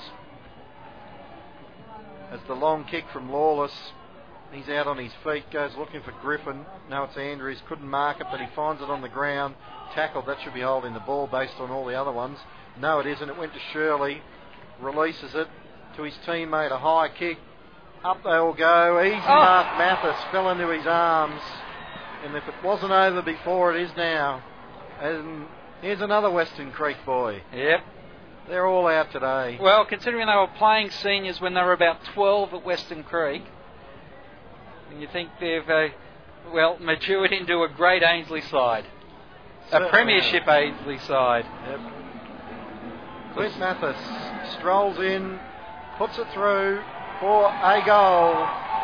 As the long kick from Lawless. He's out on his feet, goes looking for Griffin. No, it's Andrews. Couldn't mark it, but he finds it on the ground. Tackled. That should be holding the ball based on all the other ones. No, it isn't. It went to Shirley. Releases it to his teammate, a high kick. Up they all go. Easy
oh.
mark. Mathis fell into his arms. And if it wasn't over before, it is now. And here's another Western Creek boy.
Yep.
They're all out today.
Well, considering they were playing seniors when they were about twelve at Western Creek, and you think they've, uh, well, matured into a great Ainsley side.
Certainly.
A Premiership Ainsley side.
Yep. Clint Mathis strolls in, puts it through for a goal.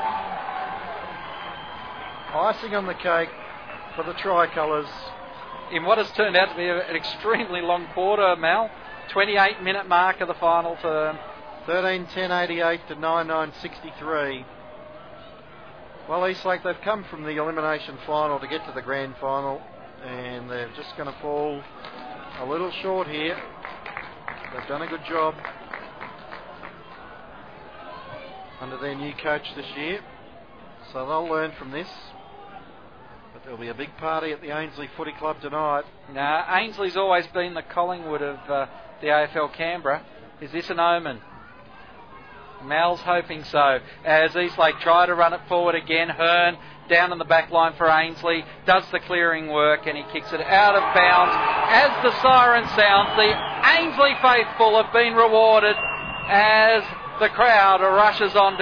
Icing on the cake for the Tricolours.
In what has turned out to be an extremely long quarter, Mal. twenty-eight minute mark of the final term.
thirteen ten eighty-eight to nine nine sixty-three. Well, Eastlake, they've come from the elimination final to get to the grand final, and they're just going to fall a little short here. They've done a good job under their new coach this year, so they'll learn from this. But there'll be a big party at the Ainsley Footy Club tonight.
Now, Ainsley's always been the Collingwood of uh, the A F L Canberra. Is this an omen? Mal's hoping so. As Eastlake try to run it forward again, Hearn down in the back line for Ainsley, does the clearing work, and he kicks it out of bounds. As the siren sounds, the Ainsley faithful have been rewarded as the crowd rushes on to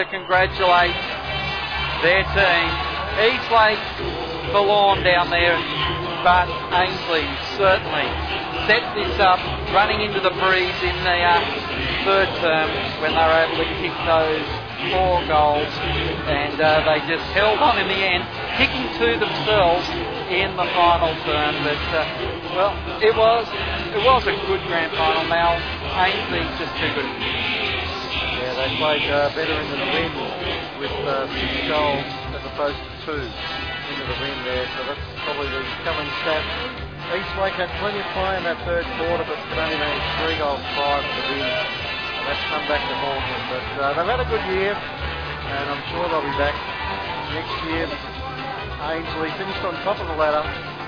congratulate their team. Eastlake forlorn down there but Ainslie certainly set this up, running into the breeze in the uh, third term when they were able to kick those four goals, and uh, they just held on in the end, kicking to themselves in the final term. But uh, well, it was it was a good grand final. Now Ainslie's just too good.
Yeah, they played uh, better into the win with uh, six goals as opposed to two into the win there. So that's probably the telling stat. Eastlake had plenty of play in that third quarter, but could only manage three goals prior to the win. That's come back to haunt them. But uh, they've had a good year, and I'm sure they'll be back next year. Ainslie finished on top of the ladder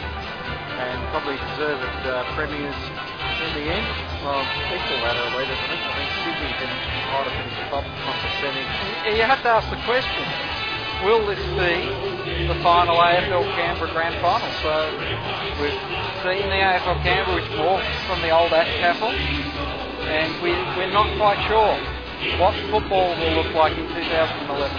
and probably deserved uh, premiers in the end. Well, equal ladder leaders. I think, I think Sydney finished, might have finished top on percentage.
You have to ask the question, will this be the final A F L Canberra Grand Final? So we've seen the A F L Canberra, which morphed from the old ATCAFL, and we, we're not quite sure what football will look like in two thousand eleven.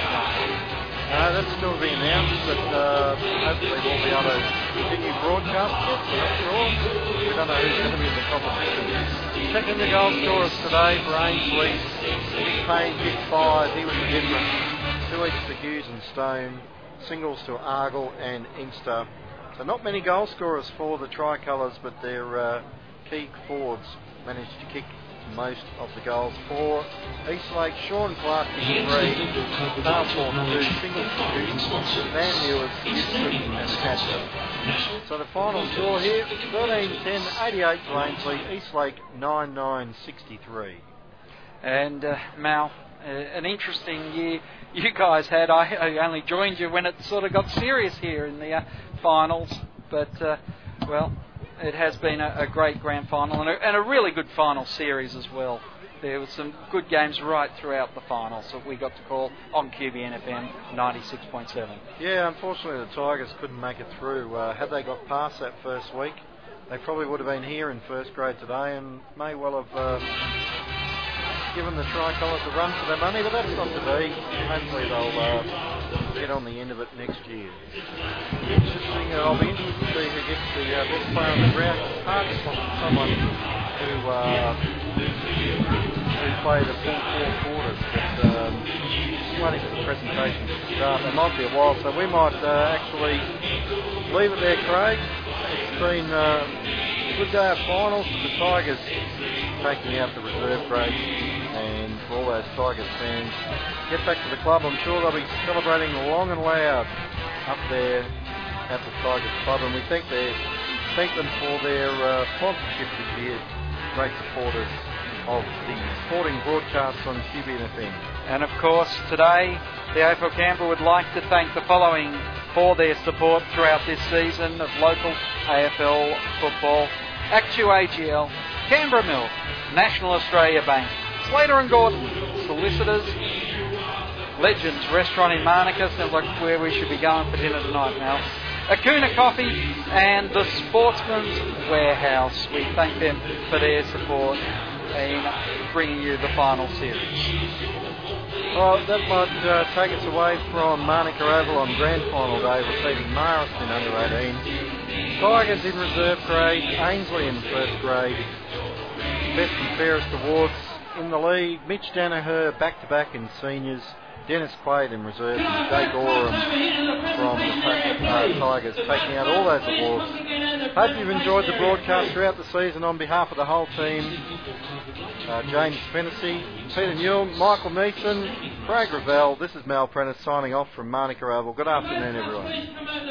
No, that's still to be announced, but uh, hopefully we'll be able to continue broadcast. We're not sure. We don't know who's going to be in the competition. Checking the goal scorers today for Ainslie. Nick Payne kicked five. He was the difference. Two each to Hughes and Stone. Singles to Argle and Inkster. So not many goal scorers for the Tricolours, but their uh, key forwards managed to kick most of the goals for Eastlake. Sean Clark kicked three, Starthorne two, Singles to Hughes, Van Mewers, Gibson and Hatcher. So the final score here, thirteen ten, eighty-eight to Ainslie, Eastlake nine nine, sixty-three.
And uh, Mal, uh, an interesting year you guys had. I, I only joined you when it sort of got serious here in the uh, finals, but uh, well, it has been a, a great grand final and a, and a really good final series as well. There were some good games right throughout the final, so we got to call on Q B N F M ninety-six point seven.
Yeah, unfortunately the Tigers couldn't make it through. Uh, had they got past that first week, they probably would have been here in first grade today and may well have uh, given the Tricolours a run for their money, but that's not to be. Hopefully they'll uh, get on the end of it next year. Interesting. Uh, I'll be interested to see who gets the uh, best player on the ground. It's hard to find someone who uh, who played a full four quarters, but um, waiting for the presentation to start. It might be a while, so we might uh, actually leave it there, Craig. It's been uh, a good day of finals for the Tigers, taking out the reserve grade, and for all those Tigers fans, get back to the club. I'm sure they'll be celebrating long and loud up there at the Tigers Club, and we thank their thank them for their uh, sponsorship this year. Great supporters of the sporting broadcasts on Q B N F M.
And of course, today the A F L Canberra would like to thank the following for their support throughout this season of local A F L football: Actu A G L, Canberra Milk, National Australia Bank, Slater and Gordon, Solicitors, Legends Restaurant in Marnica, sounds like where we should be going for dinner tonight now, Acuna Coffee, and the Sportsman's Warehouse. We thank them for their support in bringing you the final series.
Well, that might uh, take us away from Marnica Oval on Grand Final Day, receiving Marsden under eighteen, Tigers in reserve grade, Ainslie in first grade. Best and fairest awards in the league: Mitch Danaher back-to-back in seniors, Dennis Quaid in reserve, and Jay Gorham from the uh, Tigers taking out all those awards. Hope you've enjoyed the broadcast throughout the season. On behalf of the whole team, uh, James Fennessy, Peter Newell, Michael Neeson, Craig Ravel, this is Mal Prentice signing off from Marnica Oval. Good afternoon, everyone.